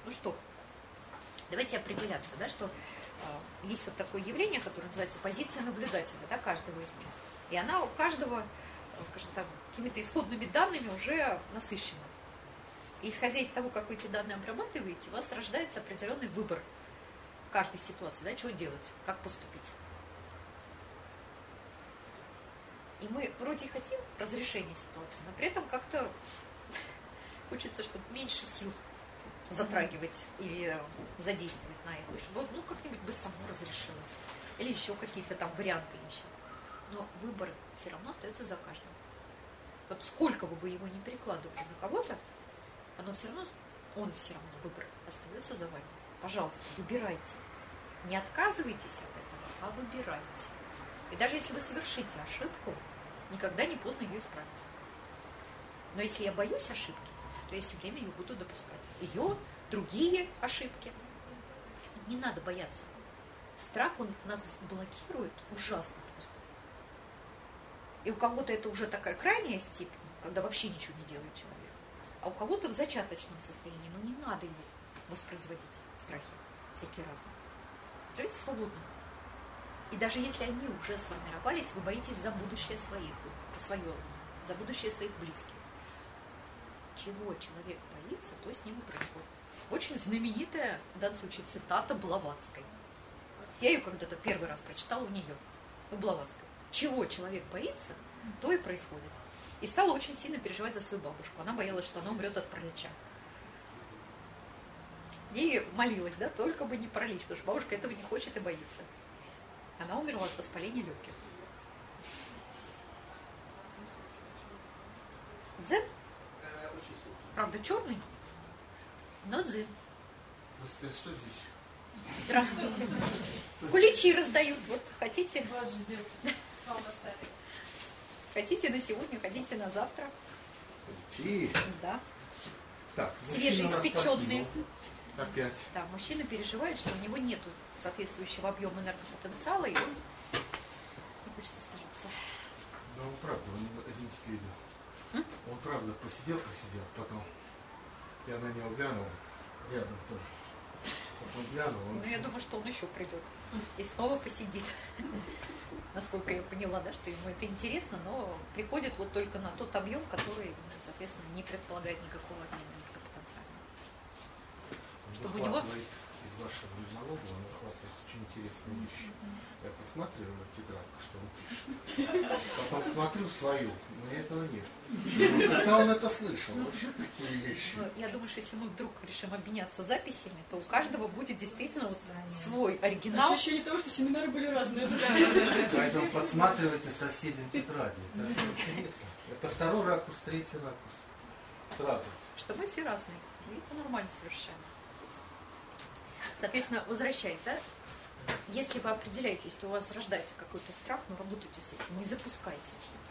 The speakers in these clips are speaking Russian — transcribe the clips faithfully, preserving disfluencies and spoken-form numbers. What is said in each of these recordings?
Ну что, давайте определяться, да, что э, есть вот такое явление, которое называется позиция наблюдателя, да, каждого из нас. И она у каждого, скажем так, какими-то исходными данными уже насыщена. И исходя из того, как вы эти данные обрабатываете, у вас рождается определенный выбор в каждой ситуации, да, что делать, как поступить. И мы вроде хотим разрешения ситуации, но при этом как-то хочется, чтобы меньше сил затрагивать или задействовать на это, чтобы ну, как-нибудь бы само разрешилось. Или еще какие-то там варианты еще. Но выбор все равно остается за каждым. Вот сколько бы вы его ни перекладывали на кого-то, оно все равно, он все равно, выбор остается за вами. Пожалуйста, выбирайте. Не отказывайтесь от этого, а выбирайте. И даже если вы совершите ошибку, никогда не поздно ее исправить. Но если я боюсь ошибки, то я все время ее буду допускать. Ее, другие ошибки. Не надо бояться. Страх, он нас блокирует ужасно просто. И у кого-то это уже такая крайняя степень, когда вообще ничего не делает человек. А у кого-то в зачаточном состоянии, ну не надо его воспроизводить, страхи всякие разные. Живите свободно. И даже если они уже сформировались, вы боитесь за будущее своих, свое, за будущее своих близких. Чего человек боится, то с ним и происходит. Очень знаменитая, в данном случае, цитата Блаватской. Я ее когда-то первый раз прочитала у нее, у Блаватской. Чего человек боится, то и происходит. И стала очень сильно переживать за свою бабушку. Она боялась, что она умрет от паралича. И молилась, да, только бы не паралич, потому что бабушка этого не хочет и боится. Она умерла от воспаления легких. Дзен? Правда, черный, но дзен. Просто что здесь? Здравствуйте. Куличи раздают. Вот хотите? Вас ждет. Вам оставили. Хотите на сегодня, хотите на завтра. Куличи. Да. Так, свежеиспеченные. Опять. Да, мужчина переживает, что у него нет соответствующего объема энергопотенциала, и он не хочет оставаться. Да он правда, он видите, видно. М? Он правда посидел, посидел, потом я на него глянул, рядом тоже. Потом глянул, он... Ну, я думаю, что он еще придет и снова посидит. Насколько я поняла, да, что ему это интересно, но приходит вот только на тот объем, который, соответственно, не предполагает никакого обмена энергопотенциала. Чтобы у него... Из вашего монолога он захватывает очень интересные вещи. Я посматриваю в тетрадку, что он пишет. Потом смотрю свою, у меня этого нет. Но когда он это слышал, вообще такие вещи. Я думаю, что если мы вдруг решим обменяться записями, то у каждого будет действительно вот свой оригинал. Ощущение того, что семинары были разные. Поэтому подсматривайте соседям тетради. Это интересно. Это второй ракурс, третий ракурс. Сразу. Что мы все разные. И это нормально совершенно. Соответственно, возвращаясь, да, если вы определяете, если у вас рождается какой-то страх, ну работайте с этим, не запускайте.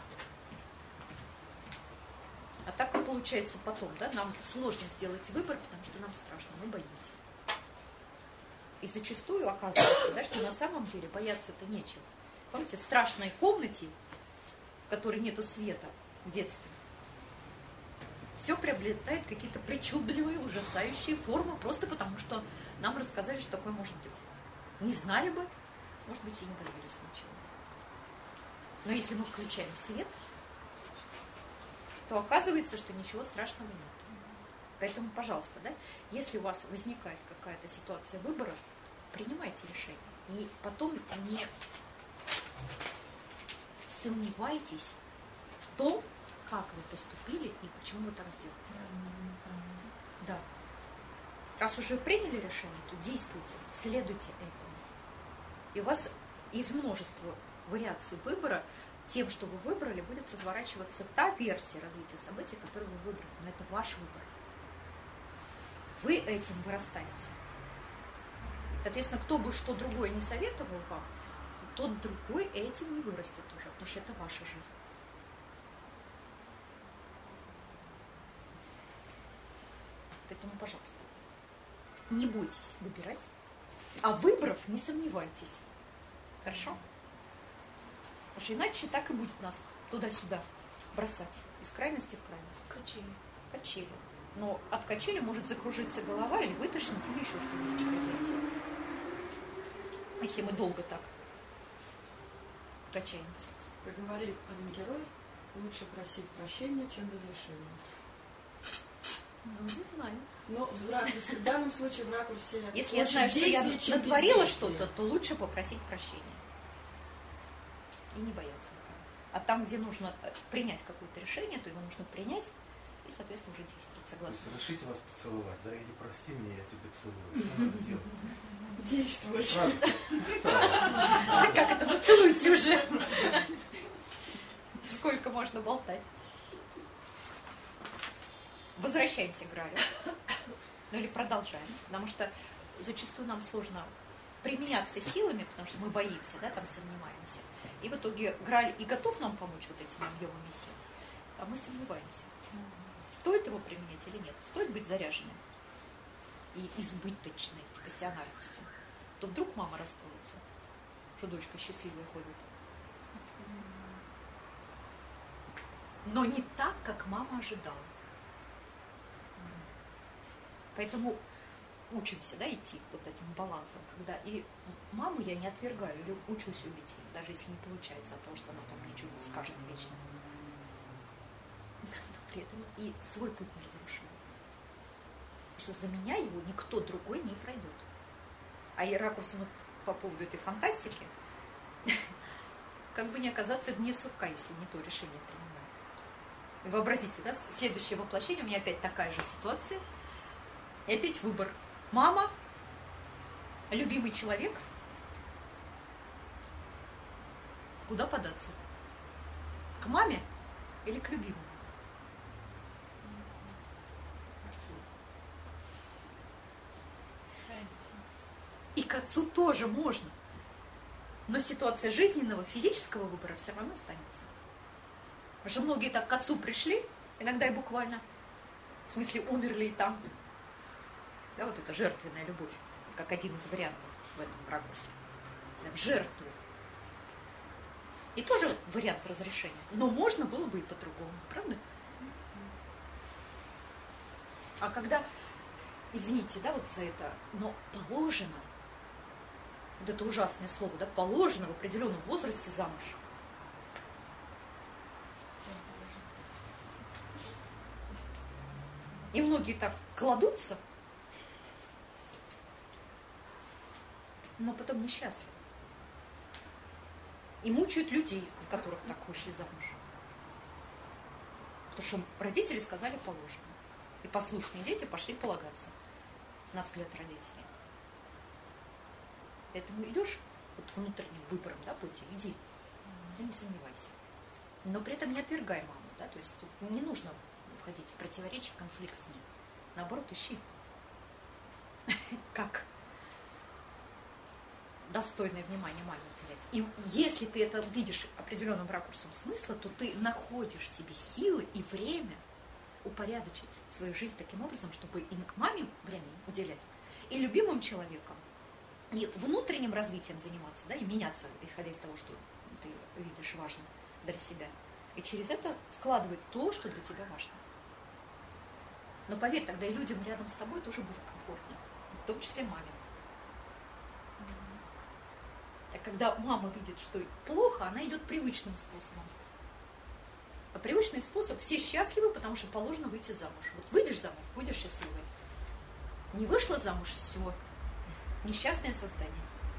А так получается потом, да, нам сложно сделать выбор, потому что нам страшно, мы боимся. И зачастую оказывается, да, что на самом деле бояться это нечего. Помните, в страшной комнате, в которой нету света в детстве, все приобретает какие-то причудливые, ужасающие формы, просто потому что нам рассказали, что такое может быть. Не знали бы, может быть, и не боялись ничего. Но если мы включаем свет, то оказывается, что ничего страшного нет. Поэтому, пожалуйста, да, если у вас возникает какая-то ситуация выбора, принимайте решение. И потом не сомневайтесь в том, как вы поступили и почему вы так сделали. Да. Раз уже приняли решение, то действуйте, следуйте этому. И у вас из множества вариаций выбора тем, что вы выбрали, будет разворачиваться та версия развития событий, которую вы выбрали. Но это ваш выбор. Вы этим вырастаете. Соответственно, кто бы что другое не советовал вам, тот другой этим не вырастет уже, потому что это ваша жизнь. Поэтому, пожалуйста, не бойтесь выбирать, а выбрав, не сомневайтесь. Хорошо? Потому что иначе так и будет нас туда-сюда бросать. Из крайности в крайность. Качели. Качели. Но от качели может закружиться голова или вытошнить, или еще что-нибудь произойти. Если мы долго так качаемся. Как говорит один герой, лучше просить прощения, чем разрешения. Ну, не знаю. Но в, ракурсе, в данном случае в ракурсе если я знаю, что я натворила что-то, то лучше попросить прощения. И не бояться этого. А там, где нужно принять какое-то решение, то его нужно принять и, соответственно, уже действовать. Согласна. То есть разрешите вас поцеловать, да? Или прости меня, я тебя целую. Что надо делать? Действовать. Сразу. Как это? Ну, целуйте уже. Сколько можно болтать? Возвращаемся к Граалю. Ну или продолжаем. Потому что зачастую нам сложно применяться силами, потому что мы боимся, да, там сомневаемся. И в итоге Грааль и готов нам помочь вот этими объемами сил, а мы сомневаемся. Стоит его применять или нет? Стоит быть заряженным и избыточной пассионарностью. То вдруг мама расстроится, что дочка счастливая ходит. Но не так, как мама ожидала. Поэтому учимся, да, идти вот этим балансом, когда и маму я не отвергаю, или учусь любить ее, даже если не получается от того, что она там ничего не скажет вечно. Но при этом и свой путь не разрушаю. Потому что за меня его никто другой не пройдет. А и ракурсом вот по поводу этой фантастики, как бы не оказаться вне сурка, если не то решение принимаю. И вообразите, да, следующее воплощение, у меня опять такая же ситуация, и опять выбор. Мама, любимый человек, куда податься? К маме или к любимому? И к отцу тоже можно. Но ситуация жизненного, физического выбора все равно останется. Потому что многие так к отцу пришли, иногда и буквально, в смысле умерли и там. Да, вот это жертвенная любовь, как один из вариантов в этом ракурсе. В жертву. И тоже вариант разрешения. Но можно было бы и по-другому, правда? А когда, извините, да, вот за это, но положено, вот это ужасное слово, да, положено в определенном возрасте замуж. И многие так кладутся, но потом несчастливы. И мучают людей, за которых так вышли замуж. Потому что родители сказали положено. И послушные дети пошли полагаться на взгляд родителей. Поэтому идешь вот внутренним выбором, да, пути, иди, ты не сомневайся. Но при этом не отвергай маму, да, то есть тут не нужно входить в противоречие, конфликт с ней. Наоборот, ищи. Как достойное внимание маме уделять. И если ты это видишь определенным ракурсом смысла, то ты находишь в себе силы и время упорядочить свою жизнь таким образом, чтобы и к маме время уделять, и любимым человеком, и внутренним развитием заниматься, да, и меняться, исходя из того, что ты видишь важным для себя. И через это складывать то, что для тебя важно. Но поверь, тогда и людям рядом с тобой тоже будет комфортнее, в том числе маме. А когда мама видит, что плохо, она идет привычным способом. А привычный способ, все счастливы, потому что положено выйти замуж. Вот выйдешь замуж, будешь счастливой. Не вышла замуж, все. Несчастное создание.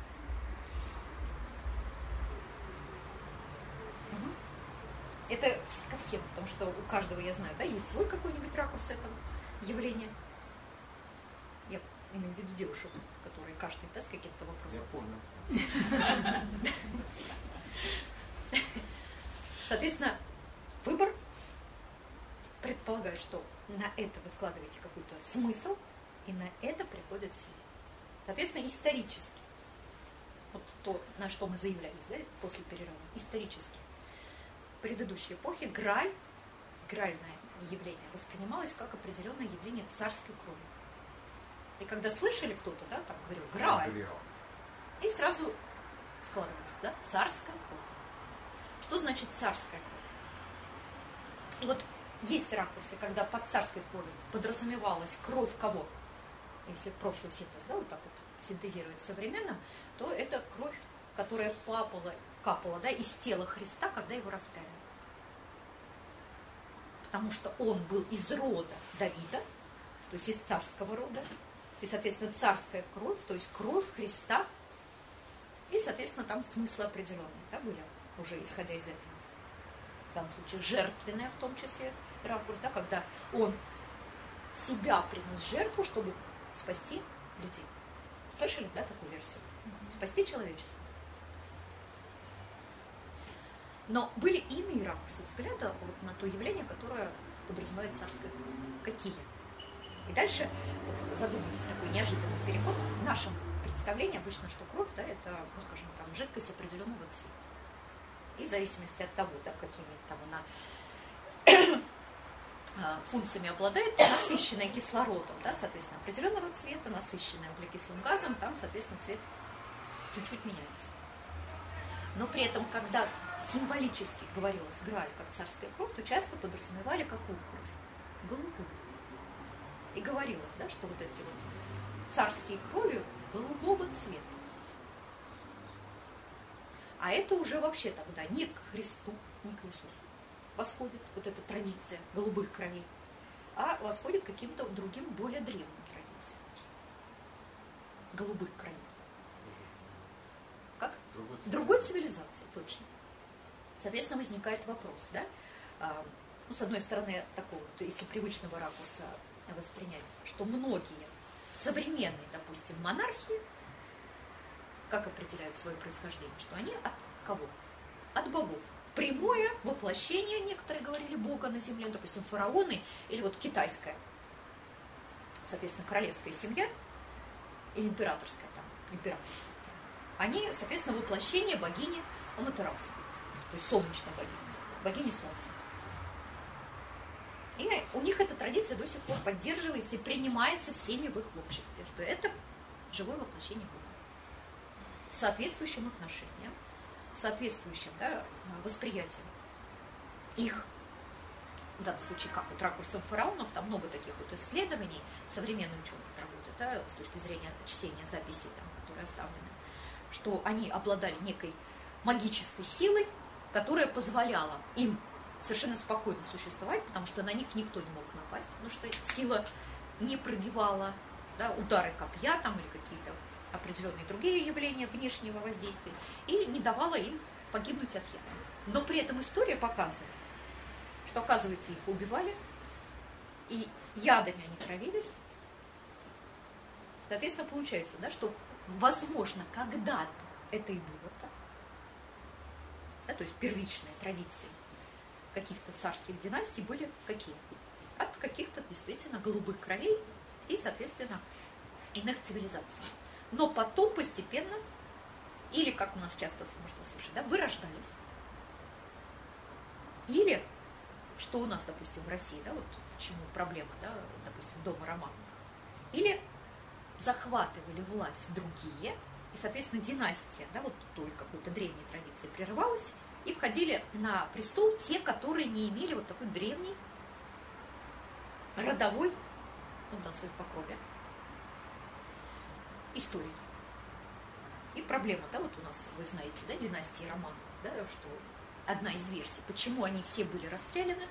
Угу. Это ко всем, потому что у каждого, я знаю, да, есть свой какой-нибудь ракурс этого явления. Я имею в виду девушек, которые каждый, да, с каким-то вопросом. Я понял. Соответственно, выбор предполагает, что на это вы складываете какой-то смысл, и на это приходят силы. Соответственно, исторически, вот то, на что мы заявлялись, да, после перерыва, исторически, в предыдущей эпохе Грааль, граальное явление воспринималось как определенное явление царской крови. И когда слышали кто-то, да, там говорил Грааль, и сразу складывается, да, царская кровь. Что значит царская кровь? И вот есть ракурсы, когда под царской кровью подразумевалась кровь кого? Если прошлый синтез, да, вот так вот синтезировать современным, то это кровь, которая капала, капала, да, из тела Христа, когда его распяли. Потому что он был из рода Давида, то есть из царского рода, и, соответственно, царская кровь, то есть кровь Христа, и, соответственно, там смыслы определенные, да, были уже исходя из этого. В данном случае жертвенная в том числе ракурс, да, когда он себя принес в жертву, чтобы спасти людей. Слышали, да, такую версию? Спасти человечество. Но были иные ракурсы взгляда вот на то явление, которое подразумевает царская кровь. Какие? И дальше вот, задумайтесь, такой неожиданный переход. В нашем представлении обычно, что кровь, да, это, ну, скажем, там, жидкость определенного цвета. И в зависимости от того, да, какими там она функциями обладает, насыщенная кислородом, да, соответственно, определенного цвета, насыщенная углекислым газом, там, соответственно, цвет чуть-чуть меняется. Но при этом, когда символически говорилось Грааль как царская кровь, то часто подразумевали какую кровь? Голубую. И говорилось, да, что вот эти вот царские крови голубого цвета. А это уже вообще тогда не к Христу, не к Иисусу восходит вот эта традиция голубых кровей, а восходит к каким-то другим, более древним традициям. Голубых кровей. Как? Другой, Другой цивилизации, точно. Соответственно, возникает вопрос, да? А, ну, с одной стороны, такого, то если привычного ракурса воспринять, что многие современные, допустим, монархии, как определяют свое происхождение, что они от кого? От богов. Прямое воплощение, некоторые говорили, Бога на земле, допустим, фараоны, или вот китайская, соответственно, королевская семья, и императорская там, император. Они, соответственно, воплощение богини Аматерасу, то есть солнечной богини, богини солнца. И у них эта традиция до сих пор поддерживается и принимается всеми в их обществе, что это живое воплощение Бога. С соответствующим отношением, соответствующим, да, восприятием их, в данном случае, как вот ракурсом фараонов, там много таких вот исследований, современные ученые проводят, да, с точки зрения чтения записей, там, которые оставлены, что они обладали некой магической силой, которая позволяла им совершенно спокойно существовать, потому что на них никто не мог напасть, потому что сила не пробивала, да, удары копья там, или какие-то определенные другие явления внешнего воздействия, и не давала им погибнуть от яда. Но при этом история показывает, что, оказывается, их убивали, и ядами они травились. Соответственно, получается, да, что, возможно, когда-то это и было так. Да, то есть первичные традиции каких-то царских династий были какие? От каких-то действительно голубых кровей и, соответственно, иных цивилизаций. Но потом постепенно, или, как у нас часто можно услышать, да, вырождались. Или, что у нас, допустим, в России, да, вот почему проблема, да, допустим, дома Романовых. Или захватывали власть другие, и, соответственно, династия, да, вот той какой-то древней традиции прерывалась, и входили на престол те, которые не имели вот такой древней родовой, ну, да, своей по крови, истории. И проблема, да, вот у нас, вы знаете, да, династии Романовых, да, что одна из версий, почему они все были расстреляны,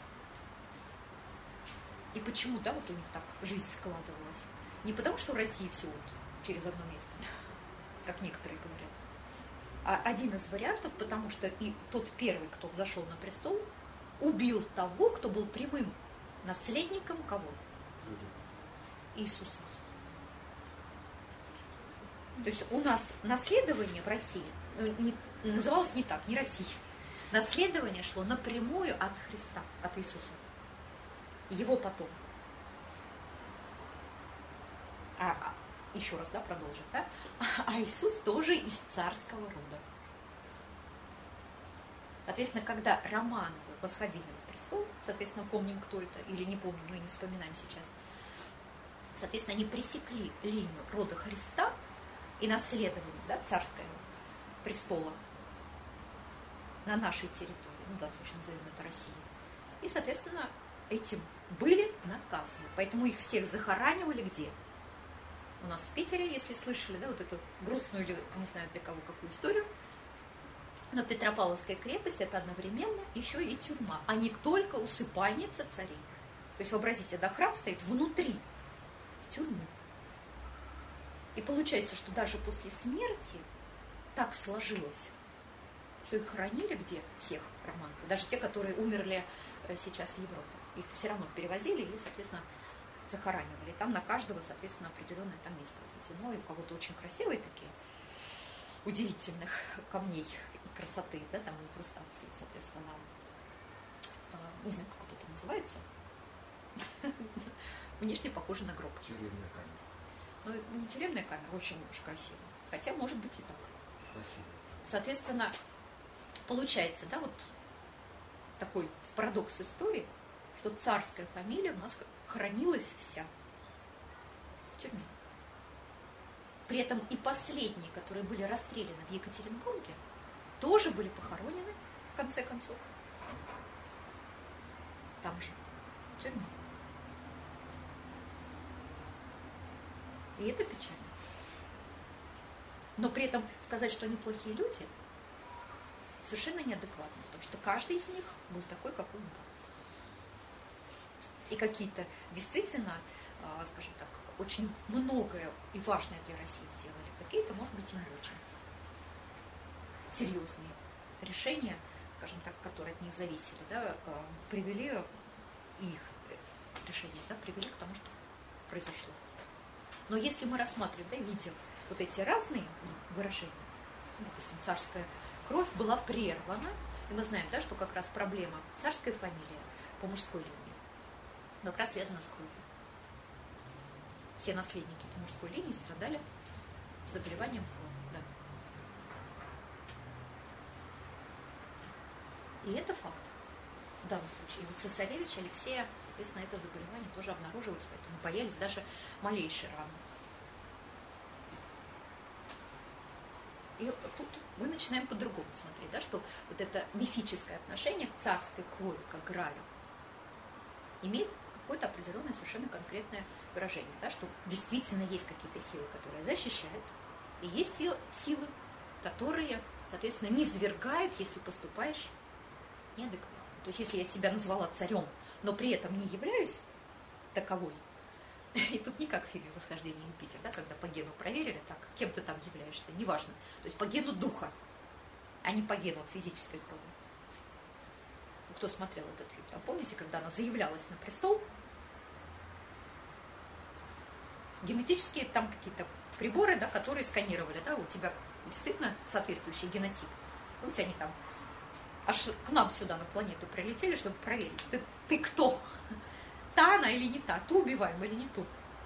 и почему, да, вот у них так жизнь складывалась. Не потому, что в России все вот через одно место, как некоторые говорят, а один из вариантов, потому что и тот первый, кто взошел на престол, убил того, кто был прямым наследником кого? Иисуса. То есть у нас наследование в России не, называлось не так, не Россия. Наследование шло напрямую от Христа, от Иисуса. Его потом. А, а, еще раз, да, продолжим, да? А Иисус тоже из царского рода. Соответственно, когда Романовы восходили на престол, соответственно, помним, кто это, или не помним, но и не вспоминаем сейчас, соответственно, они пресекли линию рода Христа и наследование, да, царского престола на нашей территории, ну, в данном случае назовем это Россией. И, соответственно, этим были наказаны. Поэтому их всех захоранивали где? У нас в Питере, если слышали, да, вот эту грустную, или не знаю для кого какую историю, но Петропавловская крепость это одновременно еще и тюрьма, а не только усыпальница царей. То есть вообразите, да, храм стоит внутри тюрьмы. И получается, что даже после смерти так сложилось, что их хоронили где? Всех романов. Даже те, которые умерли сейчас в Европе. Их все равно перевозили и, соответственно, захоранивали. Там на каждого, соответственно, определенное там место отведено. И у кого-то очень красивые такие, удивительных камней и красоты, да, там инкрустации, соответственно, не знаю, как это называется. Внешне похоже на гроб. Тюремная камера. Ну, не тюремная камера, очень уж красиво. Хотя, может быть, и так. Красиво. Соответственно, получается, да, вот такой парадокс истории, что царская фамилия у нас хранилась вся в тюрьме. При этом и последние, которые были расстреляны в Екатеринбурге, тоже были похоронены, в конце концов, там же, в тюрьме. И это печально. Но при этом сказать, что они плохие люди, совершенно неадекватно, потому что каждый из них был такой, какой он был. И какие-то действительно, скажем так, очень многое и важное для России сделали, какие-то, может быть, и не очень серьезные решения, скажем так, которые от них зависели, да, привели, их решения, да, привели к тому, что произошло. Но если мы рассматриваем, да, видим вот эти разные выражения, допустим, царская кровь была прервана, и мы знаем, да, что как раз проблема царской фамилии по мужской линии как раз связана с кровью. Все наследники по мужской линии страдали заболеванием крови. Да. И это факт в данном случае. И вот цесаревича Алексея, соответственно, это заболевание тоже обнаружилось, поэтому боялись даже малейшей раны. И тут мы начинаем по-другому смотреть, да, что вот это мифическое отношение к царской крови, как к гралю, имеет какое-то определенное совершенно конкретное выражение, да, что действительно есть какие-то силы, которые защищают, и есть силы, которые, соответственно, низвергают, если поступаешь неадекватно. То есть если я себя назвала царем, но при этом не являюсь таковой, и тут не как в фильме «Восхождение Юпитер», да, когда по гену проверили, так, кем ты там являешься, неважно. То есть по гену духа, а не по гену физической крови. Кто смотрел этот фильм, там помните, когда она заявлялась на престол, генетические там какие-то приборы, да, которые сканировали, да, у тебя действительно соответствующий генотип. Помните, они там аж к нам сюда на планету прилетели, чтобы проверить, ты, ты кто? Та она или не та, ту убиваем или не ту.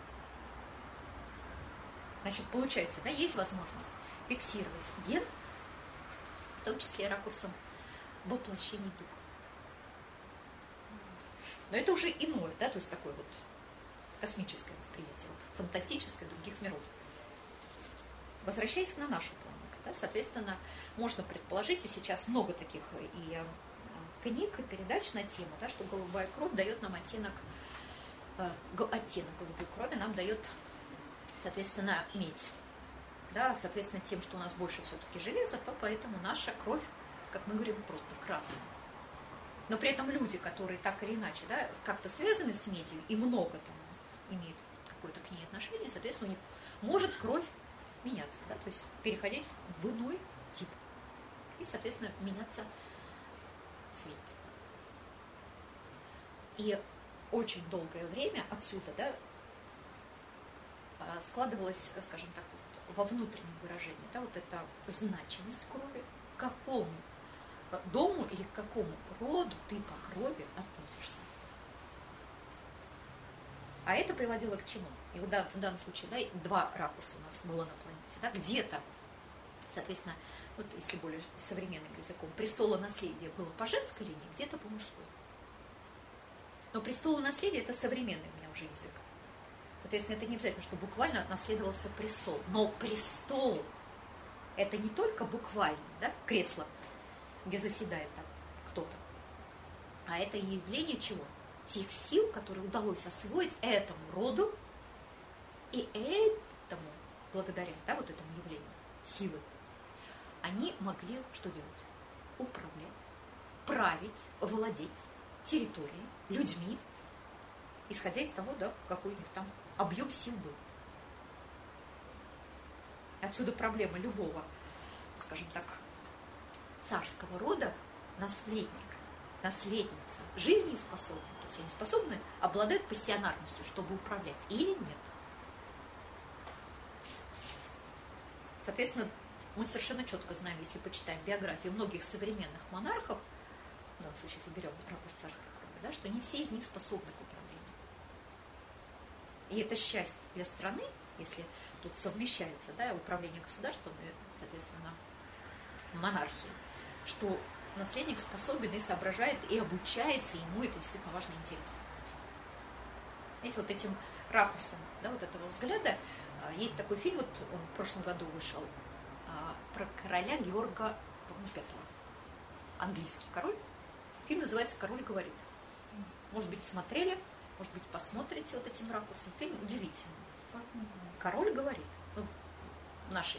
Значит, получается, да, есть возможность фиксировать ген, в том числе ракурсом воплощения духа. Но это уже иное, да, то есть такое вот космическое восприятие, вот, фантастическое других миров. Возвращаясь на нашу планету, да, соответственно, можно предположить, и сейчас много таких и книг, и передач на тему, да, что голубая кровь дает нам оттенок, э, оттенок голубой крови нам дает, соответственно, медь. Да, соответственно, тем, что у нас больше все-таки железа, то поэтому наша кровь, как мы говорим, просто красная. Но при этом люди, которые так или иначе, да, как-то связаны с медью и много там имеют какое-то к ней отношение, соответственно, у них может кровь меняться, да, то есть переходить в иной тип и, соответственно, меняться цвет. И очень долгое время отсюда, да, складывалось, скажем так, вот, во внутреннем выражении, да, вот эта значимость крови, к какому дому или к какому роду ты по крови относишься. А это приводило к чему? И вот в данном случае, да, два ракурса у нас было на планете, да, где-то, соответственно, вот если более современным языком, престолонаследие было по женской линии, где-то по мужской. Но престолонаследие – это современный у меня уже язык. Соответственно, это не обязательно, что буквально наследовался престол. Но престол – это не только буквально, да, кресло, где заседает там кто-то, а это явление чего? тех сил, которые удалось освоить этому роду, и этому, благодаря, да, вот этому явлению силы, они могли что делать? Управлять, править, владеть территорией, людьми, исходя из того, да, какой у них там объем сил был. Отсюда проблема любого, скажем так, царского рода, наследник, наследница, жизнеспособна, то есть они способны, обладают пассионарностью, чтобы управлять, или нет. Соответственно, мы совершенно четко знаем, если почитаем биографии многих современных монархов, в данном случае, если берем ракурс царской крови, да, что не все из них способны к управлению. И это счастье для страны, если тут совмещается, да, управление государством и, соответственно, монархия, что наследник способен и соображает, и обучается, и ему это действительно важно и интересно. Видите, вот этим ракурсом, да, вот этого взгляда, есть такой фильм, вот он в прошлом году вышел, про короля Георга, по-моему, пятого. Английский король. Фильм называется «Король говорит». Может быть, смотрели, может быть, посмотрите вот этим ракурсом. Фильм удивительный. «Король говорит». Ну, в нашей,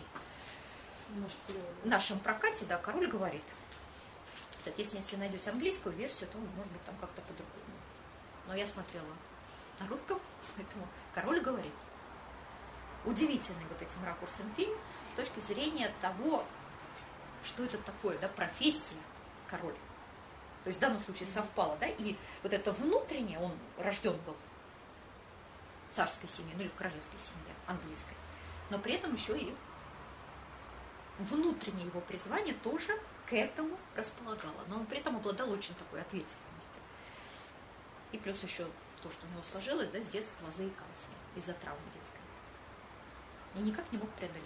в нашем прокате, да, «Король говорит». Соответственно, если найдете английскую версию, то, может быть, там как-то по-другому. Но я смотрела на русском, поэтому «Король говорит». Удивительный вот этим ракурсом фильм с точки зрения того, что это такое, да, профессия король. То есть в данном случае совпало, да, и вот это внутреннее, он рожден был в царской семье, ну или в королевской семье, английской, но при этом еще и внутреннее его призвание тоже к этому располагало, но он при этом обладал очень такой ответственностью. И плюс еще то, что у него сложилось, да, с детства заикался из-за травмы детской. И никак не мог преодолеть.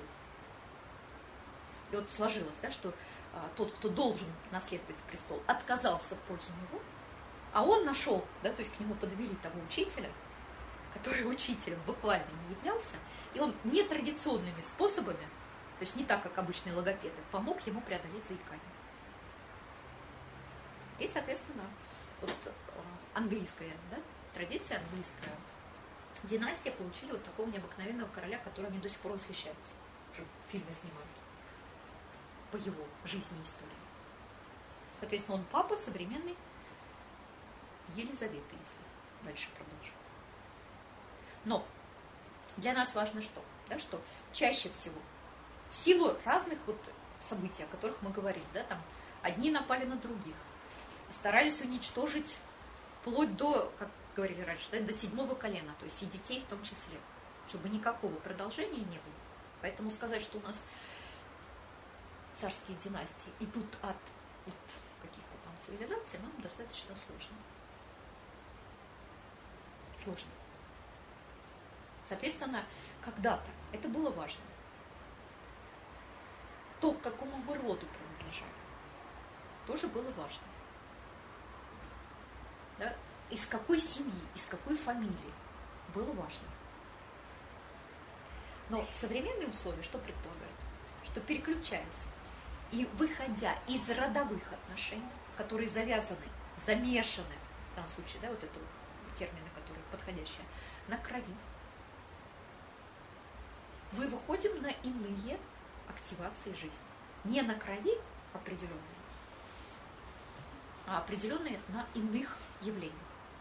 И вот сложилось, да, что а, тот, кто должен наследовать престол, отказался в пользу него, а он нашел, да, то есть к нему подвели того учителя, который учителем буквально не являлся, и он нетрадиционными способами, то есть не так, как обычные логопеды, помог ему преодолеть заикание. И, соответственно, вот английская, да, традиция английская, династия получили вот такого необыкновенного короля, которым они до сих пор восхищаются. Уже фильмы снимают по его жизни и истории. Соответственно, он папа современной Елизаветы, если дальше продолжим. Но для нас важно что? Да, что чаще всего, в силу разных вот событий, о которых мы говорили, да, там одни напали на других, старались уничтожить вплоть до, как говорили раньше, да, до седьмого колена, то есть и детей в том числе, чтобы никакого продолжения не было. Поэтому сказать, что у нас царские династии идут от, от каких-то там цивилизаций, нам достаточно сложно. Сложно. Соответственно, когда-то это было важно. То, к какому мы роду принадлежали, тоже было важно. Да? Из какой семьи, из какой фамилии было важно. Но современные условия что предполагают? Что переключаясь и выходя из родовых отношений, которые завязаны, замешаны, в данном случае, да, вот это термины, которые подходящие, на крови, мы выходим на иные активации жизни. Не на крови определенные, а определенные на иных явлениях.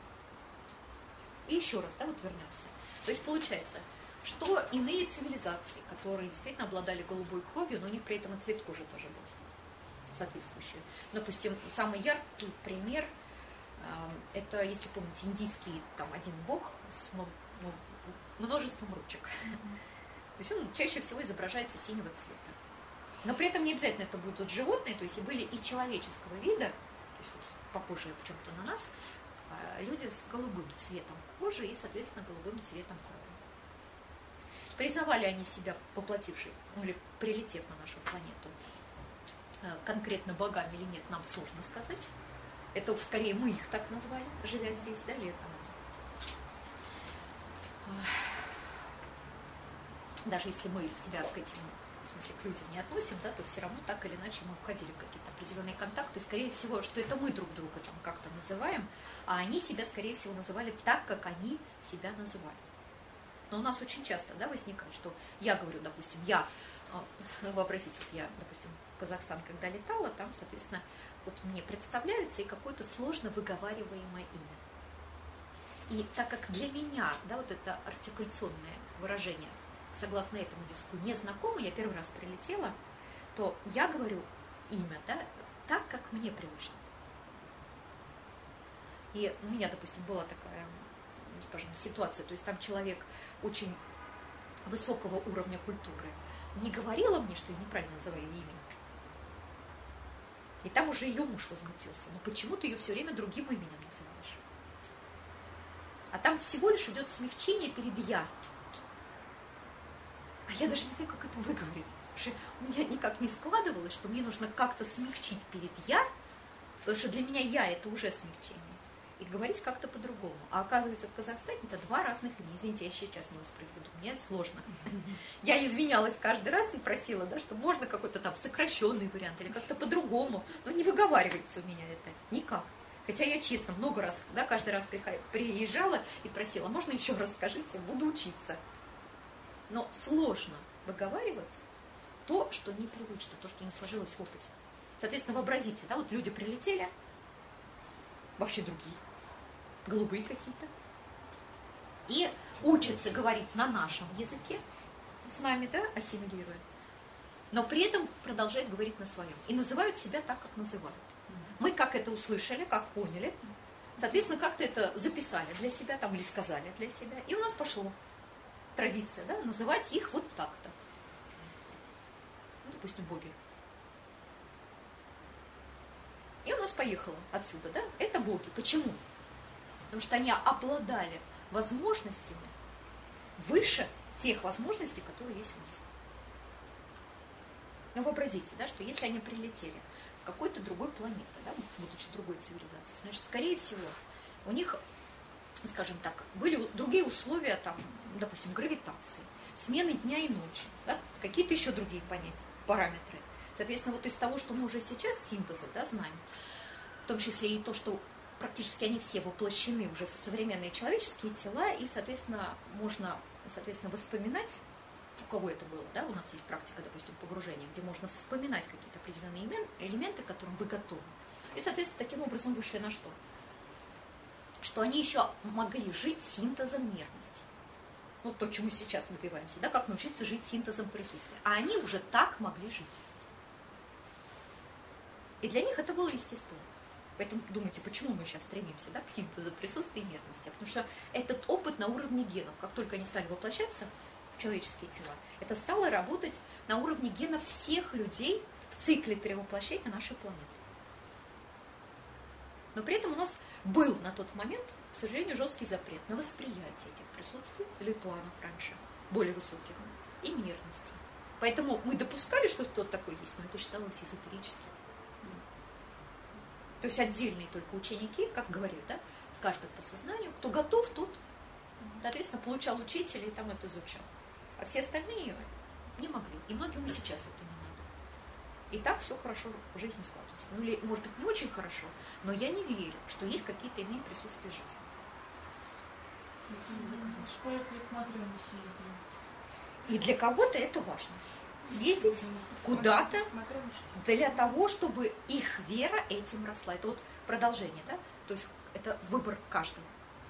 И еще раз, да, вот вернемся. То есть получается, что иные цивилизации, которые действительно обладали голубой кровью, но у них при этом и цвет кожи тоже был соответствующий. Допустим, самый яркий пример, э, это, если помните, индийский там один бог с множеством ручек. То есть он чаще всего изображается синего цвета. Но при этом не обязательно это будут животные, то есть и были и человеческого вида, то есть вот, похожие в чем-то на нас, люди с голубым цветом кожи и, соответственно, голубым цветом крови. Признавали они себя, поплатившись, ну, или прилетев на нашу планету, конкретно богами или нет, нам сложно сказать. Это скорее мы их так назвали, живя здесь, да, летом. Даже если мы себя к этим в смысле к людям не относим, да, то все равно так или иначе мы входили в какие-то определенные контакты. Скорее всего, что это мы друг друга там как-то называем, а они себя, скорее всего, называли так, как они себя называли. Но у нас очень часто, да, возникает, что я говорю, допустим, я, ну, вообразите, вот я, допустим, в Казахстан, когда летала, там, соответственно, вот мне представляются и какое-то сложно выговариваемое имя. И так как для меня, да, вот это артикуляционное выражение, согласно этому языку, незнакомо, я первый раз прилетела, то я говорю имя, да, так, как мне привычно. И у меня, допустим, была такая, ну, скажем, ситуация, то есть там человек очень высокого уровня культуры не говорила мне, что я неправильно называю ее имя. И там уже ее муж возмутился. Но почему ты ее все время другим именем называешь? А там всего лишь идет смягчение перед «я». А я даже не знаю, как это выговорить. Потому что у меня никак не складывалось, что мне нужно как-то смягчить перед «я», потому что для меня «я» — это уже смягчение. И говорить как-то по-другому. А оказывается, в Казахстане это два разных имени. Извините, я сейчас не воспроизведу. Мне сложно. Я извинялась каждый раз и просила, да, что можно какой-то там сокращенный вариант или как-то по-другому. Но не выговаривается у меня это никак. Хотя я честно много раз, да, каждый раз приезжала и просила, можно еще раз скажите, буду учиться. Но сложно выговариваться то, что непривычно, то, что не сложилось в опыте. Соответственно, вообразите, да, вот люди прилетели, вообще другие, голубые какие-то, и учатся говорить на нашем языке, с нами, да, ассимилируя, но при этом продолжают говорить на своем. И называют себя так, как называют. Мы как это услышали, как поняли, соответственно, как-то это записали для себя там, или сказали для себя, и у нас пошло традиция, да, называть их вот так-то. Ну, допустим, боги. И у нас поехало отсюда, да, это боги. Почему? Потому что они обладали возможностями выше тех возможностей, которые есть у нас. Ну, вообразите, да, что если они прилетели с какой-то другой планеты, да, будучи другой цивилизацией, значит, скорее всего, у них, скажем так, были другие условия, там, допустим, гравитации, смены дня и ночи, да, какие-то еще другие понятия, параметры. Соответственно, вот из того, что мы уже сейчас синтеза, да, знаем, в том числе и то, что практически они все воплощены уже в современные человеческие тела, и, соответственно, можно, соответственно, воспоминать, у кого это было, да, у нас есть практика, допустим, погружения, где можно вспоминать какие-то определенные элементы, к которым вы готовы. И, соответственно, таким образом вышли на что? Что они еще могли жить синтезом мерности. Вот то, чему сейчас добиваемся, да, как научиться жить синтезом присутствия. А они уже так могли жить. И для них это было естественно. Поэтому думайте, почему мы сейчас стремимся, да, к синтезу присутствия и мерности? Потому что этот опыт на уровне генов, как только они стали воплощаться в человеческие тела, это стало работать на уровне генов всех людей в цикле перевоплощения нашей планеты. Но при этом у нас был на тот момент, к сожалению, жесткий запрет на восприятие этих присутствий или планов раньше, более высоких, и мерности. Поэтому мы допускали, что кто-то такой есть, но это считалось эзотерическим. То есть отдельные только ученики, как говорят, да, с каждым по сознанию, кто готов, тот, соответственно, получал учителя и там это изучал. А все остальные не могли. И многим и сейчас это не надо. И так все хорошо в жизни складывается. Ну или, может быть, не очень хорошо, но я не верю, что есть какие-то иные присутствия жизни. Поехали к Матрене съездили. И для кого-то это важно. Съездить куда-то для того, чтобы их вера этим росла. Это вот продолжение, да? То есть это выбор каждого.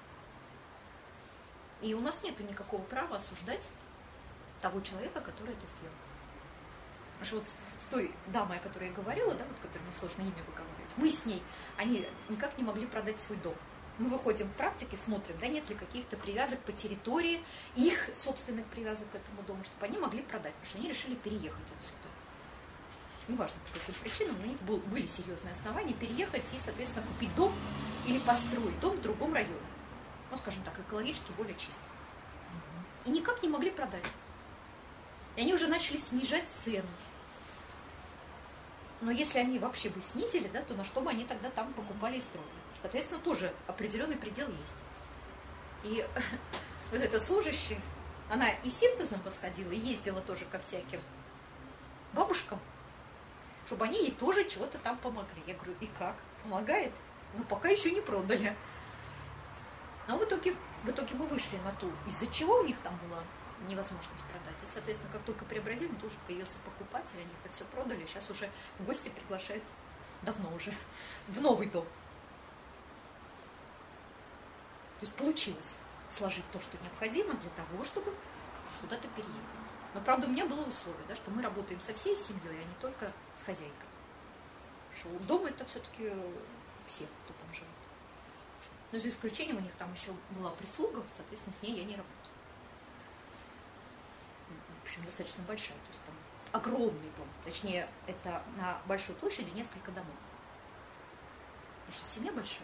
И у нас нет никакого права осуждать того человека, который это сделал. Потому что вот с той дамой, о которой я говорила, да, вот которой мне сложно имя выговаривать, мы с ней, они никак не могли продать свой дом. Мы выходим в практике, смотрим, да, нет ли каких-то привязок по территории, их собственных привязок к этому дому, чтобы они могли продать, потому что они решили переехать отсюда. Неважно, по каким причинам, у них был, были серьезные основания переехать и, соответственно, купить дом или построить дом в другом районе. Ну, скажем так, экологически более чистый. И никак не могли продать. И они уже начали снижать цену. Но если они вообще бы снизили, да, то на что бы они тогда там покупали и строили? Соответственно, тоже определенный предел есть. И вот эта служащая, она и синтезом восходила, и ездила тоже ко всяким бабушкам, чтобы они ей тоже чего-то там помогли. Я говорю, и как? Помогает? Ну, пока еще не продали. Но в итоге, в итоге мы вышли на ту, из-за чего у них там была невозможность продать. И, соответственно, как только преобразили, тоже появился покупатель, они это все продали. Сейчас уже в гости приглашают давно уже в новый дом. То есть получилось сложить то, что необходимо для того, чтобы куда-то переехать. Но, правда, у меня было условие, да, что мы работаем со всей семьей, а не только с хозяйкой. Что дом это все-таки все, кто там живет. Но за исключением у них там еще была прислуга, соответственно, с ней я не работала. В общем, достаточно большая. То есть там огромный дом. Точнее, это на большой площади несколько домов. Потому что семья большая.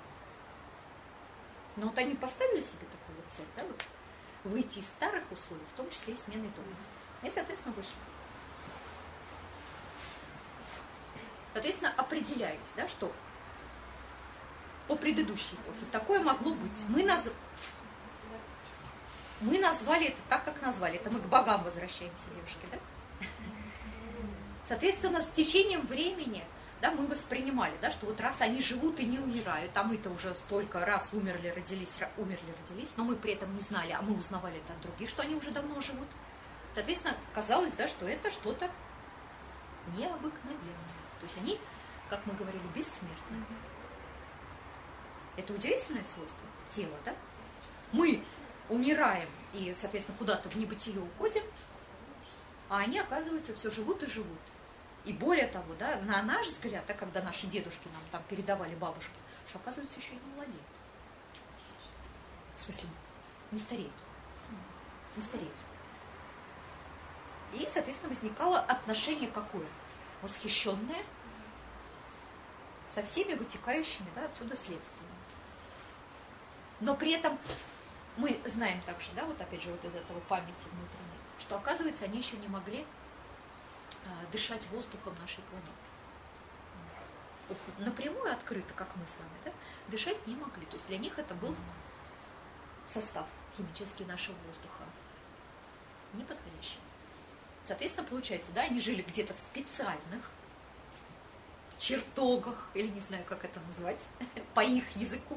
Но вот они поставили себе такую вот цель, да, вот, выйти из старых условий, в том числе и смены дома. И, соответственно, вышли. Соответственно, определялись, да, что по предыдущей эпохе такое могло быть. Мы, наз... мы назвали это так, как назвали. Это мы к богам возвращаемся, девушки, да? Соответственно, с течением времени, да, мы воспринимали, да, что вот раз они живут и не умирают, а мы-то уже столько раз умерли, родились, умерли, родились, но мы при этом не знали, а мы узнавали это от других, что они уже давно живут. Соответственно, казалось, да, что это что-то необыкновенное. То есть они, как мы говорили, бессмертны. Это удивительное свойство тела, да? Мы умираем и, соответственно, куда-то в небытие уходим, а они, оказывается, все живут и живут. И более того, да, на наш взгляд, да, когда наши дедушки нам там передавали бабушки, что, оказывается, еще и не молодеют. В смысле, не стареют. Не стареют. И, соответственно, возникало отношение какое? Восхищенное, со всеми вытекающими, да, отсюда следствиями. Но при этом мы знаем также, да, вот опять же вот из этого памяти внутренней, что, оказывается, они еще не могли а, дышать воздухом нашей планеты. Вот напрямую открыто, как мы с вами, да, дышать не могли. То есть для них это был состав химический нашего воздуха неподходящий. Соответственно, получается, да, они жили где-то в специальных чертогах, или не знаю, как это назвать, по их языку.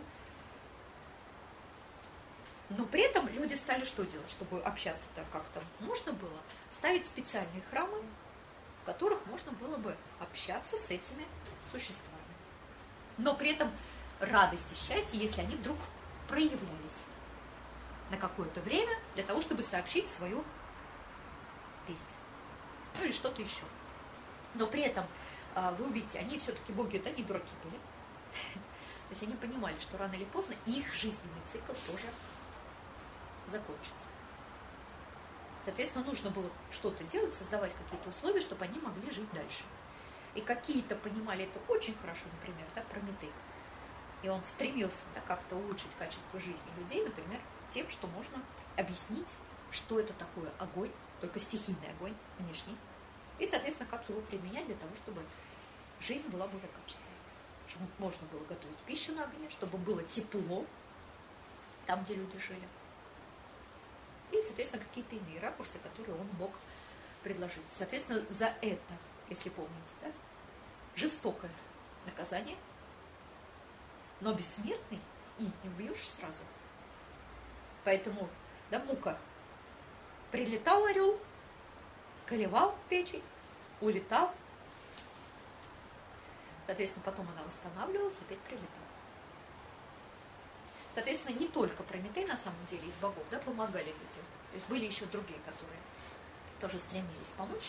Но при этом люди стали что делать, чтобы общаться-то как-то можно было? Ставить специальные храмы, в которых можно было бы общаться с этими существами. Но при этом радость и счастье, если они вдруг проявлялись на какое-то время для того, чтобы сообщить свою весть. Ну или что-то еще. Но при этом, вы увидите, они все-таки боги, да, не дураки были. То есть они понимали, что рано или поздно их жизненный цикл тоже закончится. Соответственно, нужно было что-то делать, создавать какие-то условия, чтобы они могли жить дальше. И какие-то понимали это очень хорошо, например, да, Прометей. И он стремился, да, как-то улучшить качество жизни людей, например, тем, что можно объяснить, что это такое огонь, только стихийный огонь внешний, и, соответственно, как его применять для того, чтобы жизнь была более качественной. Чтобы можно было готовить пищу на огне, чтобы было тепло там, где люди жили. И, соответственно, какие-то иные ракурсы, которые он мог предложить. Соответственно, за это, если помните, да, жестокое наказание, но бессмертный и не убьешь сразу. Поэтому, да, мука. Прилетал орел, колевал печень, улетал. Соответственно, потом она восстанавливалась, опять прилетала. Соответственно, не только Прометей, на самом деле, из богов, да, помогали людям. То есть были еще другие, которые тоже стремились помочь.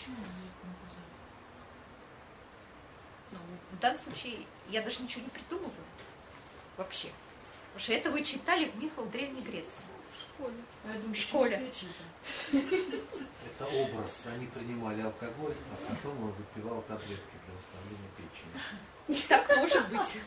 Ну, в данном случае я даже ничего не придумываю вообще. Потому что это вы читали в мифах Древней Греции. В школе. А я думаю, в школе. Это образ. Они принимали алкоголь, а потом он выпивал таблетки для восстановления печени. Так может быть.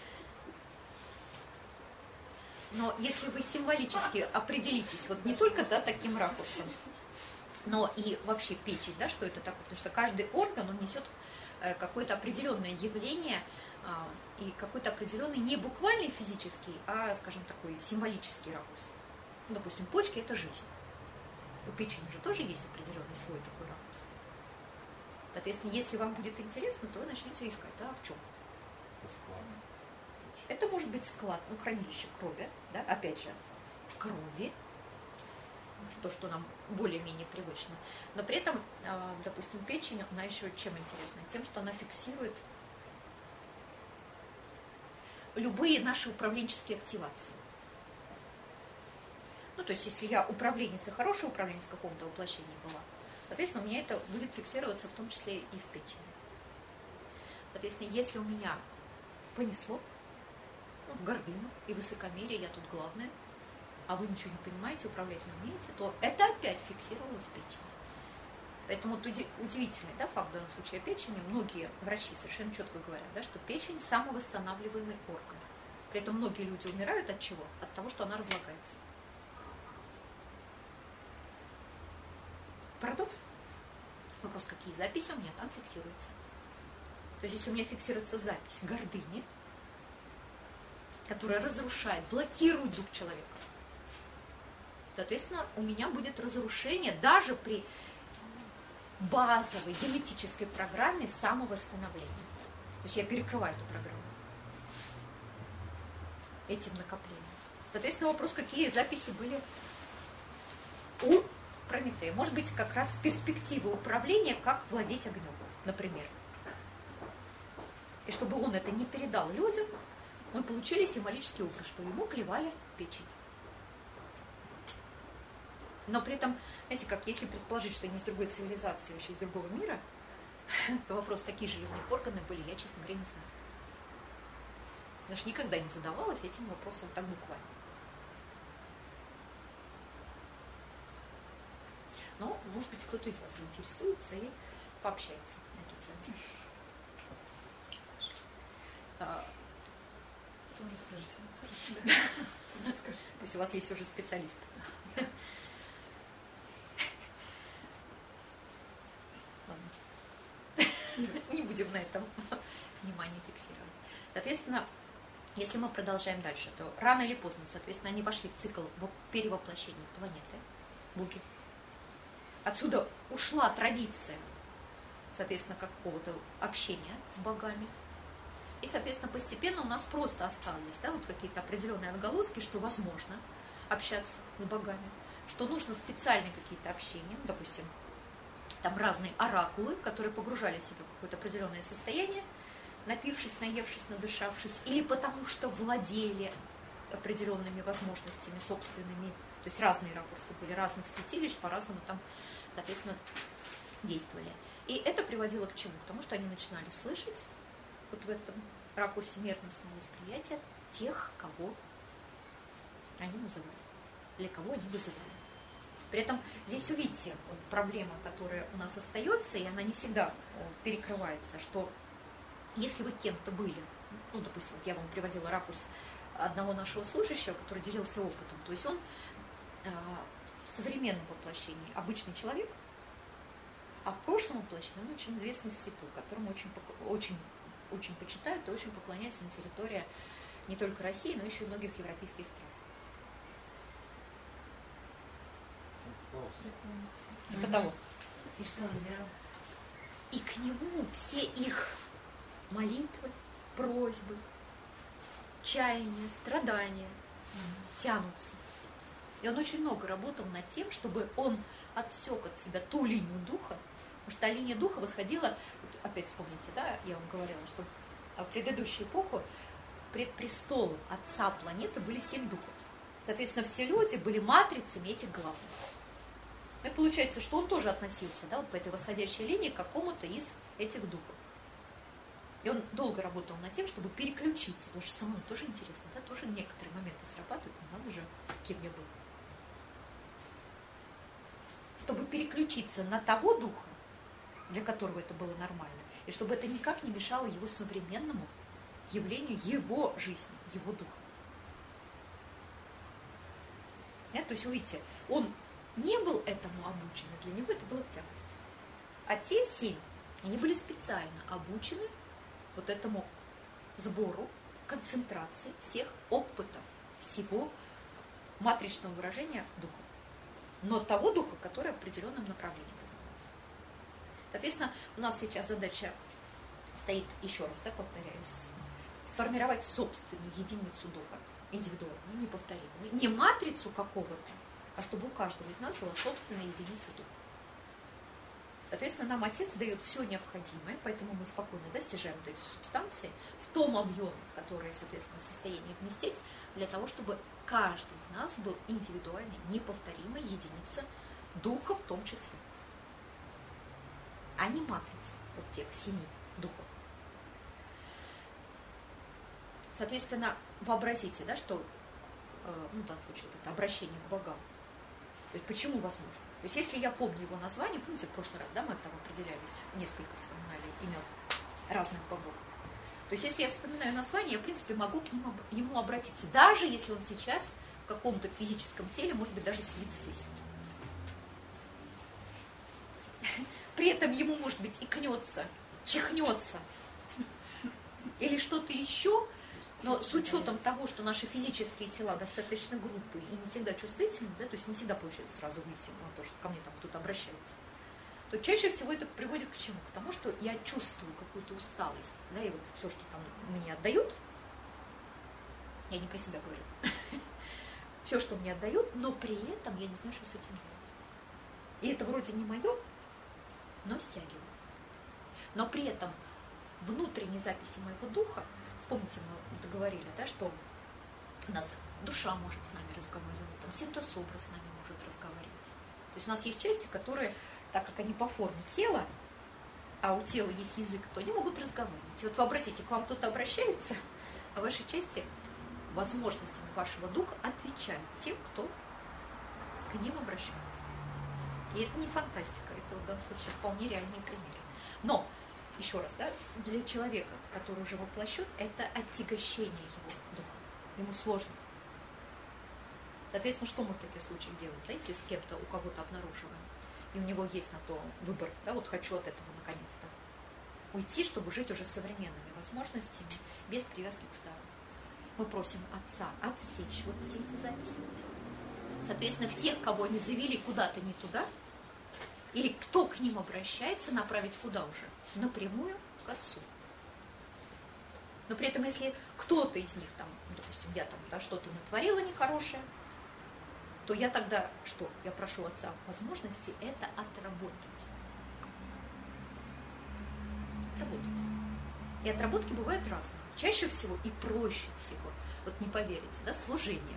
Но если вы символически определитесь, вот не только, да, таким ракурсом, но и вообще печень, да, что это такое, потому что каждый орган, он несет какое-то определенное явление и какой-то определенный не буквальный физический, а, скажем, такой символический ракурс. Ну, допустим, почки – это жизнь. У печени же тоже есть определенный свой такой ракурс. Соответственно, если вам будет интересно, то вы начнете искать, да, в чем. Склад. Это может быть склад, ну, хранилище крови, да, опять же, крови, то, что нам более-менее привычно. Но при этом, допустим, печень, она еще чем интересна? Тем, что она фиксирует любые наши управленческие активации. Ну, то есть, если я управленница, хорошая управленница в каком-то воплощении была, соответственно, у меня это будет фиксироваться в том числе и в печени. Соответственно, если у меня понесло, ну, в гордыню и высокомерие, я тут главная, а вы ничего не понимаете, управлять не умеете, то это опять фиксировалось в печени. Поэтому вот удивительный, да, факт в данном случае о печени. Многие врачи совершенно четко говорят, да, что печень самовосстанавливаемый орган. При этом многие люди умирают от чего? От того, что она разлагается. Парадокс? Вопрос, какие записи у меня там фиксируются. То есть, если у меня фиксируется запись гордыни, которая разрушает, блокирует дух человека, соответственно, у меня будет разрушение даже при базовой генетической программе самовосстановления. То есть я перекрываю эту программу этим накоплением. Соответственно, вопрос, какие записи были у Прометея. Может быть, как раз перспектива управления, как владеть огнем, например. И чтобы он это не передал людям, мы получили символический образ, что ему клевали печень. Но при этом, знаете, как если предположить, что они из другой цивилизации, вообще из другого мира, то вопрос, такие же ли у них органы были, я, честно говоря, не знаю. Потому что никогда не задавалась этим вопросом так буквально. Но, может быть, кто-то из вас заинтересуется и пообщается на эту тему. Потом расскажите. Хорошо. То есть у вас есть уже специалист. Не будем на этом внимание фиксировать. Соответственно, если мы продолжаем дальше, то рано или поздно, соответственно, они вошли в цикл перевоплощения планеты, боги. Отсюда ушла традиция, соответственно, какого-то общения с богами. И, соответственно, постепенно у нас просто остались, да, вот какие-то определенные отголоски, что возможно общаться с богами, что нужно специальные какие-то общения, допустим, там разные оракулы, которые погружали себя в какое-то определенное состояние, напившись, наевшись, надышавшись, или потому что владели определенными возможностями собственными, то есть разные ракурсы были, разных святилищ, по-разному там, соответственно, действовали. И это приводило к чему? К тому, что они начинали слышать вот в этом ракурсе мерностного восприятия тех, кого они называли, для кого они вызывали. При этом здесь увидите вот, проблема, которая у нас остается, и она не всегда перекрывается, что если вы кем-то были, ну, допустим, вот я вам приводила ракурс одного нашего служащего, который делился опытом, то есть он э, в современном воплощении обычный человек, а в прошлом воплощении он очень известный святой, которому очень, очень, очень почитают и очень поклоняются на территории не только России, но еще и многих европейских стран. Типа того. И что он делал? И к нему все их молитвы, просьбы, чаяния, страдания mm-hmm. тянутся. И он очень много работал над тем, чтобы он отсек от себя ту линию духа, потому что та линия духа восходила, вот опять вспомните, да, я вам говорила, что в предыдущую эпоху пред престолом отца планеты были семь духов. Соответственно, все люди были матрицами этих главных. И получается, что он тоже относился, да, вот по этой восходящей линии к какому-то из этих духов. И он долго работал над тем, чтобы переключиться, потому что самому тоже интересно, да, тоже некоторые моменты срабатывают, но надо же, кем я был. Чтобы переключиться на того духа, для которого это было нормально, и чтобы это никак не мешало его современному явлению его жизни, его духа. Нет? То есть, увидите, он не был этому обучен, для него это было в тягость. А те семь, они были специально обучены вот этому сбору, концентрации всех опытов, всего матричного выражения духа. Но того духа, который определенным направлением развивался. Соответственно, у нас сейчас задача стоит, еще раз, да, повторяюсь, сформировать собственную единицу духа, индивидуальную, неповторимую, не матрицу какого-то, а чтобы у каждого из нас была собственная единица духа. Соответственно, нам Отец дает все необходимое, поэтому мы спокойно достижаем вот эти субстанции в том объеме, который, соответственно, в состоянии вместить, для того, чтобы каждый из нас был индивидуальной, неповторимой единица духа в том числе, а не матрица вот тех семи духов. Соответственно, вообразите, да, что, ну, в данном случае, это обращение к богам. То есть почему возможно? То есть если я помню его название, помните, в прошлый раз, да, мы там определялись, несколько вспоминали имен разных богов. То есть если я вспоминаю название, я, в принципе, могу к нему, ему обратиться, даже если он сейчас в каком-то физическом теле, может быть, даже сидит здесь. При этом ему, может быть, икнется, чихнется или что-то еще, но с учетом того, что наши физические тела достаточно глупые и не всегда чувствительны, да, то есть не всегда получается сразу выйти на то, что ко мне там кто-то обращается, то чаще всего это приводит к чему? К тому, что я чувствую какую-то усталость, да, и вот все, что там мне отдают, я не про себя говорю, все, что мне отдают, но при этом я не знаю, что с этим делать. И это вроде не мое, но стягивается. Но при этом внутренние записи моего духа, вспомните, мы это говорили, да, что у нас душа может с нами разговаривать, там синтез-образ с нами может разговаривать. То есть у нас есть части, которые, так как они по форме тела, а у тела есть язык, то они могут разговаривать. И вот вообразите, к вам кто-то обращается, а ваши части возможностями вашего духа отвечают тем, кто к ним обращается. И это не фантастика, это в данном случае вполне реальные примеры. Но, еще раз, да, для человека, который уже воплощен, это отягощение его духа. Ему сложно. Соответственно, что мы в таких случаях делаем, да, если с кем-то у кого-то обнаруживаем, и у него есть на то выбор, да, вот хочу от этого наконец-то уйти, чтобы жить уже современными возможностями, без привязки к старому. Мы просим Отца отсечь вот все эти записи. Соответственно, всех, кого они завели куда-то не туда, или кто к ним обращается, направить куда уже? Напрямую к Отцу. Но при этом, если кто-то из них, там, допустим, я там да, что-то натворила нехорошее, то я тогда что? Я прошу Отца возможности это отработать. Отработать. И отработки бывают разные. Чаще всего и проще всего, вот не поверите, да, служение.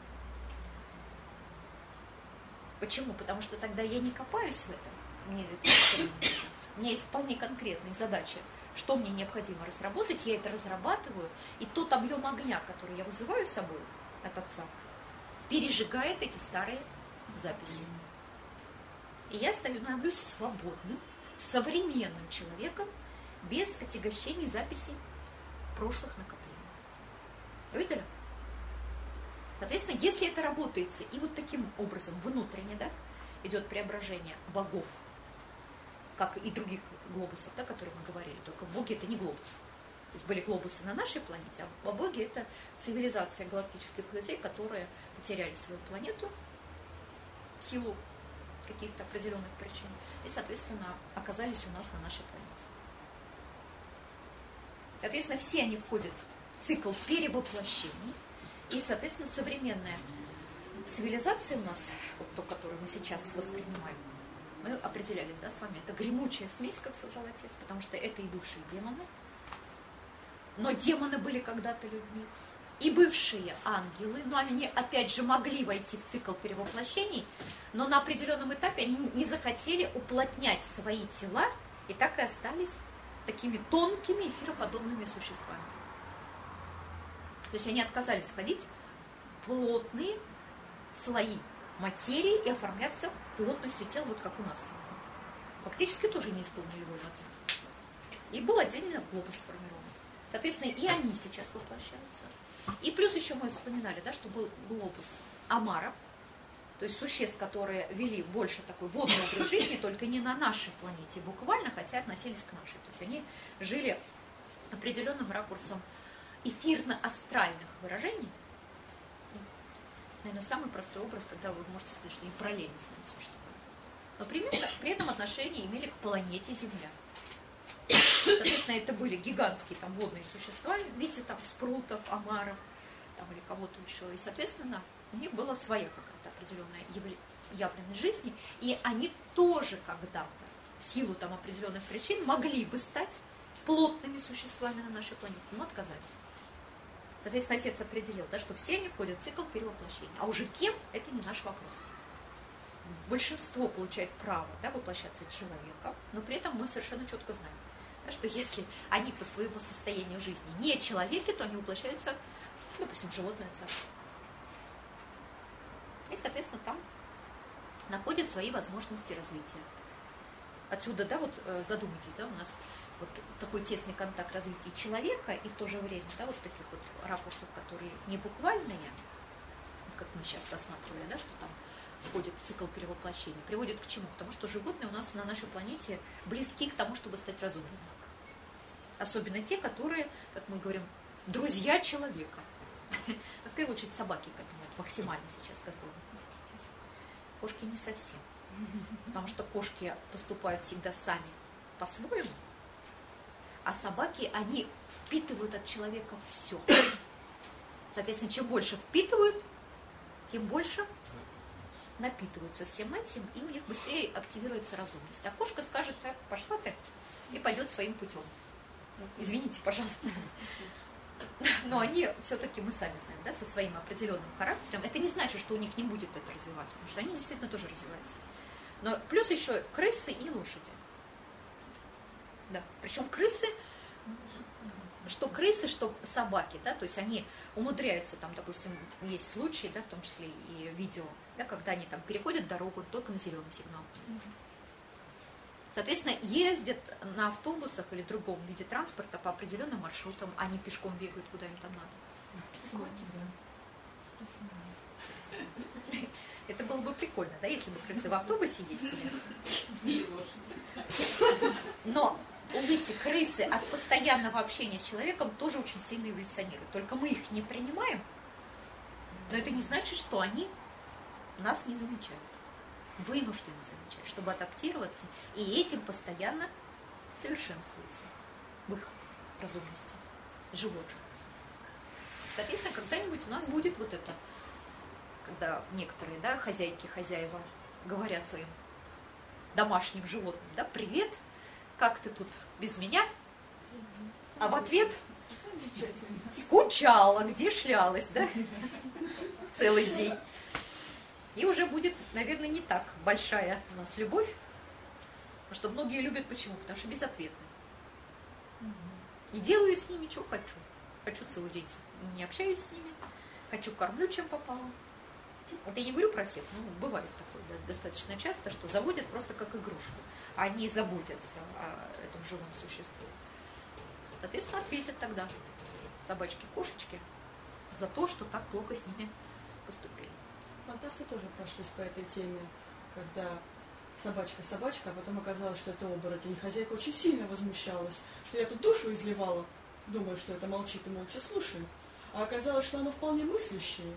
Почему? Потому что тогда я не копаюсь в этом. Мне это у меня есть вполне конкретные задачи, что мне необходимо разработать, я это разрабатываю, и тот объем огня, который я вызываю с собой от Отца, пережигает эти старые записи. И я становлюсь свободным, современным человеком, без отягощений записей прошлых накоплений. Видели? Соответственно, если это работается, и вот таким образом внутренне, да, идет преображение богов, как и других глобусов, да, которые мы говорили, только боги это не глобус. То есть были глобусы на нашей планете, а боги это цивилизация галактических людей, которые потеряли свою планету в силу каких-то определенных причин и, соответственно, оказались у нас на нашей планете. Соответственно, все они входят в цикл перевоплощений. И, соответственно, современная цивилизация у нас, вот то, которую мы сейчас воспринимаем, мы определялись, да, с вами, это гремучая смесь, как сказал Отец, потому что это и бывшие демоны, но демоны были когда-то людьми, и бывшие ангелы, но они, опять же, могли войти в цикл перевоплощений, но на определенном этапе они не захотели уплотнять свои тела, и так и остались такими тонкими эфироподобными существами. То есть они отказались входить в плотные слои материи и оформляться плотностью тела, вот как у нас. Фактически тоже не исполнили волю Отца. И был отдельно глобус сформирован. Соответственно, и они сейчас воплощаются. И плюс еще мы вспоминали, да, что был глобус Амара, то есть существ, которые вели больше такой водный образ жизни, только не на нашей планете буквально, хотя относились к нашей. То есть они жили определенным ракурсом эфирно-астральных выражений. Наверное, самый простой образ, когда вы можете сказать, что они параллельно с нами существуют. но при, при этом отношение имели к планете Земля. Соответственно, это были гигантские там водные существа, видите, там спрутов, омаров, там, или кого-то еще. И, соответственно, у них была своя какая-то определенная явленность жизни, и они тоже когда-то, в силу там определенных причин, могли бы стать плотными существами на нашей планете, но отказались. Соответственно, отец определил, да, что все они входят в цикл перевоплощения. А уже кем, это не наш вопрос. Большинство получает право, да, воплощаться человеком, но при этом мы совершенно четко знаем, да, что если они по своему состоянию жизни не человеки, то они воплощаются, допустим, в животное царство. И, соответственно, там находят свои возможности развития. Отсюда, да, вот задумайтесь, да, у нас вот такой тесный контакт развития человека и в то же время, да, вот таких вот ракурсов, которые не буквальные, вот как мы сейчас рассматривали, да, что там входит в цикл перевоплощения, приводит к чему? К тому, что животные у нас на нашей планете близки к тому, чтобы стать разумными. Особенно те, которые, как мы говорим, друзья человека. В первую очередь собаки к этому максимально сейчас готовы. Кошки не совсем. Потому что кошки поступают всегда сами по-своему, а собаки, они впитывают от человека все. Соответственно, чем больше впитывают, тем больше напитываются всем этим, и у них быстрее активируется разумность. А кошка скажет: так, пошла ты, и пойдет своим путем. Извините, пожалуйста. Но они все-таки, мы сами знаем, да, со своим определенным характером. Это не значит, что у них не будет это развиваться, потому что они действительно тоже развиваются. Но плюс еще крысы и лошади. Да. Причем крысы, что крысы, что собаки, да, то есть они умудряются, там, допустим, есть случаи, да, в том числе и видео, да, когда они там переходят дорогу только на зеленый сигнал. Соответственно, ездят на автобусах или другом виде транспорта по определенным маршрутам, они пешком бегают, куда им там надо. Это было бы прикольно, да, если бы крысы в автобусе ездили. Но, увидите, крысы от постоянного общения с человеком тоже очень сильно эволюционируют. Только мы их не принимаем, но это не значит, что они нас не замечают. Вынуждены замечать, чтобы адаптироваться, и этим постоянно совершенствуются в их разумности животных. Соответственно, когда-нибудь у нас будет вот это, когда некоторые, да, хозяйки, хозяева говорят своим домашним животным: да, привет, как ты тут без меня? А в ответ: скучала, где шлялась, да, целый день. И уже будет, наверное, не так большая у нас любовь, потому что многие любят почему? Потому что безответны. И делаю с ними, что хочу. Хочу целый день не общаюсь с ними, хочу кормлю, чем попало. Вот я не говорю про всех, но бывает такое, да, достаточно часто, что заводят просто как игрушку. Они заботятся о этом живом существе. Соответственно, ответят тогда собачки-кошечки за то, что так плохо с ними поступили. Фантасты тоже прошлись по этой теме, когда собачка-собачка, а потом оказалось, что это оборотень. Хозяйка очень сильно возмущалась, что я тут душу изливала, думаю, что это молчит и молча слушает. А оказалось, что оно вполне мыслящее.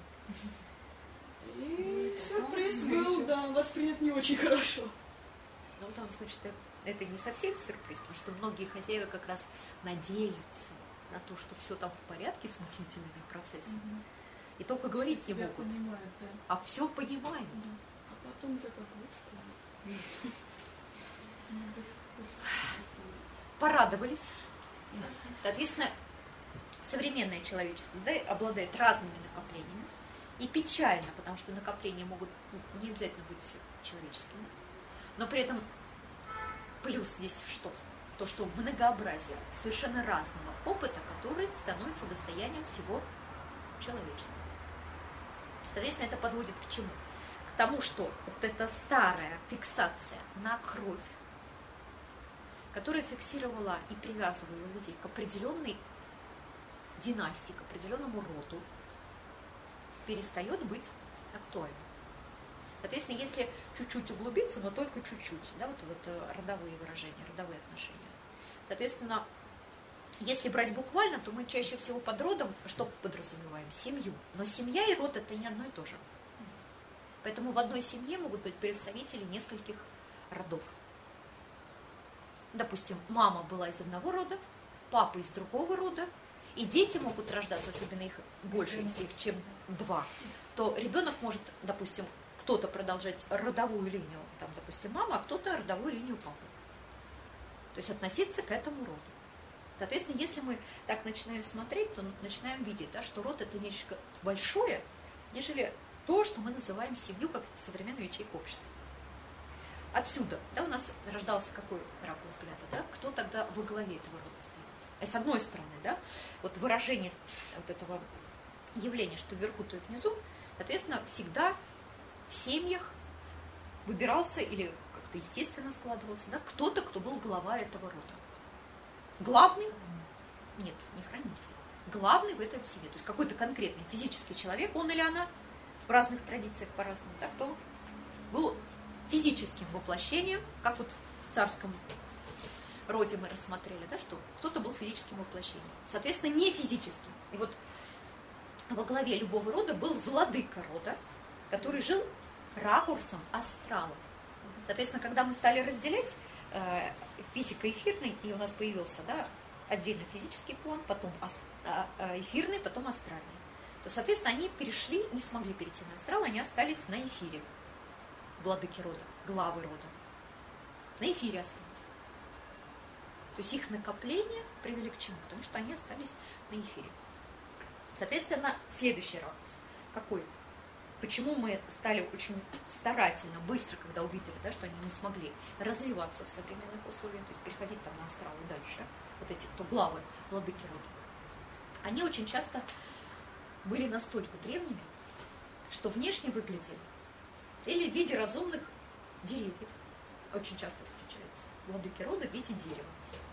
И сюрприз был, да, воспринят не очень хорошо. Ну, в данном случае это не совсем сюрприз, потому что многие хозяева как раз надеются на то, что все там в порядке с мыслительными процессами. Угу. И только говорить не могут. Понимают, да. А все понимают. Да. А потом-то как выставили. Порадовались. Соответственно, современное человечество, да, обладает разными накоплениями. И печально, потому что накопления могут не обязательно быть человеческими. Но при этом плюс здесь что? То, что многообразие совершенно разного опыта, который становится достоянием всего человечества. Соответственно, это подводит к чему? К тому, что вот эта старая фиксация на кровь, которая фиксировала и привязывала людей к определенной династии, к определенному роду, перестает быть актуальной. Соответственно, если чуть-чуть углубиться, но только чуть-чуть, да, вот, вот родовые выражения, родовые отношения. Соответственно, если брать буквально, то мы чаще всего под родом что подразумеваем? Семью. Но семья и род – это не одно и то же. Поэтому в одной семье могут быть представители нескольких родов. Допустим, мама была из одного рода, папа из другого рода, и дети могут рождаться, особенно их больше, если их чем два, то ребенок может, допустим, кто-то продолжать родовую линию, там, допустим, мама, а кто-то родовую линию папы. То есть относиться к этому роду. Соответственно, если мы так начинаем смотреть, то начинаем видеть, да, что род это нечто большое, нежели то, что мы называем семью, как современную ячейку общества. Отсюда, да, у нас рождался какой ракурс взгляда, да, кто тогда во главе этого рода стоит. И с одной стороны, да, вот выражение вот этого явления, что вверху, то и внизу, соответственно, всегда в семьях выбирался или как-то естественно складывался, да, кто-то, кто был глава этого рода. Главный? Нет, не хранитель. Главный в этом семье. То есть какой-то конкретный физический человек, он или она, в разных традициях по-разному, да, кто был физическим воплощением, как вот в царском роде мы рассмотрели, да, что кто-то был физическим воплощением. Соответственно, не физическим. И вот во главе любого рода был владыка рода, который жил ракурсом астрала. Соответственно, когда мы стали разделять э, физика эфирный, и у нас появился, да, отдельно физический план, потом ас, э, эфирный, потом астральный, то, соответственно, они перешли, не смогли перейти на астрал, они остались на эфире. Владыки рода, главы рода. На эфире остались. То есть их накопление привели к чему? Потому что они остались на эфире. Соответственно, следующий ракурс. Какой? Почему мы стали очень старательно, быстро, когда увидели, да, что они не смогли развиваться в современных условиях, то есть переходить там на астрал и дальше, вот эти, кто главы, владыки рода, они очень часто были настолько древними, что внешне выглядели или в виде разумных деревьев. Очень часто встречается владыки рода в виде дерева.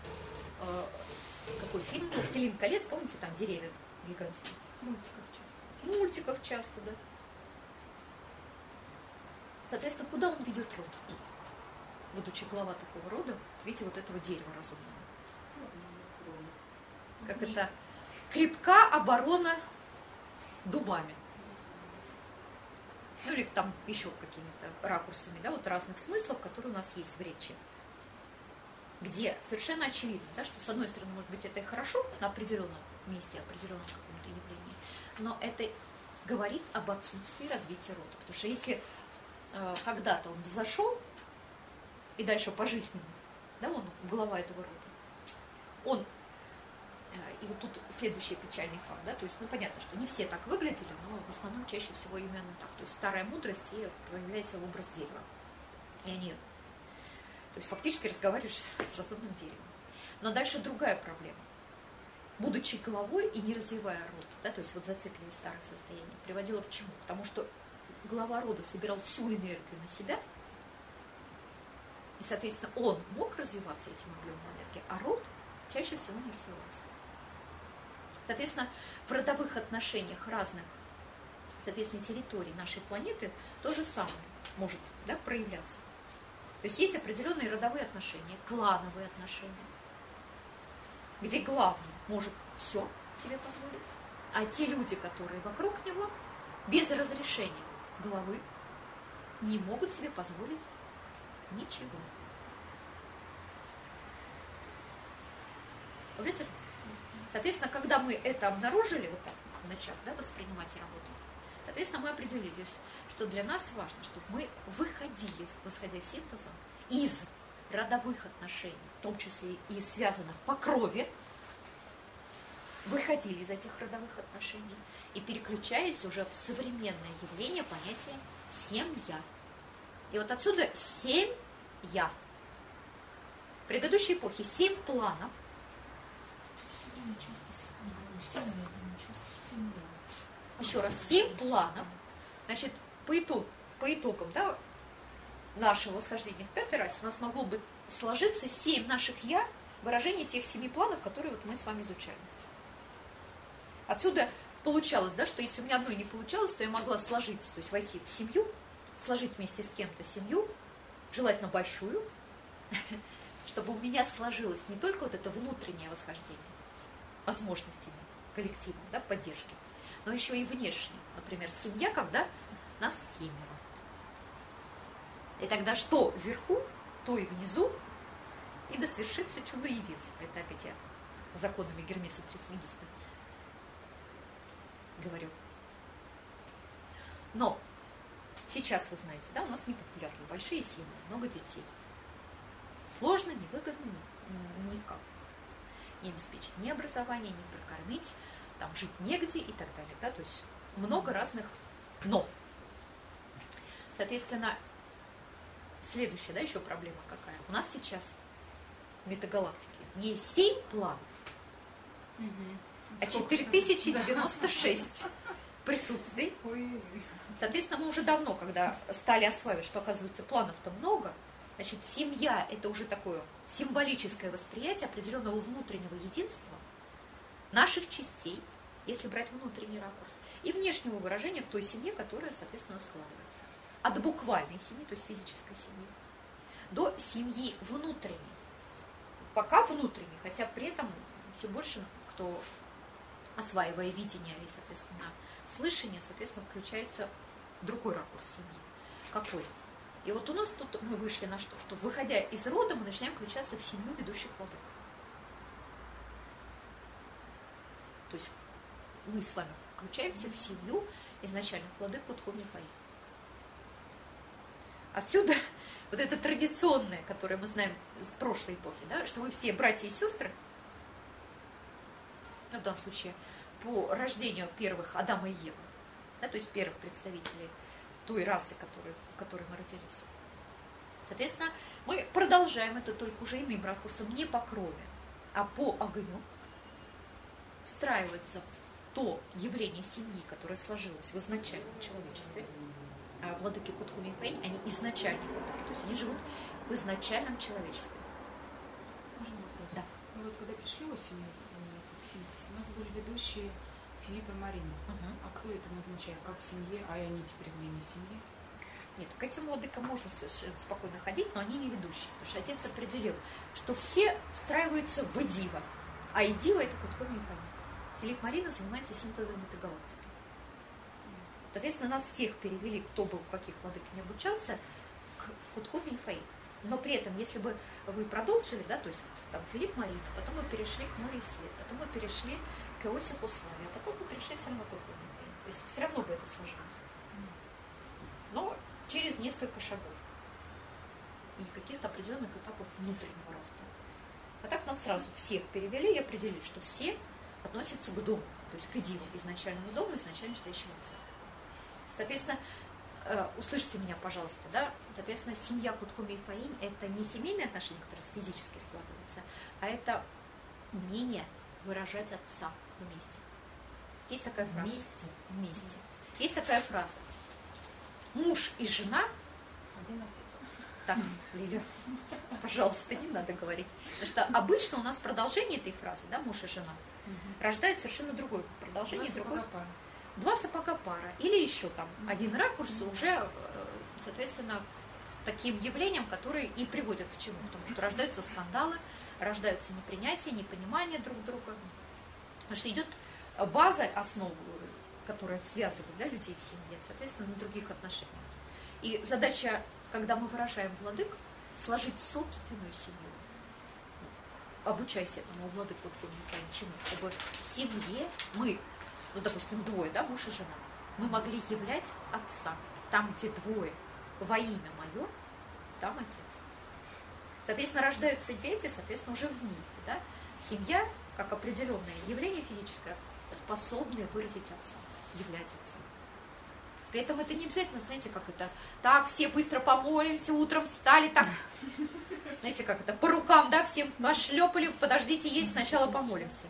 Какой фильм? «Властелин колец», помните, там деревья гигантские? В мультиках часто. В мультиках часто, да. Соответственно, куда он ведет род? Будучи глава такого рода, видите, вот этого дерева разумного. Как это? Крепка оборона дубами. Ну или там еще какими-то ракурсами, да, вот разных смыслов, которые у нас есть в речи. Где совершенно очевидно, да, что с одной стороны, может быть, это и хорошо на определенном месте, определенном каком-то явлении, но это говорит об отсутствии развития рода. Потому что если э, когда-то он взошел, и дальше пожизненно, да, он глава этого рода, он, э, и вот тут следующий печальный факт, да, то есть, ну, понятно, что не все так выглядели, но в основном чаще всего именно так. То есть старая мудрость и проявляется в образ дерева. И они... То есть фактически разговариваешь с разумным деревом. Но дальше другая проблема. Будучи главой и не развивая род, да, то есть вот зацикливаясь в старых состояниях, приводило к чему? К тому, что глава рода собирал всю энергию на себя, и, соответственно, он мог развиваться этим объемом энергии, а род чаще всего не развивался. Соответственно, в родовых отношениях разных, соответственно, территорий нашей планеты то же самое может, да, проявляться. То есть есть определенные родовые отношения, клановые отношения, где главный может все себе позволить, а те люди, которые вокруг него, без разрешения главы, не могут себе позволить ничего. Видите? Соответственно, когда мы это обнаружили, вот так, начав, да, воспринимать и работать, соответственно, мы определились, что для нас важно, чтобы мы выходили, восходя синтезом, из родовых отношений, в том числе и связанных по крови, выходили из этих родовых отношений и переключались уже в современное явление понятия семья. И вот отсюда семь я. В предыдущей эпохе семь планов. Еще раз, семь планов. Значит, по, итог, по итогам, да, нашего восхождения в пятый раз у нас могло бы сложиться семь наших я, выражение тех семи планов, которые вот мы с вами изучали. Отсюда получалось, да, что если у меня одной не получалось, то я могла сложить, то есть войти в семью, сложить вместе с кем-то семью, желательно большую, чтобы у меня сложилось не только вот это внутреннее восхождение, возможностями коллективной, да, поддержки, но еще и внешнее. Например, семья, когда нас семеро. И тогда что вверху, той внизу, и да свершится чудо единства. Это опять я законами Гермеса Трисмегиста говорю. Но сейчас, вы знаете, да, у нас непопулярны большие семьи, много детей. Сложно, невыгодно, ни, никак. Не обеспечить ни образование, ни прокормить, там жить негде и так далее. Да? То есть много разных «но». Соответственно, следующая, да, еще проблема какая. У нас сейчас в метагалактике не семь планов, угу. а четыре тысячи девяносто шесть присутствий. Соответственно, мы уже давно, когда стали осваивать, что, оказывается, планов-то много, значит, семья – это уже такое символическое восприятие определенного внутреннего единства наших частей, если брать внутренний ракурс, и внешнего выражения в той семье, которая, соответственно, складывается. От буквальной семьи, то есть физической семьи, до семьи внутренней. Пока внутренней, хотя при этом все больше, кто, осваивая видение и, соответственно, слышание, соответственно, включается другой ракурс семьи. Какой? И вот у нас тут мы вышли на что? Что, выходя из рода, мы начинаем включаться в семью ведущих владык. То есть мы с вами включаемся в семью изначальных владык Кутху-Мифаи. Отсюда вот это традиционное, которое мы знаем с прошлой эпохи, да, что мы все братья и сестры, в данном случае по рождению первых Адама и Евы, да, то есть первых представителей той расы, которой, в которой мы родились. Соответственно, мы продолжаем это только уже иным ракурсом, не по крови, а по огню, встраиваться в то явление семьи, которое сложилось в изначальном человечестве. А владыки Кутху-Мифаи, они изначальные владыки, то есть они живут в изначальном человечестве. Можно вопрос? Да. Мы вот когда пришли осенью в синтез, у нас были ведущие Филипп и Марина. Угу. А кто это назначает? Как в семье? А и они теперь вне семьи? Нет, к этим владыкам можно совершенно спокойно ходить, но они не ведущие. Потому что отец определил, что все встраиваются в Идива. А Идива это Кутху-Мифаи. Филипп Марина занимается синтезом метагалактики. Соответственно, нас всех перевели, кто был в каких владык не обучался, к Кутху-Мифаи. Но при этом, если бы вы продолжили, да, то есть вот, там Филипп Марин, потом мы перешли к Море Свет, потом мы перешли к Иосифу Славе, а потом мы перешли все равно к Кутху-Мифаи. То есть все равно бы это сложилось. Но через несколько шагов и каких-то определенных этапов внутреннего роста. А так нас сразу всех перевели и определили, что все относятся к дому, то есть к Идиву, изначальному дому, изначально стоящему отца. Соответственно, э, услышьте меня, пожалуйста, да, соответственно, семья Кутху-Мифаи – это не семейные отношения, которые физически складываются, а это умение выражать отца вместе. Есть такая фраза. Вместе. Вместе. Есть такая фраза. Муж и жена. Один отец. Так, Лиля, пожалуйста, не надо говорить. Потому что обычно у нас продолжение этой фразы, да, муж и жена, угу. рождает совершенно другое продолжение. Два другой, сапога пара. Два сапога пара. Или еще там один ракурс уже, соответственно, таким явлениям, которые и приводят к чему. Потому что рождаются скандалы, рождаются непринятие, непонимание друг друга. Потому что идет база, основа, которая связывает, да, людей в семье, соответственно, на других отношениях. И задача, когда мы выражаем владык, сложить собственную семью. Обучайся этому владыку, чему, чтобы в семье мы, ну, допустим, двое, да, муж и жена, мы могли являть отца. Там, где двое, во имя мое, там отец. Соответственно, рождаются дети, соответственно, уже вместе, да. Семья, как определенное явление физическое, способное выразить отца, являть отца. При этом это не обязательно, знаете, как это, так, все быстро помолимся, утром встали, так, знаете, как это, по рукам, да, всем пошлепали, подождите, есть, сначала помолимся.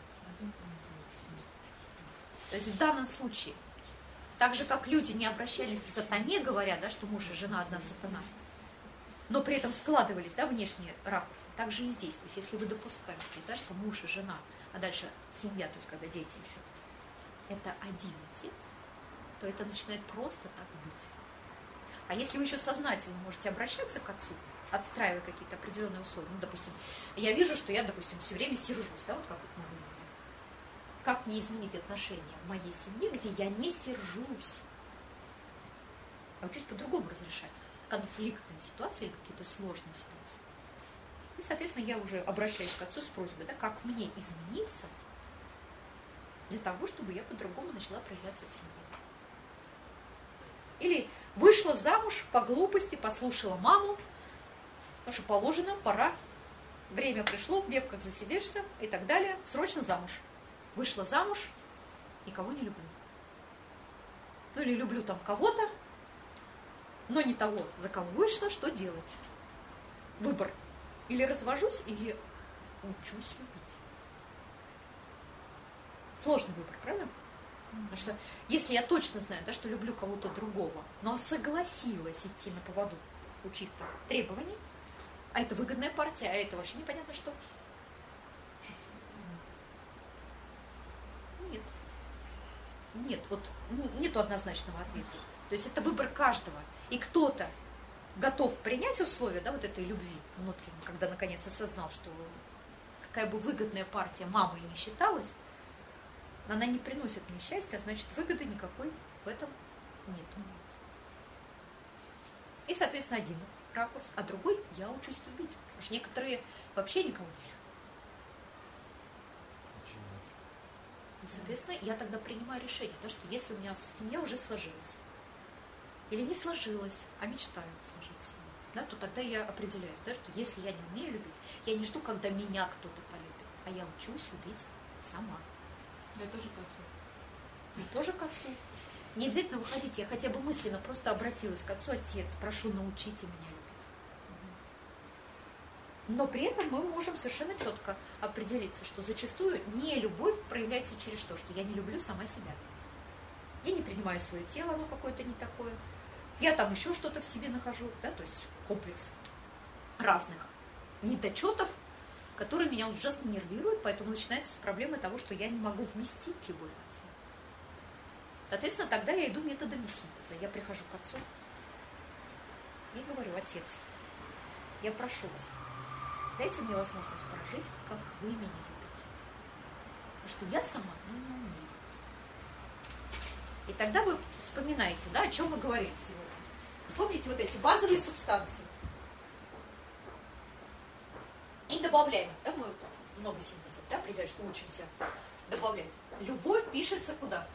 То есть в данном случае, так же, как люди не обращались к сатане, говоря, да, что муж и жена одна сатана, но при этом складывались, да, внешние ракурсы, так же и здесь. То есть если вы допускаете, да, что муж и жена, а дальше семья, то есть когда дети еще, это один отец, то это начинает просто так быть. А если вы еще сознательно можете обращаться к отцу, отстраивая какие-то определенные условия, ну, допустим, я вижу, что я, допустим, все время сержусь, да, вот как вот мы говорим. Как мне изменить отношения в моей семье, где я не сержусь? Я учусь по-другому разрешать. конфликтная ситуация или какие-то сложные ситуации. И, соответственно, я уже обращаюсь к отцу с просьбой, да, как мне измениться для того, чтобы я по-другому начала проявляться в семье. Или вышла замуж по глупости, послушала маму, потому что положено, пора, время пришло, в девках засидишься и так далее, срочно замуж. Вышла замуж, никого не люблю. Ну или люблю там кого-то, но не того, за кого вышла, что делать? Выбор. Или развожусь, или учусь любить. Сложный выбор, правда? Потому что если я точно знаю, да, что люблю кого-то другого, но согласилась идти на поводу у чьих-то требований, а это выгодная партия, а это вообще непонятно что. Нет. Нет, вот нету однозначного ответа. То есть это выбор каждого. И кто-то готов принять условия, да, вот этой любви внутренней, когда наконец осознал, что какая бы выгодная партия мамой не считалась, но она не приносит мне счастья, а значит выгоды никакой в этом нету. И, соответственно, один ракурс, а другой я учусь любить. Потому что некоторые вообще никого не любят. И, соответственно, я тогда принимаю решение, да, что если у меня семья уже сложилась, или не сложилась, а мечтаю сложить семью, да, то тогда я определяюсь, да, что если я не умею любить, я не жду, когда меня кто-то полюбит, а я учусь любить сама. Я тоже к отцу. Я тоже к отцу. Не обязательно выходить, я хотя бы мысленно просто обратилась к отцу: отец, прошу, научите меня любить. Но при этом мы можем совершенно четко определиться, что зачастую не любовь проявляется через то, что я не люблю сама себя. Я не принимаю свое тело, оно какое-то не такое. Я там еще что-то в себе нахожу, да, то есть комплекс разных недочетов, которые меня ужасно нервируют, поэтому начинается с проблемы того, что я не могу вместить любовь отца. Соответственно, тогда я иду методами синтеза. Я прихожу к отцу и говорю: отец, я прошу вас, дайте мне возможность прожить, как вы меня любите. Потому что я сама ну, не умею. И тогда вы вспоминаете, да, о чем мы говорили сегодня. Вспомните вот эти базовые субстанции. И добавляем. Да, мы много синтезов, да, определяем, что учимся добавлять. Любовь пишется куда?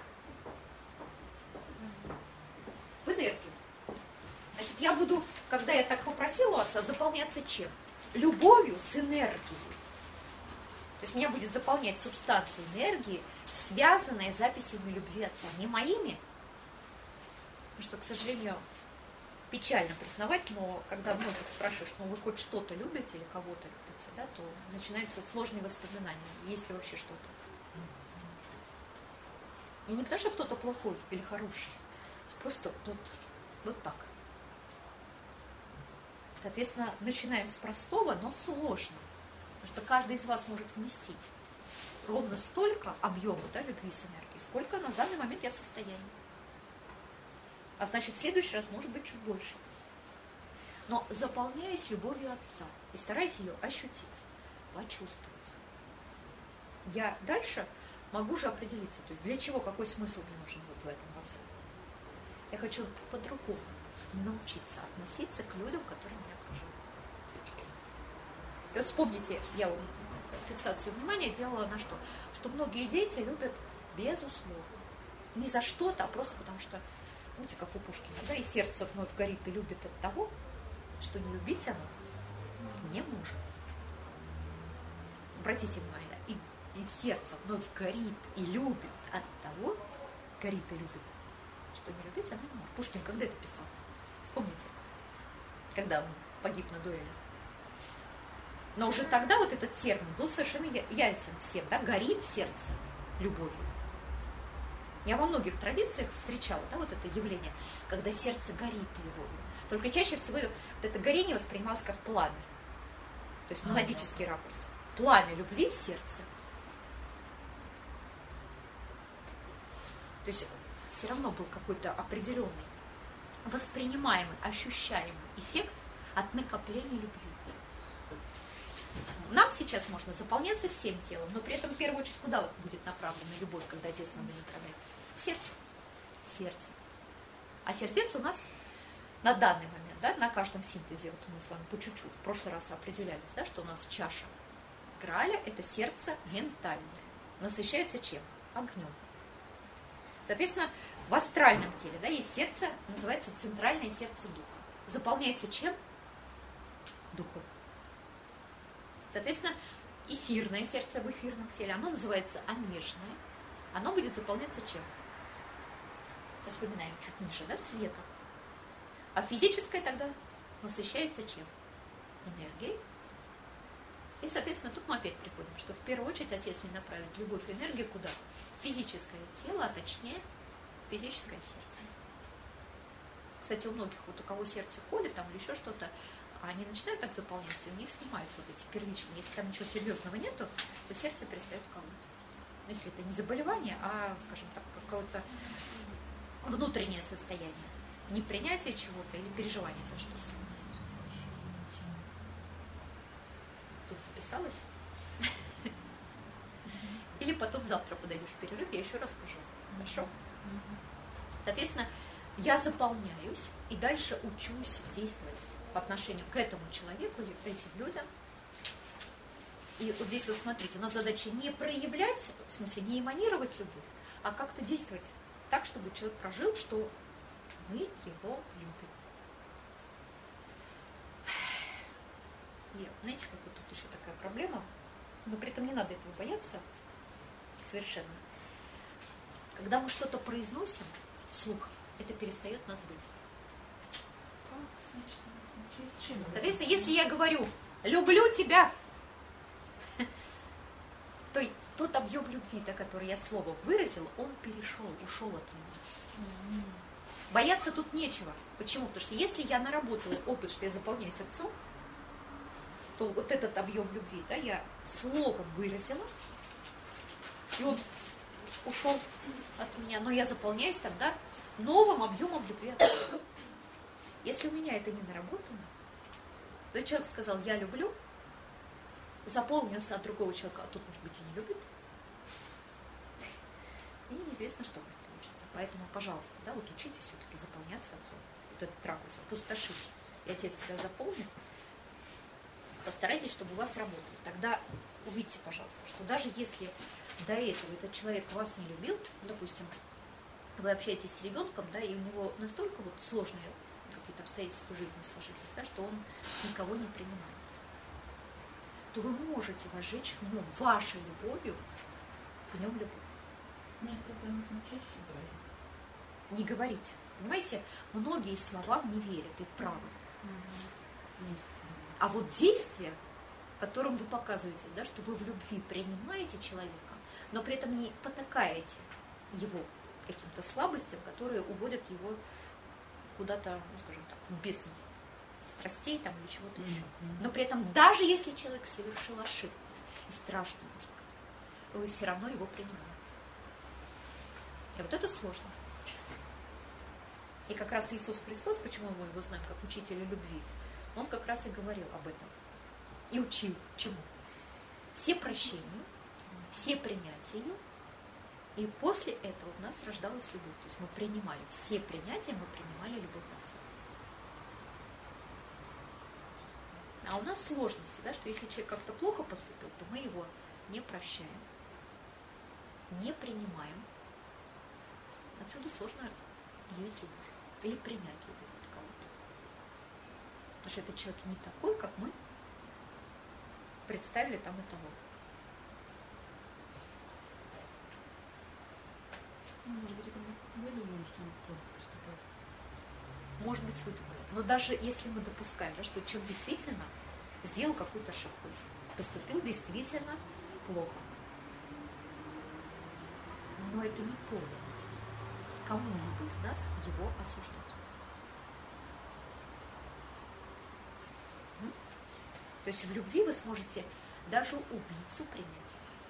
В энергию. Значит, я буду, когда я так попросила у отца, заполняться чем? Любовью с энергией. То есть меня будет заполнять субстанция энергии, связанная с записями любви отца. Не моими, потому что, к сожалению, печально признавать, но когда многих спрашиваешь, ну вы хоть что-то любите или кого-то любите, да, то начинаются сложные воспоминания, есть ли вообще что-то. И не потому, что кто-то плохой или хороший, просто вот, вот так. Соответственно, начинаем с простого, но сложного. Потому что каждый из вас может вместить ровно столько объема, да, любви с энергией, сколько на данный момент я в состоянии. А значит, в следующий раз может быть чуть больше. Но заполняясь любовью отца и стараясь ее ощутить, почувствовать, я дальше могу же определиться, то есть для чего, какой смысл мне нужен вот в этом во всем. Я хочу по-другому научиться относиться к людям, которые меня окружают. И вот вспомните, я вам фиксацию внимания делала на что? Что многие дети любят безусловно. Не за что-то, а просто потому что, помните, как у Пушкина, да, и сердце вновь горит и любит от того, что не любить оно не может. Обратите внимание, и, и сердце вновь горит и любит от того, горит и любит, что не любить оно не может. Пушкин когда это писал? Вспомните, когда он погиб на дуэли. Но уже тогда вот этот термин был совершенно ясен всем, да, горит сердце любовью. Я во многих традициях встречала, да, вот это явление, когда сердце горит любовью. Только чаще всего вот это горение воспринималось как пламя. То есть монадический ракурс. Пламя любви в сердце. То есть все равно был какой-то определенный воспринимаемый, ощущаемый эффект от накопления любви. Нам сейчас можно заполняться всем телом, но при этом в первую очередь куда будет направлена любовь, когда отец нам ее направляет? В сердце. В сердце. А сердец у нас на данный момент, да, на каждом синтезе, вот мы с вами по чуть-чуть в прошлый раз определялись, да, что у нас чаша Грааля – это сердце ментальное. Насыщается чем? Огнем. Соответственно, в астральном теле, да, есть сердце, называется центральное сердце духа. Заполняется чем? Духом. Соответственно, эфирное сердце в эфирном теле, оно называется омежное. Оно будет заполняться чем? Вспоминаем чуть ниже, да, светом. А физическое тогда насыщается чем? Энергией. И, соответственно, тут мы опять приходим, что в первую очередь Отец мне направит любовь и энергию куда? Физическое тело, а точнее физическое сердце. Кстати, у многих, вот у кого сердце колет там или еще что-то, они начинают так заполняться, и у них снимаются вот эти первичные. Если там ничего серьезного нету, то сердце перестает колоть. Но если это не заболевание, а, скажем так, какое-то внутреннее состояние. Непринятие чего-то или переживание за что-то. Тут записалась? Или потом завтра подойдешь в перерыв, я еще расскажу. Хорошо? Соответственно, я заполняюсь и дальше учусь действовать по отношению к этому человеку или к этим людям. И вот здесь вот смотрите, у нас задача не проявлять, в смысле не эманировать любовь, а как-то действовать так, чтобы человек прожил, что мы его любим. И знаете, как вот тут еще такая проблема, но при этом не надо этого бояться совершенно. Когда мы что-то произносим вслух, это перестает нас быть. Соответственно, если я говорю «люблю тебя», то тот объем любви, да, который я словом выразила, он перешел, ушел от меня. Бояться тут нечего. Почему? Потому что если я наработала опыт, что я заполняюсь отцом, то вот этот объем любви, да, я словом выразила, и он ушел от меня, но я заполняюсь тогда новым объемом любви отца. Если у меня это не наработано, то человек сказал «я люблю», заполнился от другого человека, а тут, может быть, и не любит, и неизвестно, что может получиться. Поэтому, пожалуйста, да, вот учитесь все-таки заполняться отцом. Вот этот ракурс, опустошись, и отец тебя заполнит. Постарайтесь, чтобы у вас работало. Тогда увидите, пожалуйста, что даже если до этого этот человек вас не любил, допустим, вы общаетесь с ребенком, да, и у него настолько вот сложные какие-то обстоятельства жизни сложились, да, что он никого не принимает, то вы можете возжечь в нем вашей любовью, в нем любовь. Нет, это нужно чаще говорить. Не говорить. Понимаете, многие словам не верят и правы. Есть. А вот действие, которым вы показываете, да, что вы в любви принимаете человека, но при этом не потакаете его каким-то слабостям, которые уводят его куда-то, ну, скажем так, в бездну страстей там или чего-то mm-hmm. еще. Но при этом, даже если человек совершил ошибку, и страшную, может быть, вы все равно его принимаете. И вот это сложно. И как раз Иисус Христос, почему мы его знаем как учителя любви, он как раз и говорил об этом. И учил чему? Все прощению, все принятию. И после этого у нас рождалась любовь. То есть мы принимали все принятия, мы принимали любовь Отца. А у нас сложности, да, что если человек как-то плохо поступил, то мы его не прощаем, не принимаем. Отсюда сложно явить любовь или принять любовь от кого-то. Потому что этот человек не такой, как мы представили там и того. Может быть, это мы думаем, что он плохо поступает. Может быть, выдумали. Но даже если мы допускаем, да, что человек действительно сделал какую-то ошибку, поступил действительно плохо, но это не повод кому-либо из нас его осуждать. М? То есть в любви вы сможете даже убийцу принять.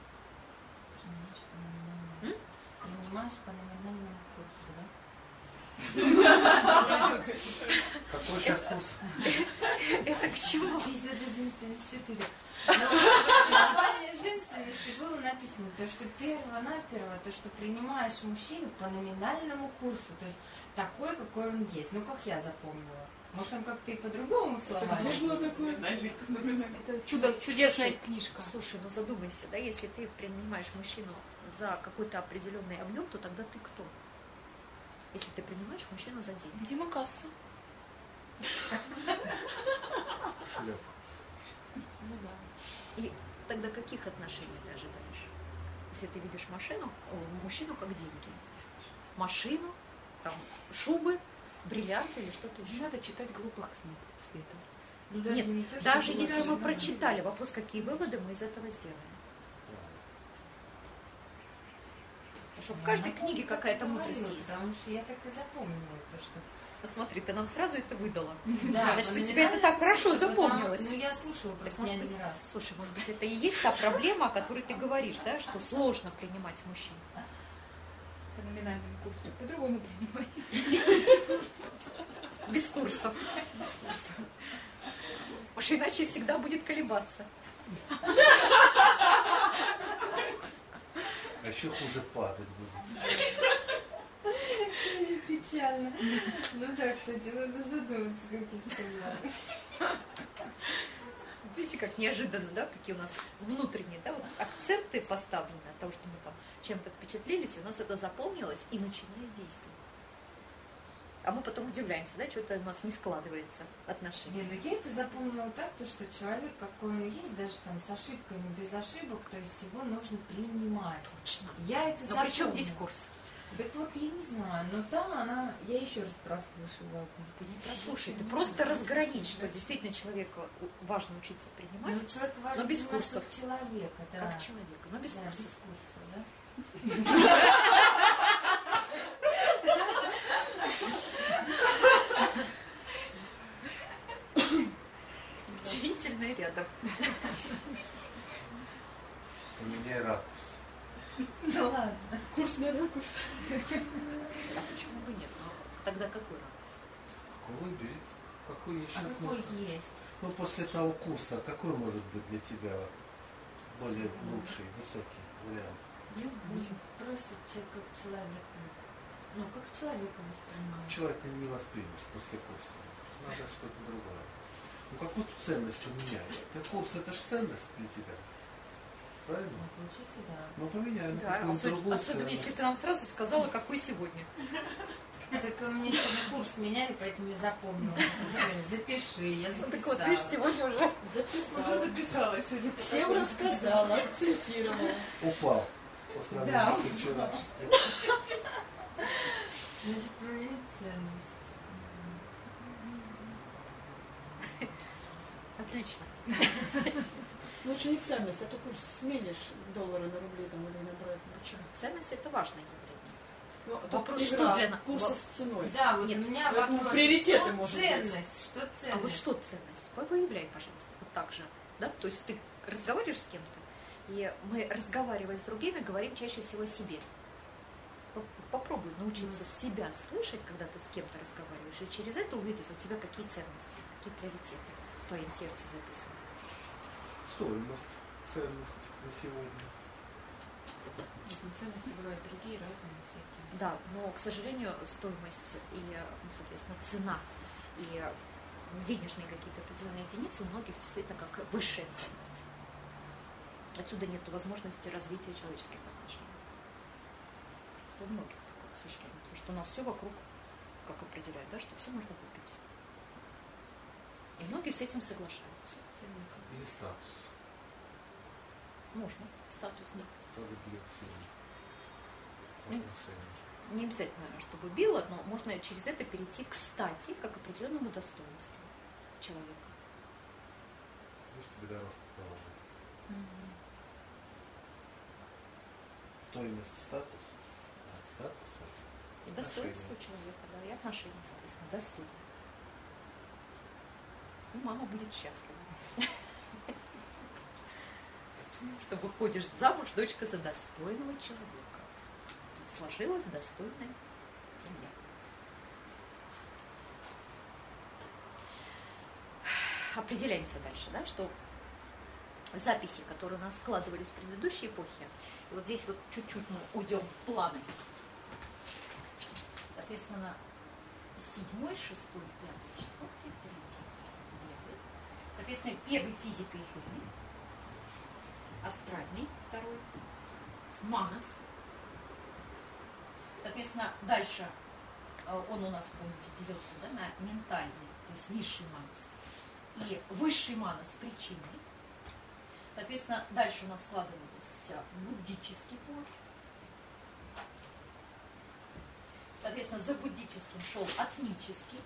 М? Принимаешь по номинальному курсу, да? Какой сейчас курс? Это к чему? пятьдесят один семьдесят четыре. Но в основании женственности было написано, то, что перво-наперво, то, что принимаешь мужчину по номинальному курсу, то есть такой, какой он есть. Ну, как я запомнила. Может, там как-то и по-другому Где сломали? было такое? Это чудо, чудесная Слушай, книжка. Слушай, ну задумайся, да, если ты принимаешь мужчину за какой-то определенный объем, то тогда ты кто? Если ты принимаешь мужчину за деньги. Видимо, касса. Шлеп. Ну да. И тогда каких отношений ты ожидаешь? Если ты видишь машину, о, мужчину как деньги. Машину, там, шубы, бриллианты или что-то Не еще. надо читать глупых книг, Света. Ну, Нет, не то, что даже было если мы ожидано. прочитали, вопрос, какие выводы мы из этого сделаем. Потому что в каждой Ну, книге так какая-то и мудрость говорила, есть. Потому что я так и запомнила то, что... Посмотри, ты нам сразу это выдала. Да, Значит, у мне тебя это надо так хорошо слушать, потому- запомнилось. Ну, я слушала просто может не быть, один раз. Слушай, может быть, это и есть та проблема, о которой ты говоришь, да, что сложно принимать мужчин. По номинальному курсу. По-другому принимай. Без курсов. Потому что иначе всегда будет колебаться. А еще хуже падать будет. Очень печально. Ну да, кстати, надо задуматься, как я сказала. Видите, как неожиданно, да, какие у нас внутренние, да, вот акценты поставлены от того, что мы там чем-то впечатлились, и у нас это запомнилось и начинает действовать. А мы потом удивляемся, да, что-то у нас не складывается отношения. Не, ну я это запомнила так, то, что человек, какой он есть, даже там с ошибками, без ошибок, то есть его нужно принимать. Точно. Я это Но при чем запомнила. здесь курс? Так вот, я не знаю, но там она, я еще раз прослушала. Ты не прослушай, ты просто разграничь, что действительно человеку важно учиться принимать, Ну, человек важно но без принимать курсов. как человека, да. как человека, но без Да, курсов. без курса, да. Удивительно рядом. Поменяй ракурс. Ну ладно. Курс на ракурс. А почему бы нет? Ну, тогда какой ракурс? Какой выберет? Какой я А сейчас какой знаю? есть? Ну, после того курса, какой может быть для тебя более лучший, высокий вариант? Любой. Просто человек как человек. Ну, как человека воспринимать. Человека не воспримешь после курса. Надо что-то другое. Ну, какую-то ценность поменяй. Это курс, это же ценность для тебя. Правильно? Ну, получается, да. Ну, поменяй на Да, какую-нибудь особ- другую особенно ценность. если ты нам сразу сказала, какой сегодня. Так у меня сегодня курс меняли, поэтому я запомнила. Запиши, я записала. Так вот, видишь, сегодня уже Записала. записала сегодня. Всем рассказала, акцентировала. Упал по сравнению Да, с вчерашним. Значит, поменять ценность. отлично. Ну, это же не ценность, а ты курс сменишь доллары на рубли там, или на обратно. Почему? Ценность – это важное явление. Ну, тут Вопрос, игра что для нас? курса Во- с ценой. Да, вот Нет, у меня поэтому вопрос, приоритеты, что может быть. ценность, что А ценность? вот что ценность? Вы- Выявляй, пожалуйста, вот так же. Да? То есть ты разговариваешь с кем-то, и мы, разговаривая с другими, говорим чаще всего о себе. Поп- Попробуй научиться себя слышать, когда ты с кем-то разговариваешь, и через это увидеть у тебя какие ценности, какие приоритеты в твоем сердце записаны. Стоимость, ценность на сегодня. Ценности бывают другие, разные всякие. Да, но, к сожалению, стоимость и, ну, соответственно, цена и денежные какие-то определенные единицы у многих действительно как высшая ценность. Отсюда нет возможности развития человеческих отношений. Это у многих такое, к сожалению. Потому что у нас все вокруг, как определяют, да, что все можно купить. И многие с этим соглашаются. Или статус. Можно. Статус, да. Тоже бьет сильно. В М. отношениях. Не обязательно, чтобы било, но можно через это перейти к стати, как определенному достоинству человека. Пусть тебе дорожку проложит. Стоимость статус. А статус И это достоинство отношения. человека, да, и отношения, соответственно, достойные. И мама будет счастлива. Что выходишь замуж, дочка, за достойного человека. Сложилась достойная семья. Определяемся дальше, да, что записи, которые у нас складывались в предыдущей эпохе, и вот здесь вот чуть-чуть мы уйдем в планы. Соответственно, седьмой, шестой, пятый, четвертый, третий, первый. Соответственно, первый физика и химия. Астральный, второй. Манас. Соответственно, дальше он у нас, помните, делился, да, на ментальный, то есть низший манас. И высший манас причинный. Соответственно, дальше у нас складывался буддический пол. Соответственно, за буддическим шел атмический.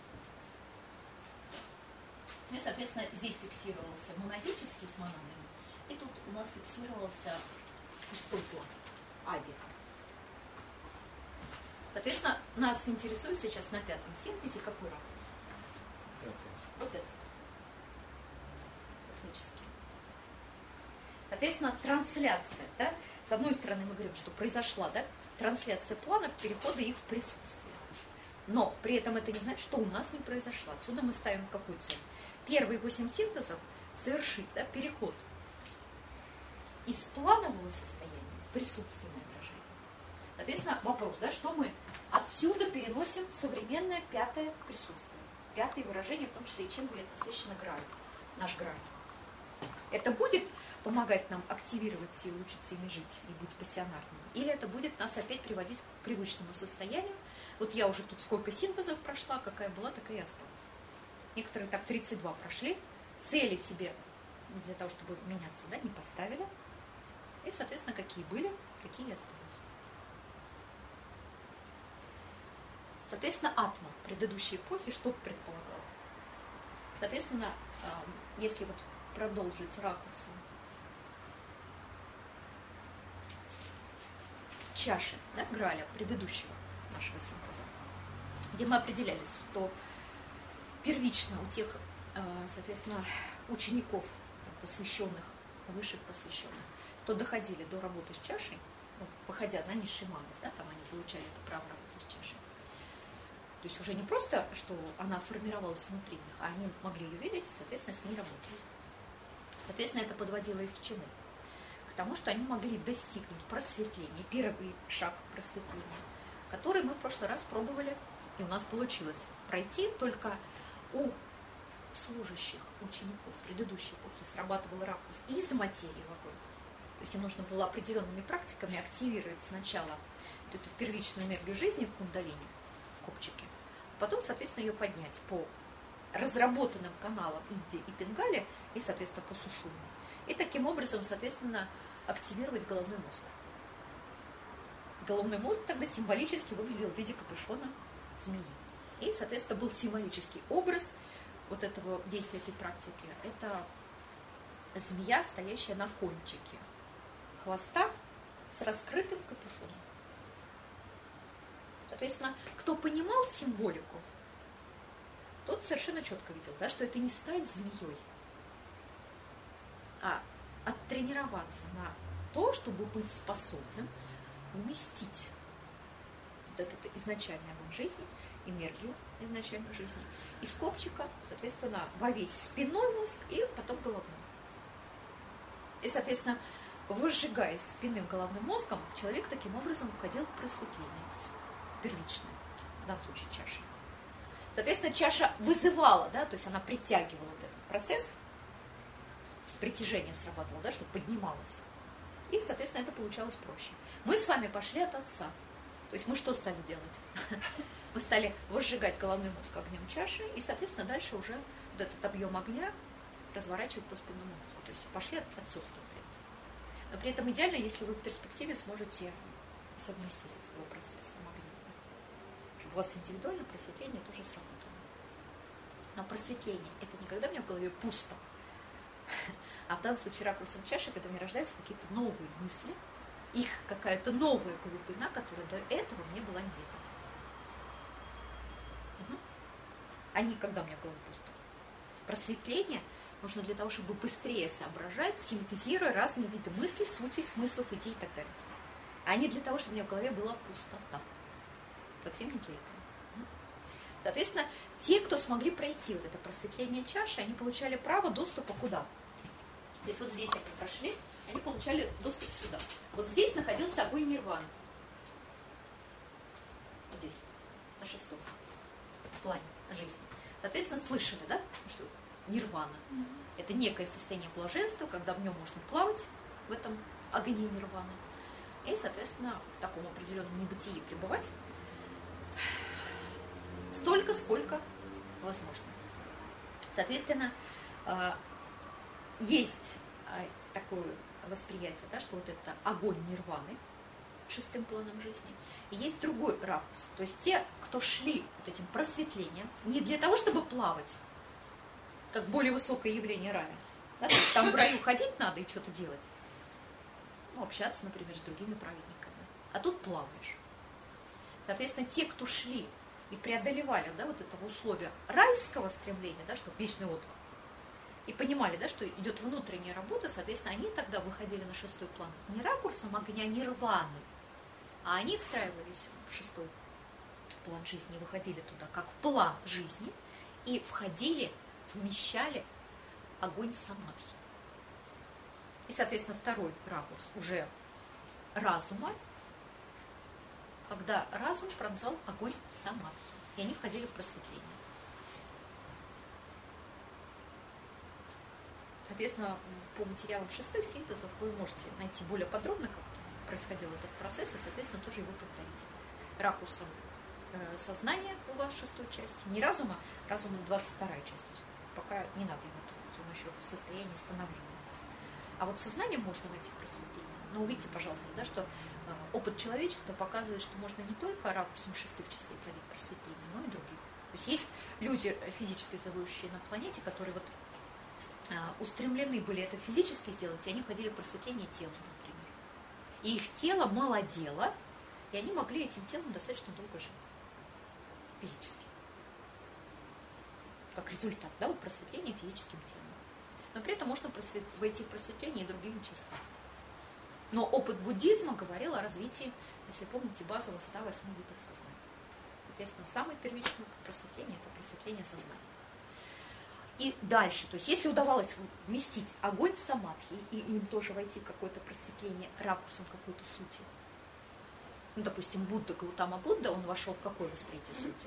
И, соответственно, здесь фиксировался монадический с монадами. И тут у нас фиксировался пустой план, ади. Соответственно, нас интересует сейчас на пятом синтезе какой ракурс? Вот этот. Атмический. Соответственно, трансляция, да? С одной стороны мы говорим, что произошла, да, трансляция планов, перехода их в присутствие. Но при этом это не значит, что у нас не произошло. Отсюда мы ставим какую цель? Первые восемь синтезов совершить, да, переход из планового состояния в присутственное выражение. Соответственно, вопрос, да, что мы отсюда переносим в современное пятое присутствие. Пятое выражение, в том числе и чем будет насыщена грань, наш грань. Это будет помогать нам активировать силы, учиться ими жить и быть пассионарными? Или это будет нас опять приводить к привычному состоянию? Вот я уже тут сколько синтезов прошла, какая была, такая и осталась. Некоторые так тридцать два прошли, цели себе для того, чтобы меняться, да, не поставили. И, соответственно, какие были, такие и остались. Соответственно, атма предыдущей эпохи что предполагал? Соответственно, если вот продолжить ракурсом чаши, да, Грааля предыдущего нашего синтеза, где мы определялись, что первично у тех, соответственно, учеников, посвященных, высших посвященных, кто доходили до работы с чашей, ну, походя на низший манас, да, там они получали это право работы с чашей. То есть уже не просто, что она формировалась внутри них, а они могли ее видеть и, соответственно, с ней работать. Соответственно, это подводило их к чему? К тому, что они могли достигнуть просветления, первый шаг просветления, который мы в прошлый раз пробовали, и у нас получилось пройти, только у служащих учеников предыдущей эпохи срабатывал ракурс из материи в огонь. То есть им нужно было определенными практиками активировать сначала вот эту первичную энергию жизни в кундалине, в копчике, а потом, соответственно, ее поднять по разработанным каналам Идди и Пингале и, соответственно, по Сушуму. И таким образом, соответственно, активировать головной мозг. Головной мозг тогда символически выглядел в виде капюшона змеи. И, соответственно, был символический образ вот этого действия этой практики. Это змея, стоящая на кончике хвоста с раскрытым капюшоном. Соответственно, кто понимал символику, тот совершенно четко видел, да, что это не стать змеей, а оттренироваться на то, чтобы быть способным уместить вот этот изначальный огонь жизни, энергию изначальной жизни, из копчика, соответственно, во весь спинной мозг и потом головной. И, соответственно, выжигаясь спинным головным мозгом, человек таким образом входил в просветление первичное, в данном случае чаша. Соответственно, чаша вызывала, да, то есть она притягивала вот этот процесс, притяжение срабатывало, да, чтобы поднималось. И, соответственно, это получалось проще. Мы с вами пошли от отца. То есть мы что стали делать? Мы стали возжигать головной мозг огнем чаши, и, соответственно, дальше уже вот этот объем огня разворачивать по спинному мозгу. То есть пошли от отцовских принципов. Но при этом идеально, если вы в перспективе сможете совместить с этого процесса магнита. Чтобы у вас индивидуальное просветление тоже сработало. Но просветление – это не когда у меня в голове пусто, а в данном случае ракурсом чаши, когда у меня рождаются какие-то новые мысли, их какая-то новая глубина, которая до этого мне была неведома. Угу. А не когда у меня в голове пусто. Просветление нужно для того, чтобы быстрее соображать, синтезируя разные виды мыслей, сутей, смыслов, идей и так далее. А не для того, чтобы у меня в голове была пустота. Совсем не для этого. Соответственно, те, кто смогли пройти вот это просветление чаши, они получали право доступа куда? То есть вот здесь они прошли, они получали доступ сюда. Вот здесь находился огонь нирваны. Вот здесь, на шестом. плане жизни. Соответственно, слышали, да, что нирвана – это некое состояние блаженства, когда в нем можно плавать, в этом огне нирваны, и, соответственно, в таком определенном небытии пребывать столько, сколько возможно. Соответственно, есть такое восприятие, да, что вот это огонь нирваны, шестым планом жизни, и есть другой ракурс. То есть те, кто шли вот этим просветлением, не для того, чтобы плавать, как более высокое явление рая, да, то есть там в раю ходить надо и что-то делать, ну, общаться, например, с другими праведниками, а тут плаваешь. Соответственно, те, кто шли и преодолевали, да, вот этого условия райского стремления, да, что вечный отдых, и понимали, да, что идет внутренняя работа, соответственно, они тогда выходили на шестой план не ракурсом огня нирваны, а они встраивались в шестой план жизни и выходили туда как в план жизни и входили, вмещали огонь самадхи. И, соответственно, второй ракурс уже разума, когда разум пронзал огонь самадхи, и они входили в просветление. Соответственно, по материалам шестых синтезов вы можете найти более подробно, как происходил этот процесс, и, соответственно, тоже его повторить. Ракурсом э, сознания у вас шестой части, не разума, разумом двадцать вторая часть. Пока не надо его трогать, он еще в состоянии становления. А вот сознанием можно найти просветление. Но увидите, пожалуйста, да, что э, опыт человечества показывает, что можно не только ракурсом шестых частей творить просветление, но и других. То есть есть люди физически живущие на планете, которые вот э, устремлены были это физически сделать, и они ходили в просветление тела, например. И их тело молодело, и они могли этим телом достаточно долго жить. Физически. Как результат, да, вот просветления физическим телом. Но при этом можно просвет... войти в просветление и другими частями. Но опыт буддизма говорил о развитии, если помните, базовых ста восьми видов сознания. Соответственно, самый первичный опыт просветления – это просветление сознания. И дальше, то есть если удавалось вместить огонь самадхи и им тоже войти в какое-то просветление ракурсом какой-то сути, ну, допустим, Будда, Гаутама Будда, он вошел в какое восприятие сути?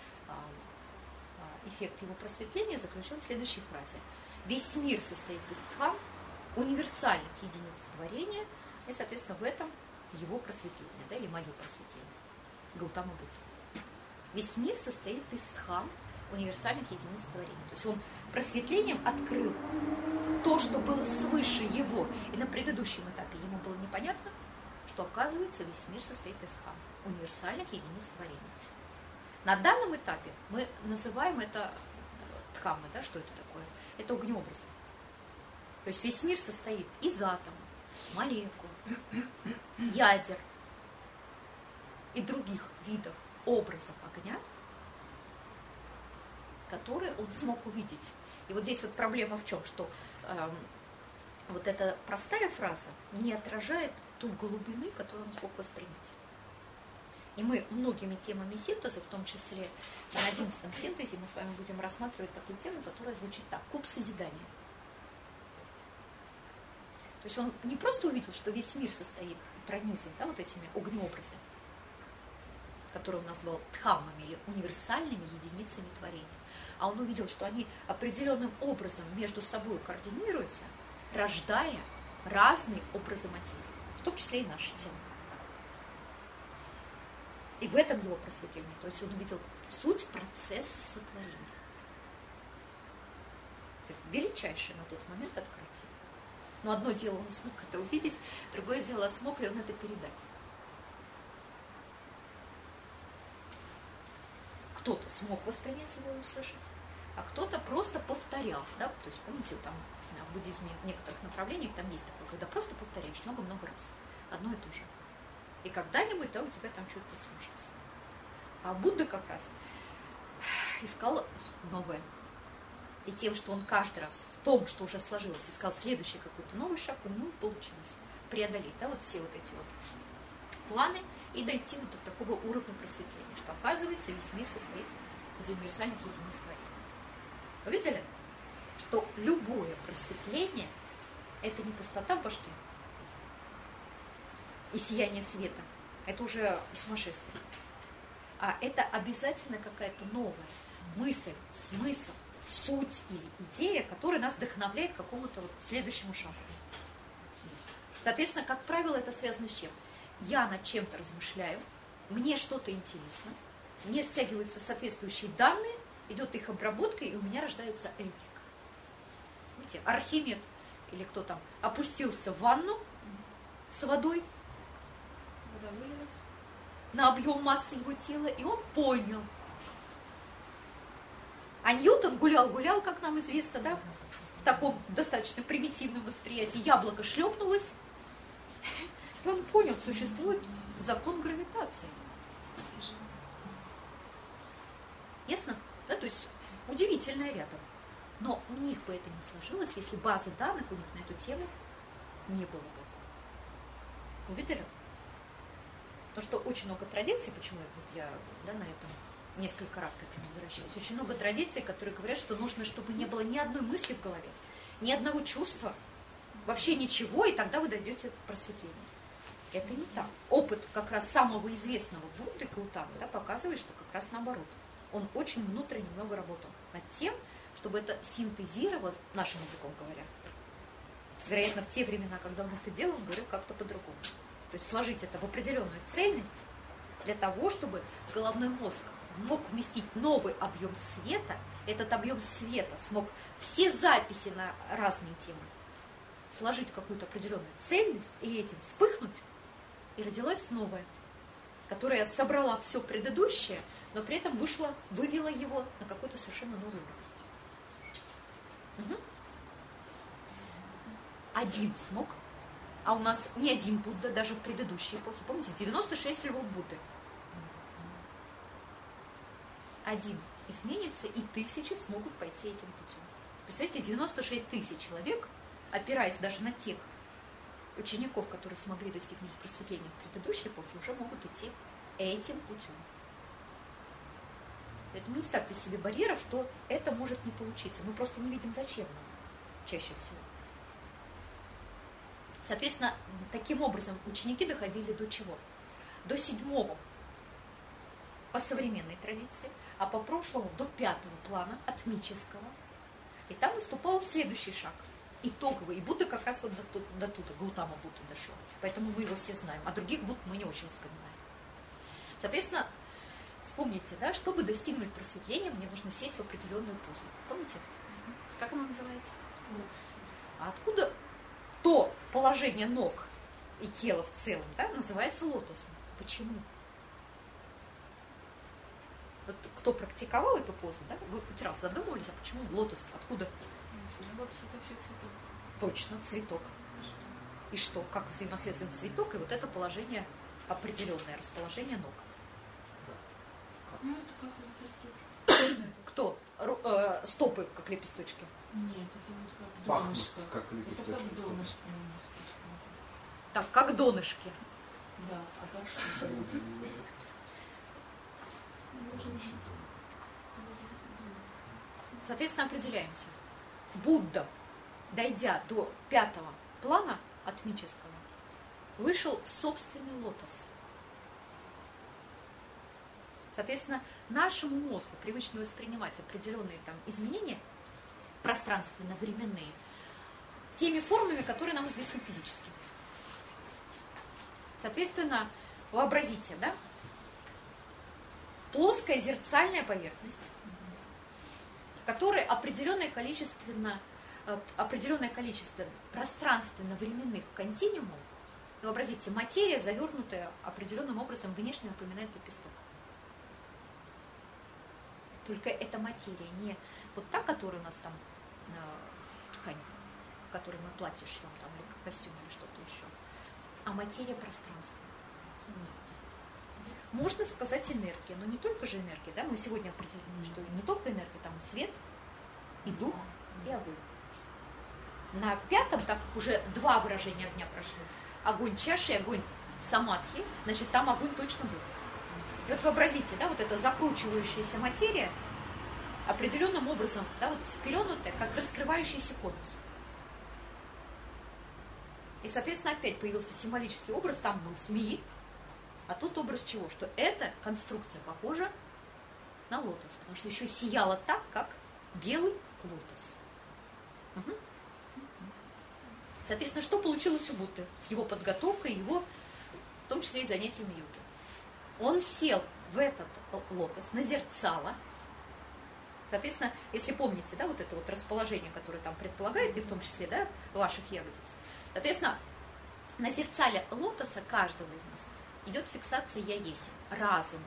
Эффект его просветления заключен в следующей фразе. Весь мир состоит из дхам, универсальных единиц творения, и, соответственно, в этом его просветление, да, или мое просветление. Гаутама Будда. Весь мир состоит из дхам, универсальных единиц творения. То есть он просветлением открыл то, что было свыше его. И на предыдущем этапе ему было непонятно, что, оказывается, весь мир состоит из дхам, универсальных единиц творения. На данном этапе мы называем это дхаммы, да, что это такое? Это огнеобразы. То есть весь мир состоит из атомов, молекул, ядер и других видов образов огня, которые он смог увидеть. И вот здесь вот проблема в чем, что э, вот эта простая фраза не отражает ту глубины, которую он смог воспринять. И мы многими темами синтеза, в том числе на одиннадцатом синтезе, мы с вами будем рассматривать такую тему, которая звучит так: куб созидания. То есть он не просто увидел, что весь мир состоит, пронизан, да, вот этими огнеобразами, которые он назвал дхаммами или универсальными единицами творения, а он увидел, что они определенным образом между собой координируются, рождая разные образы материи, в том числе и наше тело. И в этом его просветление. То есть он увидел суть процесса сотворения. Это величайшее на тот момент открытие. Но одно дело он смог это увидеть, другое дело, смог ли он это передать. Кто-то смог воспринять его и услышать, а кто-то просто повторял. Да? То есть, помните, там в буддизме в некоторых направлениях там есть такое, когда просто повторяешь много-много раз одно и то же. И когда-нибудь, да, у тебя там что-то сложится. А Будда как раз искал новое. И тем, что он каждый раз в том, что уже сложилось, искал следующий какой-то новый шаг, ему получилось преодолеть, да, вот все вот эти вот планы и дойти вот до такого уровня просветления, что, оказывается, весь мир состоит из универсальных единиц творения. Вы видели, что любое просветление – это не пустота в башке и сияние света. Это уже сумасшествие. а это обязательно какая-то новая мысль, смысл, суть или идея, которая нас вдохновляет к какому-то вот следующему шагу. Соответственно, как правило, это связано с чем? Я над чем-то размышляю, мне что-то интересно, мне стягиваются соответствующие данные, идет их обработка, и у меня рождается эврика. Видите, Архимед или кто там опустился в ванну с водой, Вода вылилась. на объем массы его тела, и он понял. А Ньютон гулял-гулял, как нам известно, да, в таком достаточно примитивном восприятии. Яблоко шлепнулось, и он понял, существует закон гравитации. Ясно? Да, то есть удивительное рядом. Но у них бы это не сложилось, если базы данных у них на эту тему не было бы. Увидели? Потому что очень много традиций, почему вот я да, на этом несколько раз к этому возвращаюсь, очень много традиций, которые говорят, что нужно, чтобы не было ни одной мысли в голове, ни одного чувства, вообще ничего, и тогда вы дойдете к просветлению. Это не так. Опыт как раз самого известного Будды Гаутамы да, показывает, что как раз наоборот. Он очень внутренне много работал над тем, чтобы это синтезировалось, нашим языком говоря. Вероятно, в те времена, когда он это делал, он говорил как-то по-другому. То есть сложить это в определенную цельность для того, чтобы головной мозг мог вместить новый объем света, этот объем света смог все записи на разные темы сложить в какую-то определенную цельность и этим вспыхнуть, и родилась новая, которая собрала все предыдущее, но при этом вышла, вывела его на какой-то совершенно новый уровень. Угу. Один смог, а у нас не один Будда, даже в предыдущей эпохе. Помните, девяносто шесть львов Будды. Один изменится, и тысячи смогут пойти этим путем. Представляете, девяносто шесть тысяч человек, опираясь даже на тех учеников, которые смогли достигнуть просветления в предыдущей эпохе, уже могут идти этим путем. Поэтому не ставьте себе барьеров, что это может не получиться. Мы просто не видим, зачем нам чаще всего. Соответственно, таким образом ученики доходили до чего? До седьмого по современной традиции, а по прошлому до пятого плана атмического. И там наступал следующий шаг, итоговый. И Будда как раз вот до, до, до туда, Гаутама Будда дошел. Поэтому мы его все знаем, а других Будд мы не очень вспоминаем. Соответственно, вспомните, да, чтобы достигнуть просветления, мне нужно сесть в определенную позу. Помните? Как она называется? А откуда то положение ног и тела в целом, да, называется лотосом? Почему? Вот кто практиковал эту позу, да, вы хоть раз задумывались, а почему лотос? Откуда? Лотос это вообще цветок. Точно, цветок. И что? Как взаимосвязан цветок и вот это положение, определенное расположение ног? Ну, это как лепесточки. Кто? Ру- э, стопы, как лепесточки. Нет, это вот как Пахнут, донышко. как Это лепесточки. как донышко. Так, как донышки. Да, а дальше уже. Соответственно, определяемся. Будда, дойдя до пятого плана атмического, вышел в собственный лотос. Соответственно, нашему мозгу привычно воспринимать определенные там изменения пространственно-временные теми формами, которые нам известны физически. Соответственно, вообразите, да? Плоская зеркальная поверхность, в которой определенное количество, определенное количество пространственно-временных континуумов. Вообразите, материя, завернутая определенным образом, внешне напоминает лепесток. Только эта материя не вот та, которая у нас там э, ткань, в которой мы платье шьем, там, или костюм, или что-то еще, а материя пространства. Можно сказать энергия, но не только же энергия, да, мы сегодня определили, что не только энергия, там и свет, и дух, и огонь. На пятом, так как уже два выражения огня прошли, огонь чаши и огонь самадхи, значит, там огонь точно был. И вот вообразите, да, вот эта закручивающаяся материя определенным образом, да, вот спеленутая, как раскрывающийся конус. И, соответственно, опять появился символический образ, там был змеи, А тут образ чего? Что эта конструкция похожа на лотос, потому что еще сияла так, как белый лотос. Угу. Соответственно, что получилось у Будды с его подготовкой, его, в том числе и занятиями йоги? Он сел в этот лотос, на зерцало. Соответственно, если помните, да, вот это вот расположение, которое там предполагает, и в том числе, да, ваших ягодиц. Соответственно, на зерцале лотоса каждого из нас идет фиксация «я есть», разума.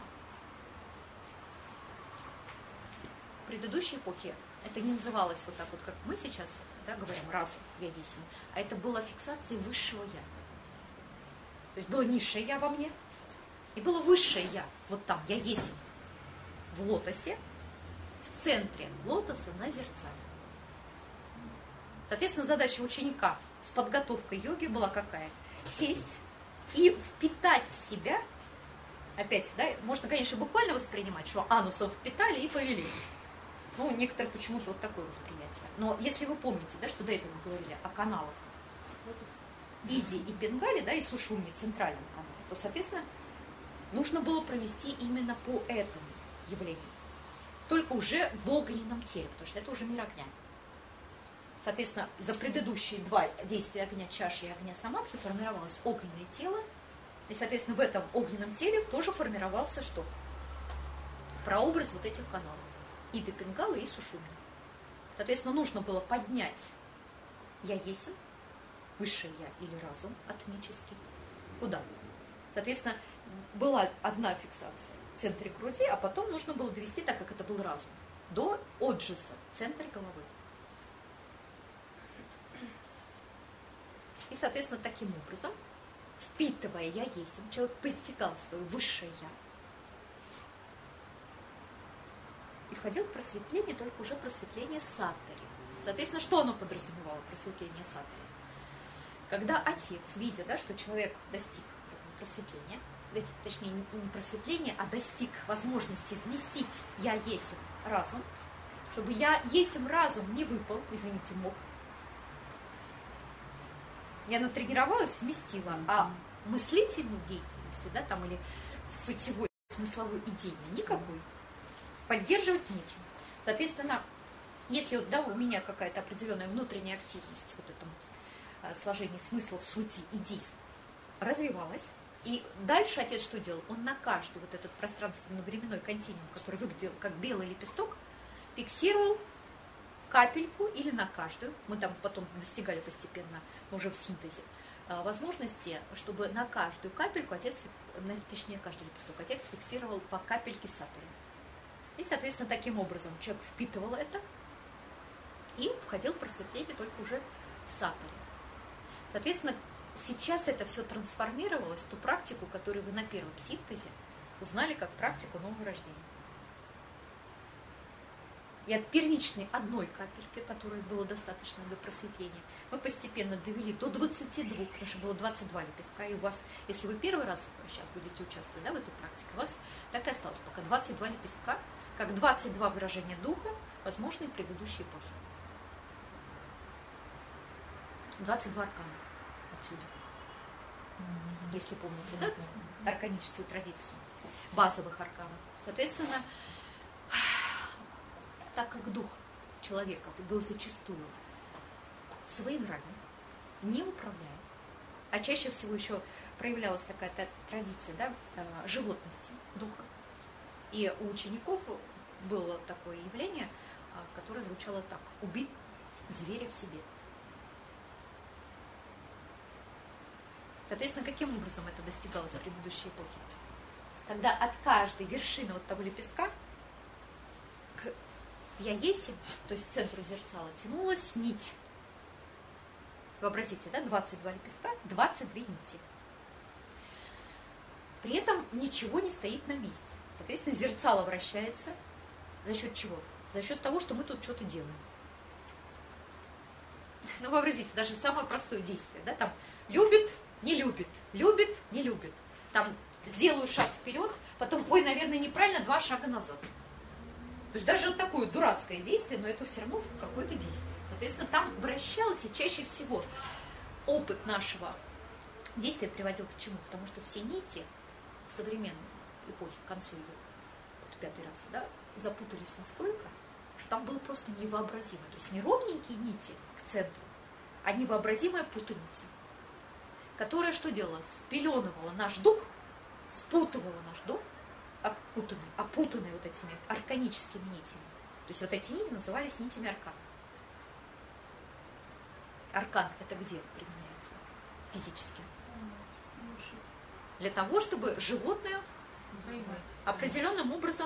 В предыдущей эпохе это не называлось вот так вот, как мы сейчас, да, говорим, разум, «я есть», а это была фиксация высшего «я». То есть было низшее «я» во мне, и было высшее «я», вот там, «я есть», в лотосе, в центре лотоса на зерцале. Соответственно, задача ученика с подготовкой йоги была какая? Сесть и впитать в себя, опять, да, можно, конечно, буквально воспринимать, что анусом впитали и повели. Ну, некоторые почему-то вот такое восприятие. Но если вы помните, да, что до этого мы говорили о каналах Иди и Пенгали, да, и Сушумни, центральном канале, то, соответственно, нужно было провести именно по этому явлению. Только уже в огненном теле, потому что это уже мир огня. Соответственно, за предыдущие два действия огня чаши и огня самадхи формировалось огненное тело. И, соответственно, в этом огненном теле тоже формировался что? Прообраз вот этих каналов. Иды, Пингалы и Сушумни. Соответственно, нужно было поднять «я есмь», высшее «я» или разум атомический. Куда? Соответственно, была одна фиксация в центре груди, а потом нужно было довести, так как это был разум, до оджиса в центре головы. И, соответственно, таким образом, впитывая «я есмь», человек постигал свое высшее «я» и входил в просветление, только уже просветление саттари. Соответственно, что оно подразумевало, просветление саттари? Когда отец, видя, да, что человек достиг этого просветления, точнее, не просветления, а достиг возможности вместить «я есмь» разум, чтобы «я есмь» разум не выпал, извините, мог, я натренировалась, вместила, а мыслительной деятельности, да, там, или сутевой, смысловой идеи никакой, поддерживать нечем. Соответственно, если вот, да, у меня какая-то определенная внутренняя активность, вот этом а, сложении смыслов, сути, идей развивалась, и дальше отец что делал? Он на каждый вот этот пространственно-временной континуум, который выглядел как белый лепесток, фиксировал капельку или на каждую, мы там потом достигали постепенно, уже в синтезе, возможности, чтобы на каждую капельку отец, точнее каждый лепесток, отец фиксировал по капельке саттари. И, соответственно, таким образом человек впитывал это и входил в просветление только уже саттари. Соответственно, сейчас это все трансформировалось в ту практику, которую вы на первом синтезе узнали как практику нового рождения. И от первичной одной капельки, которой было достаточно для просветления, мы постепенно довели до двадцати двух, потому что было двадцать два лепестка, и у вас, если вы первый раз сейчас будете участвовать, да, в этой практике, у вас так и осталось пока двадцать два лепестка, как двадцать два выражения духа, возможные в предыдущей эпохе. двадцать два аркана отсюда. Если помните, да, арканическую традицию, базовых арканов. Соответственно, так как дух человека был зачастую своенравен, неуправляем, а чаще всего еще проявлялась такая традиция, да, животности духа. И у учеников было такое явление, которое звучало так: убить зверя в себе. Соответственно, каким образом это достигалось в предыдущей эпохе? Когда от каждой вершины вот того лепестка к «я есмь», то есть к центру зерцала, тянулась нить. Вообразите, да, двадцать два лепестка, двадцать две нити. При этом ничего не стоит на месте. Соответственно, зерцало вращается. За счет чего? За счет того, что мы тут что-то делаем. Ну, вообразите, даже самое простое действие, да, там любит, не любит, любит, не любит. Там сделаю шаг вперед, потом, ой, наверное, неправильно, два шага назад. То есть даже вот такое дурацкое действие, но это все равно какое-то действие. Соответственно, там вращалось, и чаще всего опыт нашего действия приводил к чему? Потому что все нити к современной эпохе, к концу ее, вот пятой расы, да, запутались настолько, что там было просто невообразимо. То есть не ровненькие нити к центру, а невообразимая путаница, которая что делала? Спеленывала наш дух, спутывала наш дух, опутанный, опутанный вот этими арканическими нитями. То есть вот эти нити назывались нитями аркана. Аркан это где применяется? Физически. Для того, чтобы животное определенным образом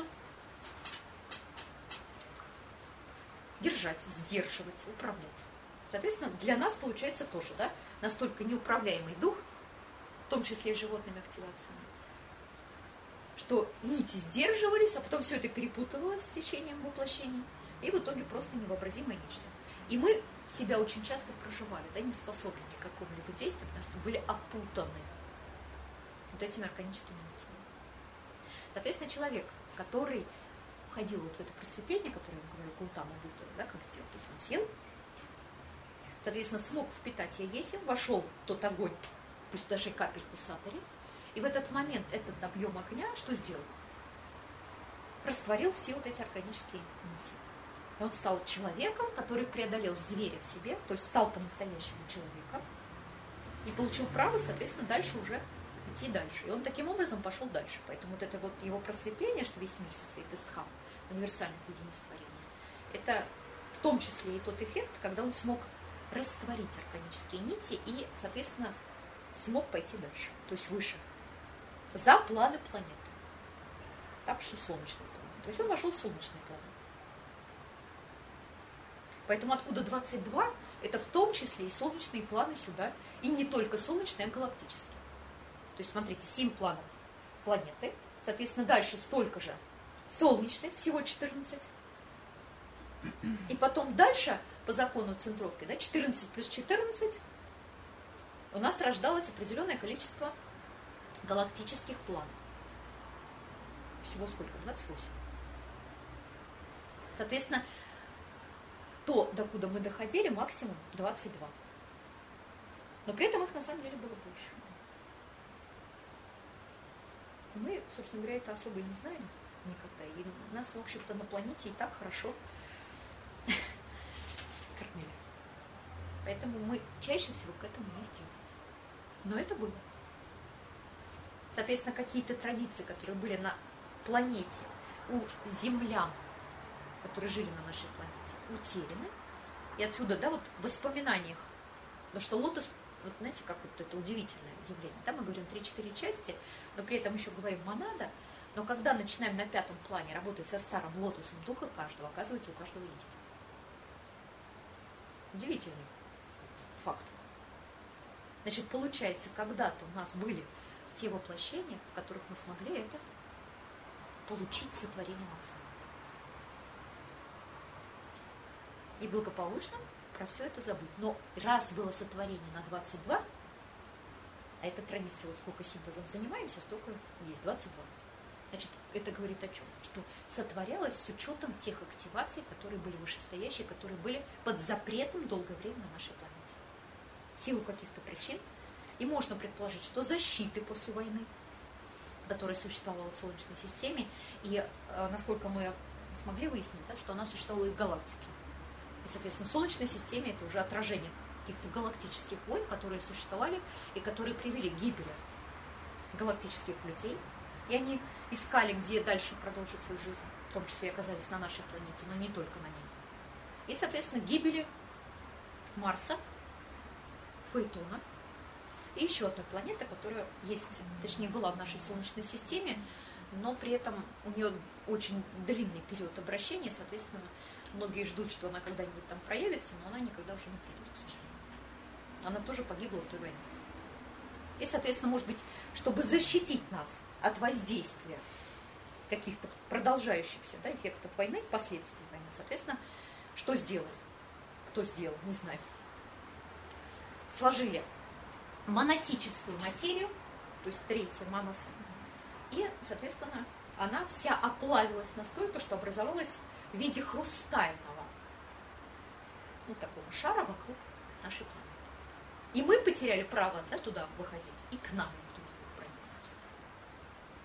держать, сдерживать, управлять. Соответственно, для нас получается тоже, да, настолько неуправляемый дух, в том числе и животными активациями, что нити сдерживались, а потом все это перепутывалось с течением воплощения, и в итоге просто невообразимое нечто. И мы себя очень часто проживали, да, не способны ни к какому-либо действию, потому что были опутаны вот этими арканическими нитями. Соответственно, человек, который входил вот в это просветление, которое я вам говорю, Гаутама Будда, да, как сделать, то есть он сел, соответственно, смог впитать яесим, вошел в тот огонь, пусть даже капельку сатори, и в этот момент этот объем огня что сделал? Растворил все вот эти арканические нити. И он стал человеком, который преодолел зверя в себе, то есть стал по-настоящему человеком, и получил право, соответственно, дальше уже идти дальше. И он таким образом пошел дальше. Поэтому вот это вот его просветление, что весь мир состоит из дхам, универсальных единиц творения, это в том числе и тот эффект, когда он смог растворить арканические нити и, соответственно, смог пойти дальше, то есть выше, за планы планеты. Там шли солнечные планы. То есть он вошел в солнечные планы. Поэтому откуда двадцать два, это в том числе и солнечные планы сюда, и не только солнечные, а галактические. То есть, смотрите, семь планов планеты, соответственно, дальше столько же солнечных, всего четырнадцать. И потом дальше, по закону центровки, да, четырнадцать плюс четырнадцать, у нас рождалось определенное количество галактических планов. Всего сколько? двадцать восемь. Соответственно, то, докуда мы доходили, максимум двадцать два. Но при этом их на самом деле было больше. Мы, собственно говоря, это особо и не знаем никогда. И нас, в общем-то, на планете и так хорошо кормили. Поэтому мы чаще всего к этому не стремились. Но это было. Соответственно, какие-то традиции, которые были на планете у землян, которые жили на нашей планете, утеряны. И отсюда, да, вот в воспоминаниях, потому что лотос, вот знаете, как вот это удивительное явление. Там мы говорим три-четыре части, но при этом еще говорим монада. Но когда начинаем на пятом плане работать со старым лотосом духа каждого, оказывается, у каждого есть. Удивительный факт. Значит, получается, когда-то у нас были те воплощения, в которых мы смогли это получить сотворением Отца. И благополучно про все это забыть. Но раз было сотворение на двадцать два, а это традиция, вот сколько синтезом занимаемся, столько есть, двадцать два. Значит, это говорит о чем? Что сотворялось с учетом тех активаций, которые были вышестоящие, которые были под запретом долгое время на нашей планете. В силу каких-то причин. И можно предположить, что защиты после войны, которая существовала в Солнечной системе, и э, насколько мы смогли выяснить, да, что она существовала и в галактике. И, соответственно, в Солнечной системе это уже отражение каких-то галактических войн, которые существовали и которые привели к гибели галактических людей. И они искали, где дальше продолжить свою жизнь, в том числе и оказались на нашей планете, но не только на ней. И, соответственно, гибели Марса, Фаэтона и еще одной планеты, которая есть, точнее, была в нашей Солнечной системе, но при этом у нее очень длинный период обращения, соответственно, многие ждут, что она когда-нибудь там проявится, но она никогда уже не придет, к сожалению. Она тоже погибла в той войне. И, соответственно, может быть, чтобы защитить нас от воздействия каких-то продолжающихся, да, эффектов войны, последствий войны, соответственно, что сделали? Кто сделал? Не знаю. Сложили моносическую материю, то есть третья моноса, и, соответственно, она вся оплавилась настолько, что образовалась в виде хрустального, ну, такого шара вокруг нашей планеты. И мы потеряли право, да, туда выходить, и к нам никто не будет проникнуть.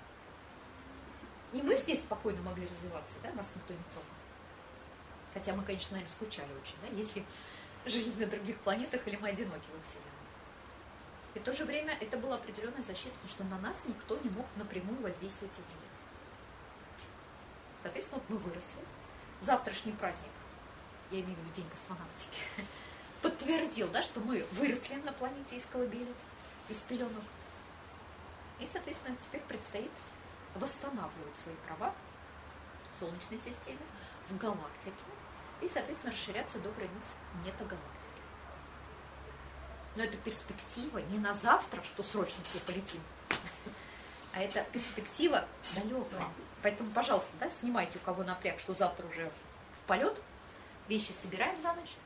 И мы здесь спокойно могли развиваться, да, нас никто не трогал. Хотя мы, конечно, наверное, скучали очень, да, если жизнь на других планетах или мы одиноки во Вселенной. И в то же время это была определенная защита, потому что на нас никто не мог напрямую воздействовать и влиять. Соответственно, вот мы выросли. Завтрашний праздник, я имею в виду День космонавтики, подтвердил, да, что мы выросли на планете из колыбели, из пеленок. И, соответственно, теперь предстоит восстанавливать свои права в Солнечной системе, в галактике и, соответственно, расширяться до границ метагалактики. Но это перспектива не на завтра, что срочно все полетим, а это перспектива далекая. Поэтому, пожалуйста, да, снимайте, у кого напряг, что завтра уже в, в полет, вещи собираем за ночь.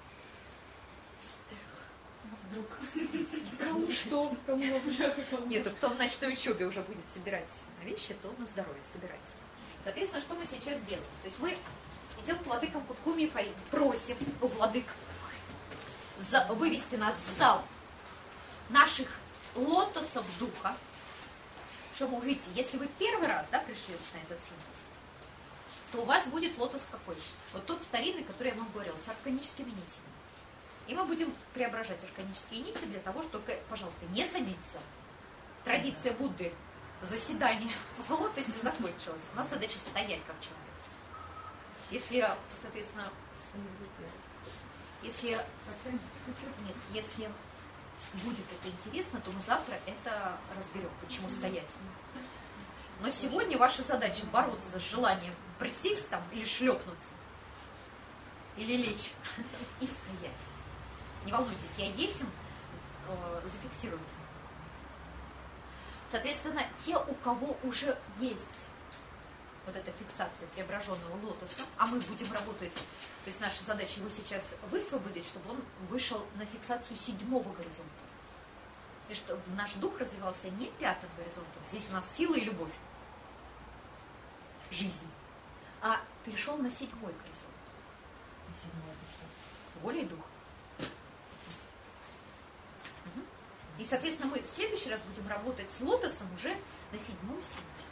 Вдруг. Кому что? Кому напряг, а кому... Нет, кто в ночной учебе уже будет собирать вещи, то на здоровье собирайте. Соответственно, что мы сейчас делаем? То есть мы идем к владыкам Куткуми и Фари, просим у владык за, вывести нас в зал наших лотосов духа. Чтобы, видите, если вы первый раз, да, пришли на этот синтез, то у вас будет лотос какой? Вот тот старинный, который я вам говорила, с арканическими нитями. И мы будем преображать арканические нити для того, чтобы, пожалуйста, не садиться. Традиция Будды заседания в лотосе закончилась. У нас задача стоять как человек. Если, соответственно, если, нет, если будет это интересно, то мы завтра это разберем, почему стоять. Но сегодня ваша задача бороться с желанием присесть там или шлепнуться, или лечь и стоять. Не волнуйтесь, я есим, э, зафиксируется. Соответственно, те, у кого уже есть вот эта фиксация преображенного лотоса, а мы будем работать, то есть наша задача его сейчас высвободить, чтобы он вышел на фиксацию седьмого горизонта. И чтобы наш дух развивался не пятым горизонтом, здесь у нас сила и любовь, жизнь, а перешел на седьмой горизонт. На седьмой это что? Воля и дух. Угу. И, соответственно, мы в следующий раз будем работать с лотосом уже на седьмом синтезе.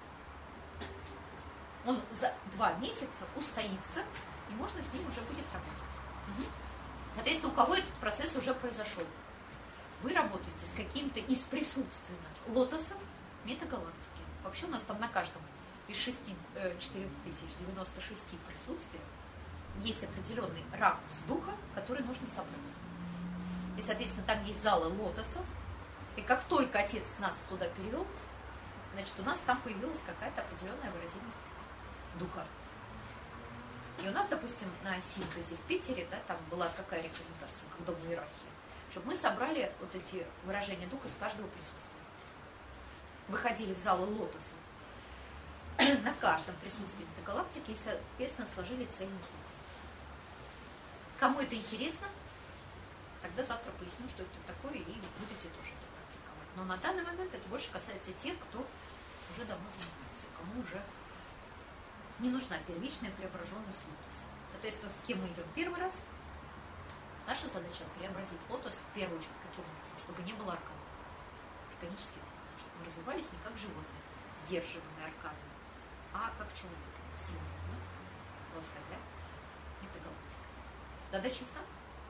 Он за два месяца устоится, и можно с ним уже будет работать. Угу. Соответственно, у кого этот процесс уже произошел? Вы работаете с каким-то из присутственных лотосов метагалактики. Вообще у нас там на каждом из четыре тысячи девяносто шесть присутствий есть определенный ракурс духа, который нужно собрать. И, соответственно, там есть залы лотосов. И как только Отец нас туда перевел, значит, у нас там появилась какая-то определенная выразимость духа. И у нас, допустим, на синтезе в Питере, да, там была какая рекомендация, как удобная иерархия, чтобы мы собрали вот эти выражения духа с каждого присутствия. Выходили в залы лотоса на каждом присутствии метагалактики и, соответственно, сложили цельность духа. Кому это интересно, тогда завтра поясню, что это такое, и будете тоже это практиковать. Но на данный момент это больше касается тех, кто уже давно занимается, кому уже не нужна первичная преображенность лотоса. Соответственно, с кем мы идем первый раз, наша задача преобразить лотос в первую очередь каким образом, чтобы не было аркан, органических лотосов, чтобы мы развивались не как животные, сдерживаемые арканами, а как человек, сильный, восходя метагалактика. Задача ясна?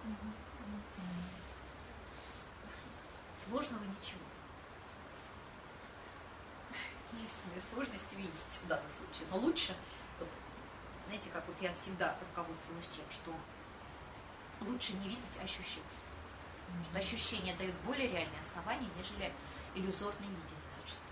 Сложного ничего. Единственная сложность видеть в данном случае. Но лучше, вот, знаете, как вот я всегда руководствовалась тем, что лучше не видеть, а ощущать. Потому что ощущения дают более реальные основания, нежели иллюзорное видение зачастую.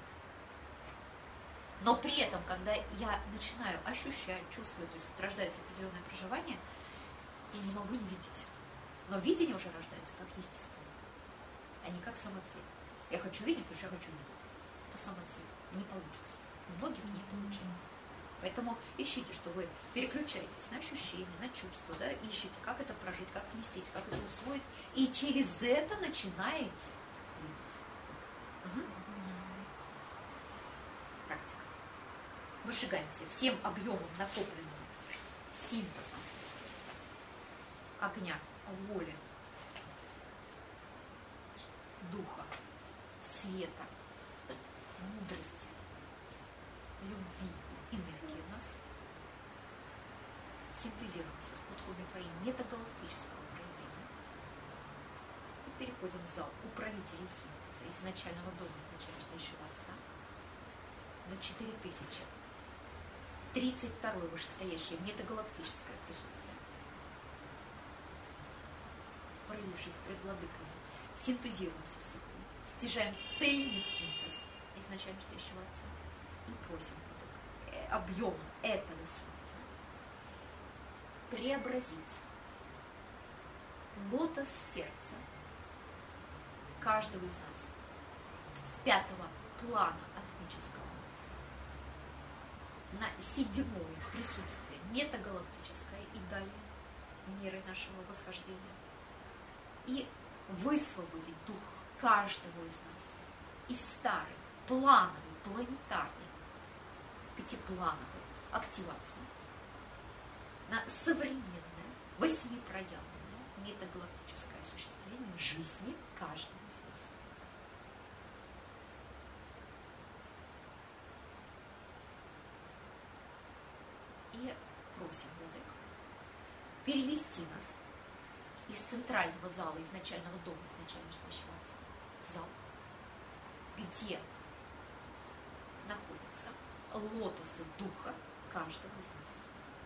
Но при этом, когда я начинаю ощущать, чувствовать, то есть вот рождается определенное проживание, я не могу не видеть. Но видение уже рождается как естественно, а не как самоцель. Я хочу видеть, потому что я хочу видеть. Это самоцель. Не получится. У многих не получается. Поэтому ищите, что вы переключаетесь на ощущения, на чувства, да, ищите, как это прожить, как вместить, как это усвоить, и через это начинаете видеть. Угу. Практика. Выжигаемся всем объемом накопленным синтезом огня, воли, духа, света, мудрости, любви, энергии в нас синтезируется с Путху-Мифаим метагалактического проявления. И переходим в зал управителей синтеза изначального дома, изначально стоящего Отца, на четыре тысячи. тридцать второе вышестоящее метагалактическое присутствие. Проявившись пред владыками, синтезируемся с собой, стяжаем цельный синтез изначально стоящего Отца и просим объем этого синтеза преобразить лотос сердца каждого из нас с пятого плана атмического на седьмое присутствие метагалактическое и далее меры нашего восхождения и высвободить дух каждого из нас из старой плановой, планетарной, пятиплановой активации на современное, восьмипроявленное метагалактическое осуществление жизни каждого из нас. И просим Владык перевести нас из центрального зала изначального дома, изначально стоящего Отца, в зал, где находятся лотосы духа каждого из нас.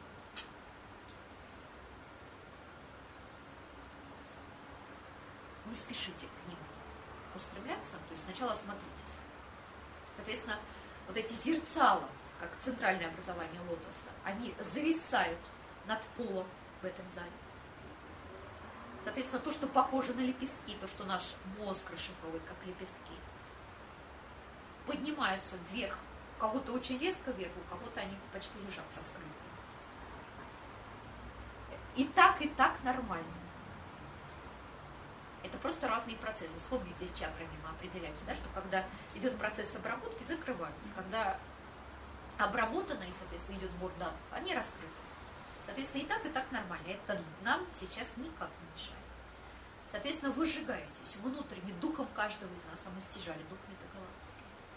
Не спешите к ним устремляться, то есть сначала осмотритесь. Соответственно, вот эти зерцала, как центральное образование лотоса, они зависают над полом в этом зале. Соответственно, то, что похоже на лепестки, то, что наш мозг расшифровывает как лепестки, поднимаются вверх. У кого-то очень резко вверх, у кого-то они почти лежат раскрыты. И так, и так нормально. Это просто разные процессы. Вспомните, с чакрами мы определяемся, да, что когда идет процесс обработки, закрываются. Когда обработано и, соответственно, идет сбор данных, они раскрыты. Соответственно, и так, и так нормально. Это нам сейчас никак не мешает. Соответственно, вы сжигаетесь внутренне духом каждого из нас, а мы стяжали дух метагалактики.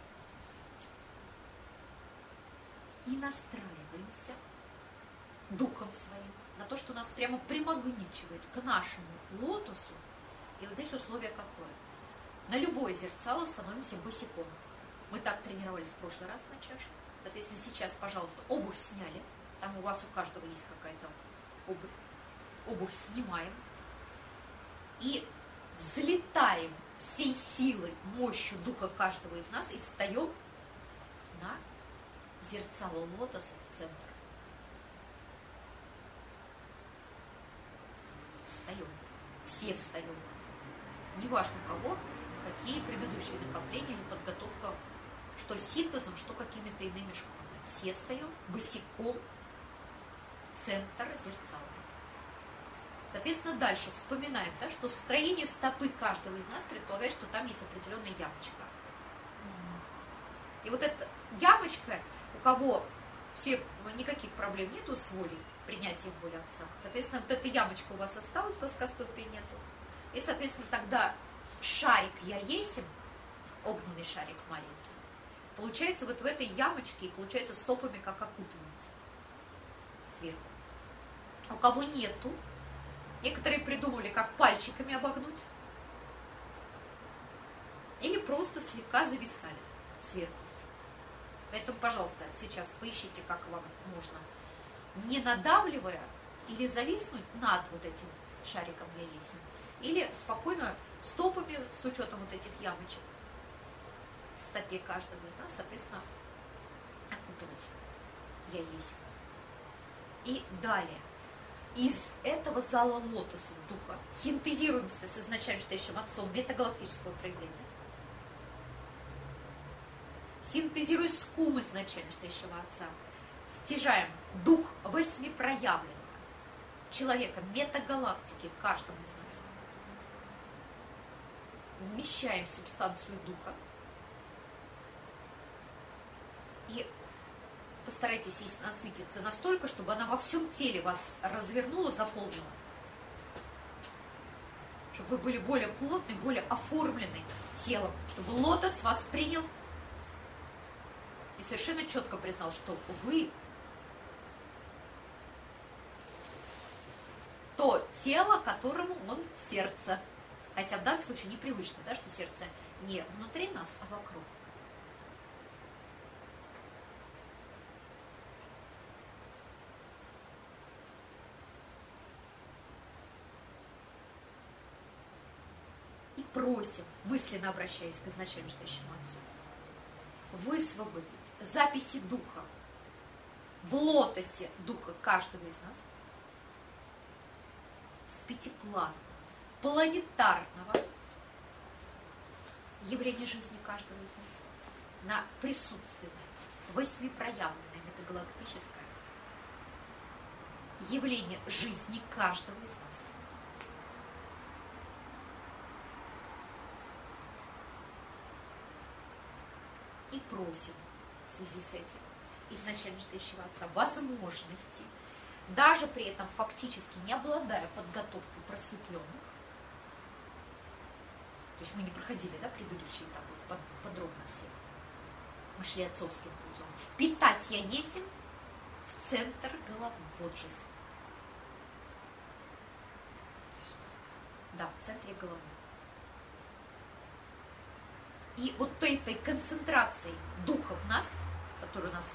И настраиваемся духом своим на то, что нас прямо примагничивает к нашему лотосу. И вот здесь условие какое? На любое зерцало становимся босиком. Мы так тренировались в прошлый раз на чаше. Соответственно, сейчас, пожалуйста, обувь сняли. Там у вас у каждого есть какая-то обувь. Обувь снимаем. И взлетаем всей силой, мощью духа каждого из нас и встаем на зерцало лотоса в центр. Встаем. Все встаем. Неважно у кого, какие предыдущие накопления или подготовка, что синтезом, что какими-то иными школами. Все встаем босиком в центр зерцала. Соответственно, дальше вспоминаем, да, что строение стопы каждого из нас предполагает, что там есть определенная ямочка. И вот эта ямочка, у кого все, никаких проблем нету с волей, принятием воли Отца, соответственно, вот эта ямочка у вас осталась, плоскостопия нету. И, соответственно, тогда шарик я есим, огненный шарик маленький, получается вот в этой ямочке и получается стопами как окутывается сверху. А у кого нету, некоторые придумали, как пальчиками обогнуть. Или просто слегка зависали сверху. Поэтому, пожалуйста, сейчас поищите, как вам можно, не надавливая или зависнуть над вот этим шариком я есим, или спокойно стопами, с учетом вот этих ямочек, в стопе каждого из нас, соответственно, окутывать я есим. И далее. Из этого зала лотоса духа синтезируемся с изначально стоящим Отцом метагалактического проявления. Синтезируясь с кум изначально стоящего Отца, стяжаем дух восьмипроявленного человека метагалактики каждому из нас. Вмещаем субстанцию духа и постарайтесь ей насытиться настолько, чтобы она во всем теле вас развернула, заполнила. Чтобы вы были более плотны, более оформлены телом. Чтобы лотос вас принял и совершенно четко признал, что вы то тело, которому он сердце. Хотя в данном случае непривычно, да, что сердце не внутри нас, а вокруг. И просим, мысленно обращаясь к изначально стоящему Отцу, высвободить записи Духа в лотосе Духа каждого из нас с пятиплана, планетарного явления жизни каждого из нас на присутственное, восьмипроявленное, метагалактическое явление жизни каждого из нас. И просим в связи с этим изначально стоящего Отца возможности, даже при этом фактически не обладая подготовкой просветленных, то есть мы не проходили, да, предыдущие этапы подробно все, мы шли отцовским путем, впитать я есмь в центр головы, вот же. Да, в центре головы. И вот этой концентрацией духа в нас, которую нас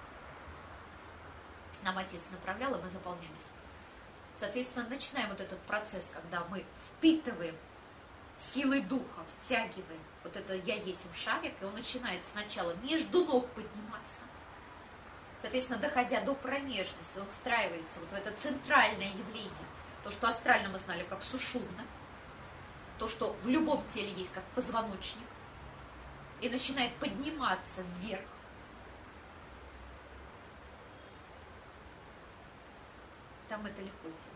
нам Отец направлял, и мы заполнялись. Соответственно, начинаем вот этот процесс, когда мы впитываем силой духа, втягиваем вот это «я есмь шарик», и он начинает сначала между ног подниматься. Соответственно, доходя до промежности, он встраивается вот в это центральное явление, то, что астрально мы знали как сушумна, то, что в любом теле есть как позвоночник, и начинает подниматься вверх. Там это легко сделать.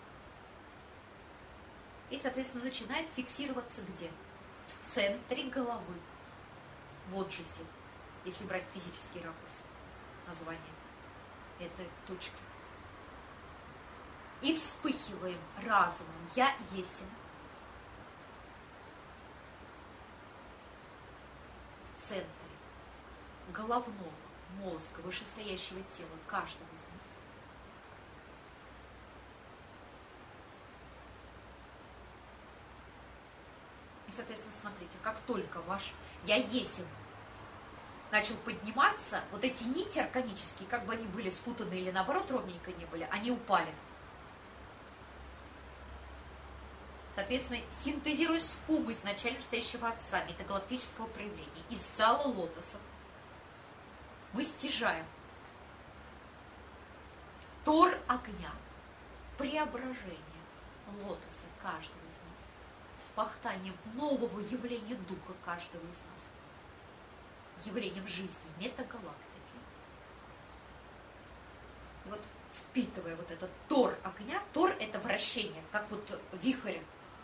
И, соответственно, начинает фиксироваться где? В центре головы. Вот же сил. Если брать физический ракурс, название этой точки. И вспыхиваем разумом «Я есмь» в центре головного мозга, вышестоящего тела каждого из нас. И, соответственно, смотрите, как только ваш «я есмь» начал подниматься, вот эти нити арканические, как бы они были спутаны или наоборот ровненько не были, они упали. Соответственно, синтезируя схему изначально стоящего Отца, метагалактического проявления, из зала лотосов, мы стяжаем тор огня, преображение лотоса каждого из нас, с пахтанием нового явления духа каждого из нас, явлением жизни, метагалактики. И вот впитывая вот этот тор огня, тор это вращение, как вот вихрь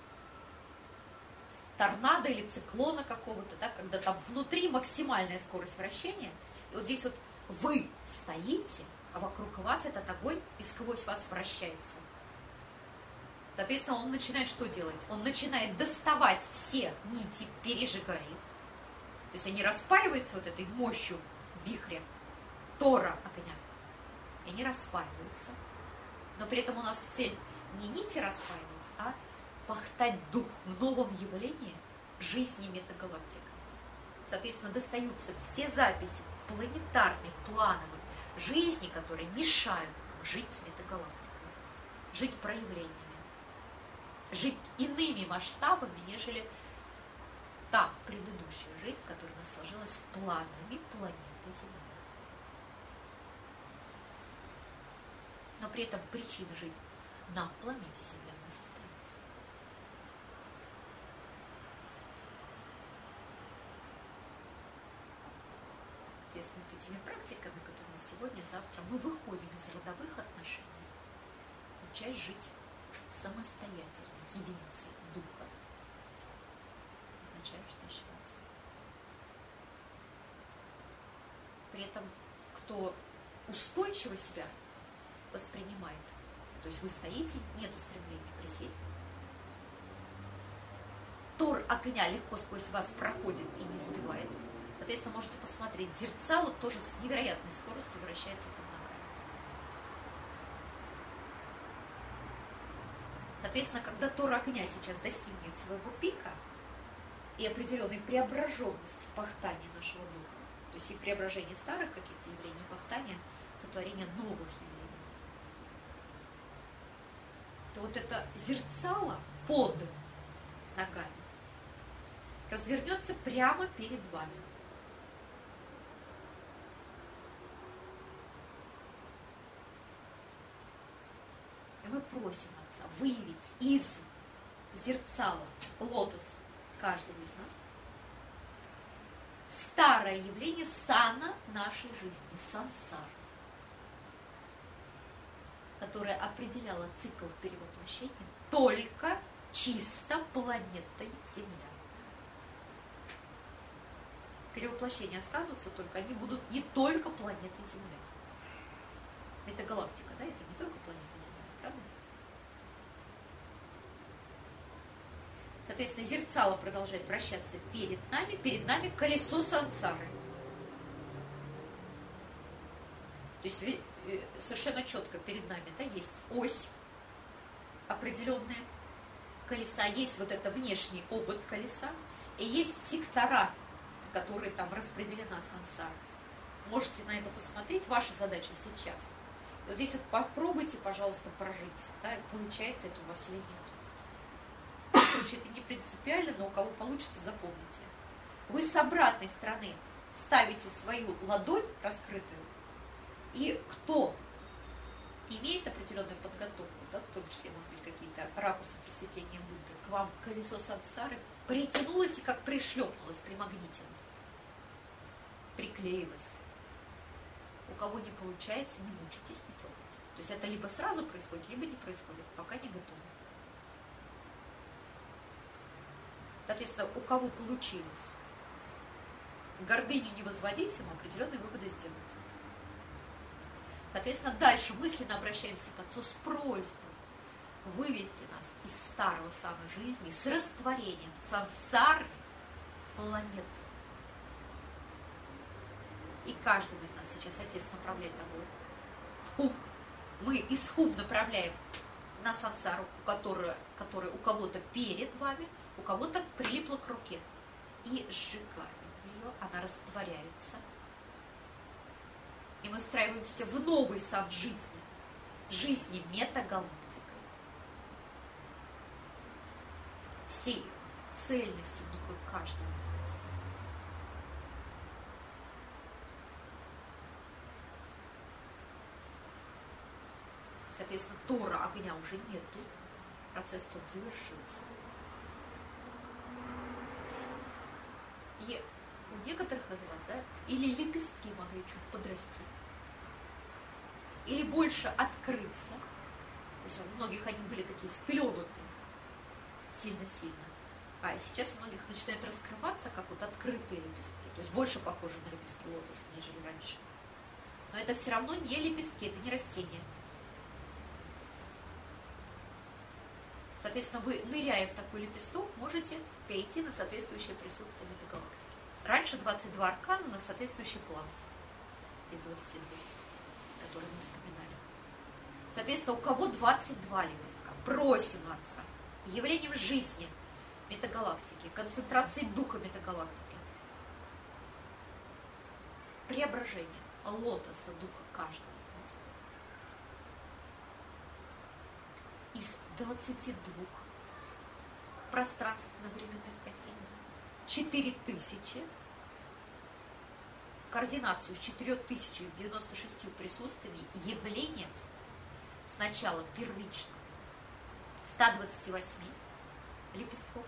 торнадо или циклона какого-то, да, когда там внутри максимальная скорость вращения, и вот здесь вот вы стоите, а вокруг вас этот огонь и сквозь вас вращается. Соответственно, он начинает что делать? Он начинает доставать все нити, пережигая их. То есть они распаиваются вот этой мощью вихря, тора огня. И они распаиваются. Но при этом у нас цель не нити распаивать, а пахтать дух в новом явлении жизни метагалактика. Соответственно, достаются все записи планетарных, плановых жизни, которые мешают жить с метагалактикой, жить проявлениями, жить иными масштабами, нежели та предыдущая жизнь, которая у нас сложилась планами планеты Земля. Но при этом причина жить на планете Земля у нас остается. Соответственно, этими практиками, которые у нас сегодня, завтра, мы выходим из родовых отношений, учась жить самостоятельно, единицей духа, означает, что ошибаться. При этом, кто устойчиво себя воспринимает, то есть вы стоите, нет стремления присесть, тор огня легко сквозь вас проходит и не сбивает. Соответственно, можете посмотреть, зерцало тоже с невероятной скоростью вращается под ногами. Соответственно, когда тор огня сейчас достигнет своего пика и определенной преображенности пахтания нашего духа, то есть и преображение старых каких-то явлений, пахтания, сотворение новых явлений, то вот это зерцало под ногами развернется прямо перед вами. И мы просим Отца выявить из зерцала лотос каждого из нас старое явление сана нашей жизни, сансар, которое определяло цикл перевоплощения только чисто планетой Земля. Перевоплощения останутся, только они будут не только планетой Земля. Это галактика, да, это не только планета Земля, правда? Соответственно, зерцало продолжает вращаться перед нами, перед нами колесо сансары. То есть совершенно четко перед нами, да, есть ось определенная колеса, есть вот это внешний обод колеса, и есть сектора, которые там распределена сансара. Можете на это посмотреть, ваша задача сейчас. И вот здесь вот попробуйте, пожалуйста, прожить, да, получается это у вас или нет. Короче, это не принципиально, но у кого получится, запомните. Вы с обратной стороны ставите свою ладонь раскрытую, и кто имеет определенную подготовку, да, в том числе, может быть, какие-то ракурсы просветления Будды, к вам колесо сансары притянулось и как пришлепнулось, примагнитилось, приклеилось. У кого не получается, не мучитесь, не трогайте. То есть это либо сразу происходит, либо не происходит, пока не готовы. Соответственно, у кого получилось, гордыню не возводите, но определенные выводы сделайте. Соответственно, дальше мысленно обращаемся к Отцу с просьбой вывести нас из старого сана жизни, с растворением сансары планеты. И каждого из нас сейчас Отец направляет домой. В хум. Мы из хум направляем на сансару, которая, которая у кого-то перед вами, у кого-то прилипла к руке. И сжигаем ее, она растворяется. И мы встраиваемся в новый сан жизни. Жизни метагалактикой. Всей цельностью духа каждого из нас. Соответственно, тора огня уже нету. Процесс тот завершился. И у некоторых из вас, да, или лепестки могли чуть подрасти, или больше открыться. То есть у многих они были такие спеленутые сильно-сильно. А сейчас у многих начинают раскрываться, как вот открытые лепестки. То есть больше похожи на лепестки лотоса, нежели раньше. Но это все равно не лепестки, это не растения. Соответственно, вы, ныряя в такой лепесток, можете перейти на соответствующее присутствие метагалактики. Раньше двадцать два аркана на соответствующий план из двадцати двух, которые мы вспоминали. Соответственно, у кого двадцать два лепестка, просим Отца явлением жизни метагалактики, концентрации духа метагалактики, преображение лотоса духа каждого из нас из двадцати двух пространственно-временных континуумов четыре тысячи, координацию с четырёх тысяч девяносто шестью присутствиями явления сначала первично ста двадцати восьми лепестков,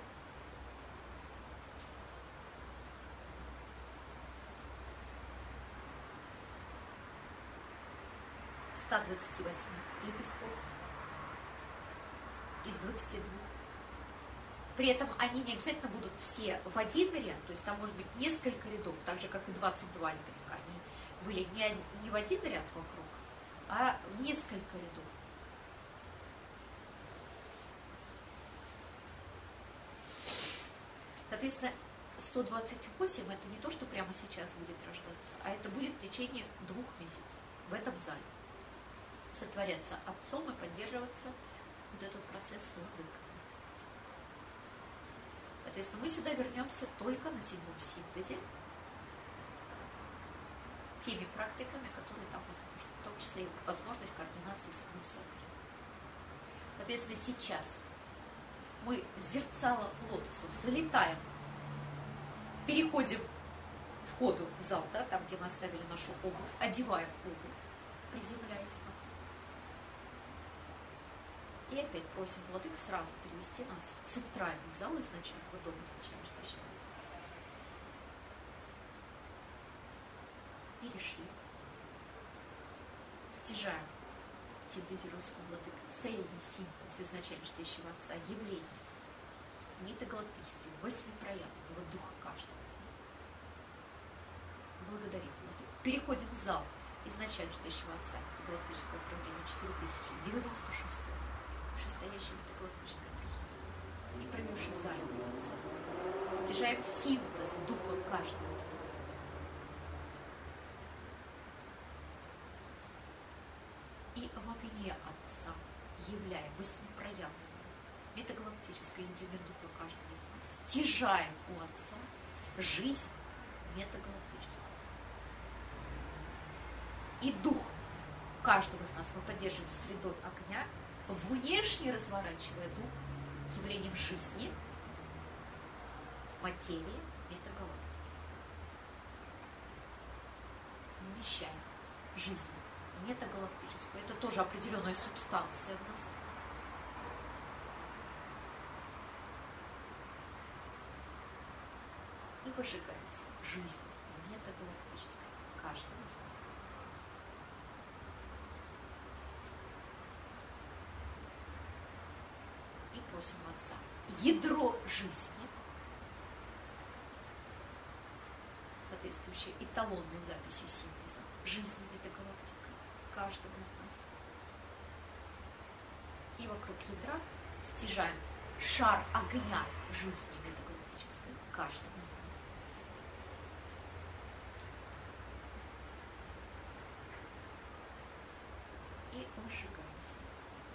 ста двадцати восьми лепестков из двадцати двух. При этом они не обязательно будут все в один ряд, то есть там может быть несколько рядов, так же как и двадцать два лепестка. Они были не, не в один ряд вокруг, а в несколько рядов. Соответственно, сто двадцать восемь это не то, что прямо сейчас будет рождаться, а это будет в течение двух месяцев в этом зале. Сотворяться Отцом и поддерживаться вот этот процесс владыками. Соответственно, мы сюда вернемся только на седьмом синтезе, теми практиками, которые там возможны, в том числе и возможность координации с Агнусатором. Соответственно, сейчас мы с зерцала лотосов залетаем, переходим в входу в зал, да, там, где мы оставили нашу обувь, одеваем обувь, приземляясь на пол. И опять просим владык сразу перевести нас в центральный зал изначального дома, изначально что перешли. Стяжаем синтезирующего владык цельный синтез изначально стоящего Отца, явление метагалактического, восьмипроявленного духа каждого из нас. Благодарим владык. Переходим в зал изначально стоящего Отца метагалактического управления четыре тысячи девяносто шестой, шестоящее метагалактическое присутствие. И провевший в зале Отца, стяжаем синтез духа каждого из нас. И в огне Отца, являя восьмипроявленное метагалактическое явление духа каждого из нас, стяжаем у Отца жизнь метагалактическую. И дух каждого из нас мы поддерживаем средой огня, внешне разворачивая дух явлением жизни в материи метагалактики. Вмещаем жизнь метагалактическую. Это тоже определенная субстанция в нас. И выжигаемся жизнью метагалактической каждого из нас. И просим Отца ядро жизни, соответствующее эталонной записью синтеза жизни метагалактики каждого из нас. И вокруг ядра стяжаем шар огня жизни метагалактической каждого из нас. И выжигаемся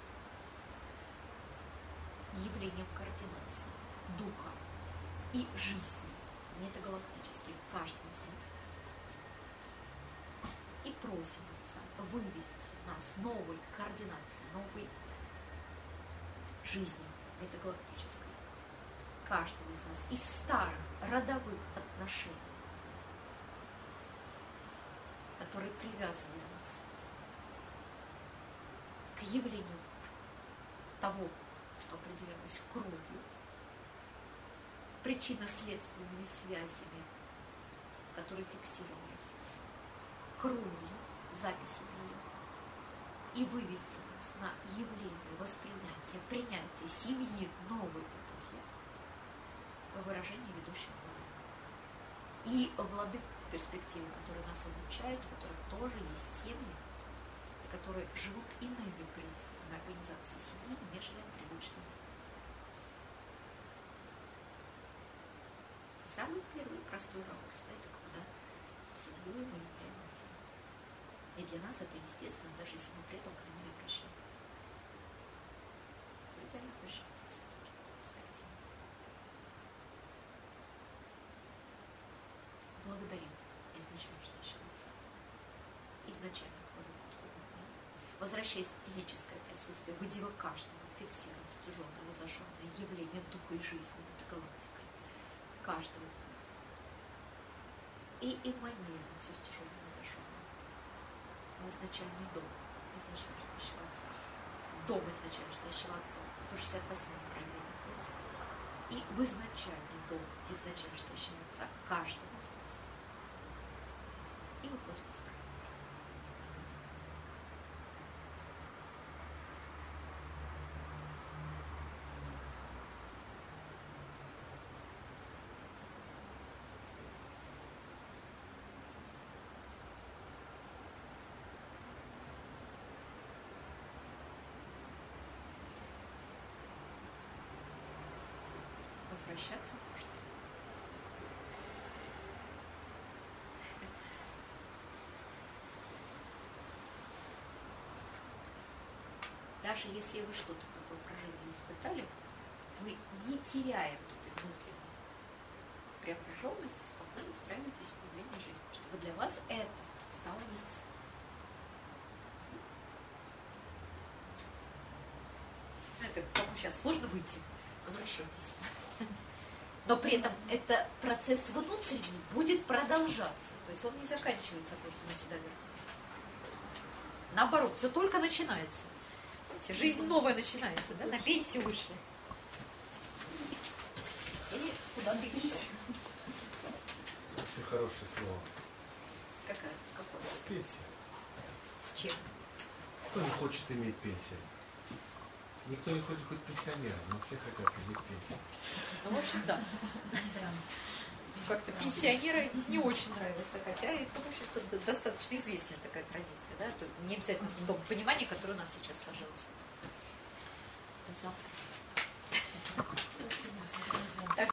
явлением координации духа и жизни метагалактических каждого из нас. И просим Отца вывести нас новой координацией, новой жизнью метагалактической каждого из нас из старых родовых отношений, которые привязывали нас к явлению того, что определялось кровью, причинно-следственными связями, которые фиксировались кровью, записями ее, и вывести нас на явление, воспринятие, принятие семьи новой эпохи по выражению ведущих владык. И владык в перспективе, которые нас обучают, у которых тоже есть семьи, и которые живут иными принципами организации семьи, нежели привычными. Самый первый простой ракурс, да, это когда семьей мы являем отца. И для нас это естественно, даже если мы при этом к нему не обращаемся. То идеально обращаться все-таки в перспективе. Благодарим изначально что отца. Изначально входим в духовное. Возвращаясь в физическое присутствие, выдела каждого, фиксируем стяженное, зажженное явление духа и жизни над галактикой. Каждого из нас. И эманируем все стяженное и зажженное. В изначальный дом изначально стоящего отца. В дом изначально стоящего отца. сто шестьдесят восьмое проявление поиска. И в изначальный дом изначально стоящего отца каждого из нас. И выходим из практики. Возвращаться можно. даже если вы что-то такое прожили и испытали, вы, не теряя вот этой внутренней преображенности, спокойно устраиваетесь в подлинной жизни, чтобы для вас это стало естественным. Ну, это кому сейчас сложно выйти, возвращайтесь. Но при этом это процесс внутренний будет продолжаться. То есть он не заканчивается то, что мы сюда вернулись. Наоборот, все только начинается. Видите, жизнь новая начинается, да? На пенсию вышли. И куда-то идти. Очень хорошее слово. Какая? Какое? Пенсия. Чем? Кто не хочет иметь пенсию? Никто не хочет быть пенсионером, но все хотят иметь пенсию. Ну, в общем, да. Как-то пенсионеры не очень нравятся, хотя это, в общем-то, достаточно известная такая традиция, да, то не обязательно в том понимании, которое у нас сейчас сложилось. До завтра.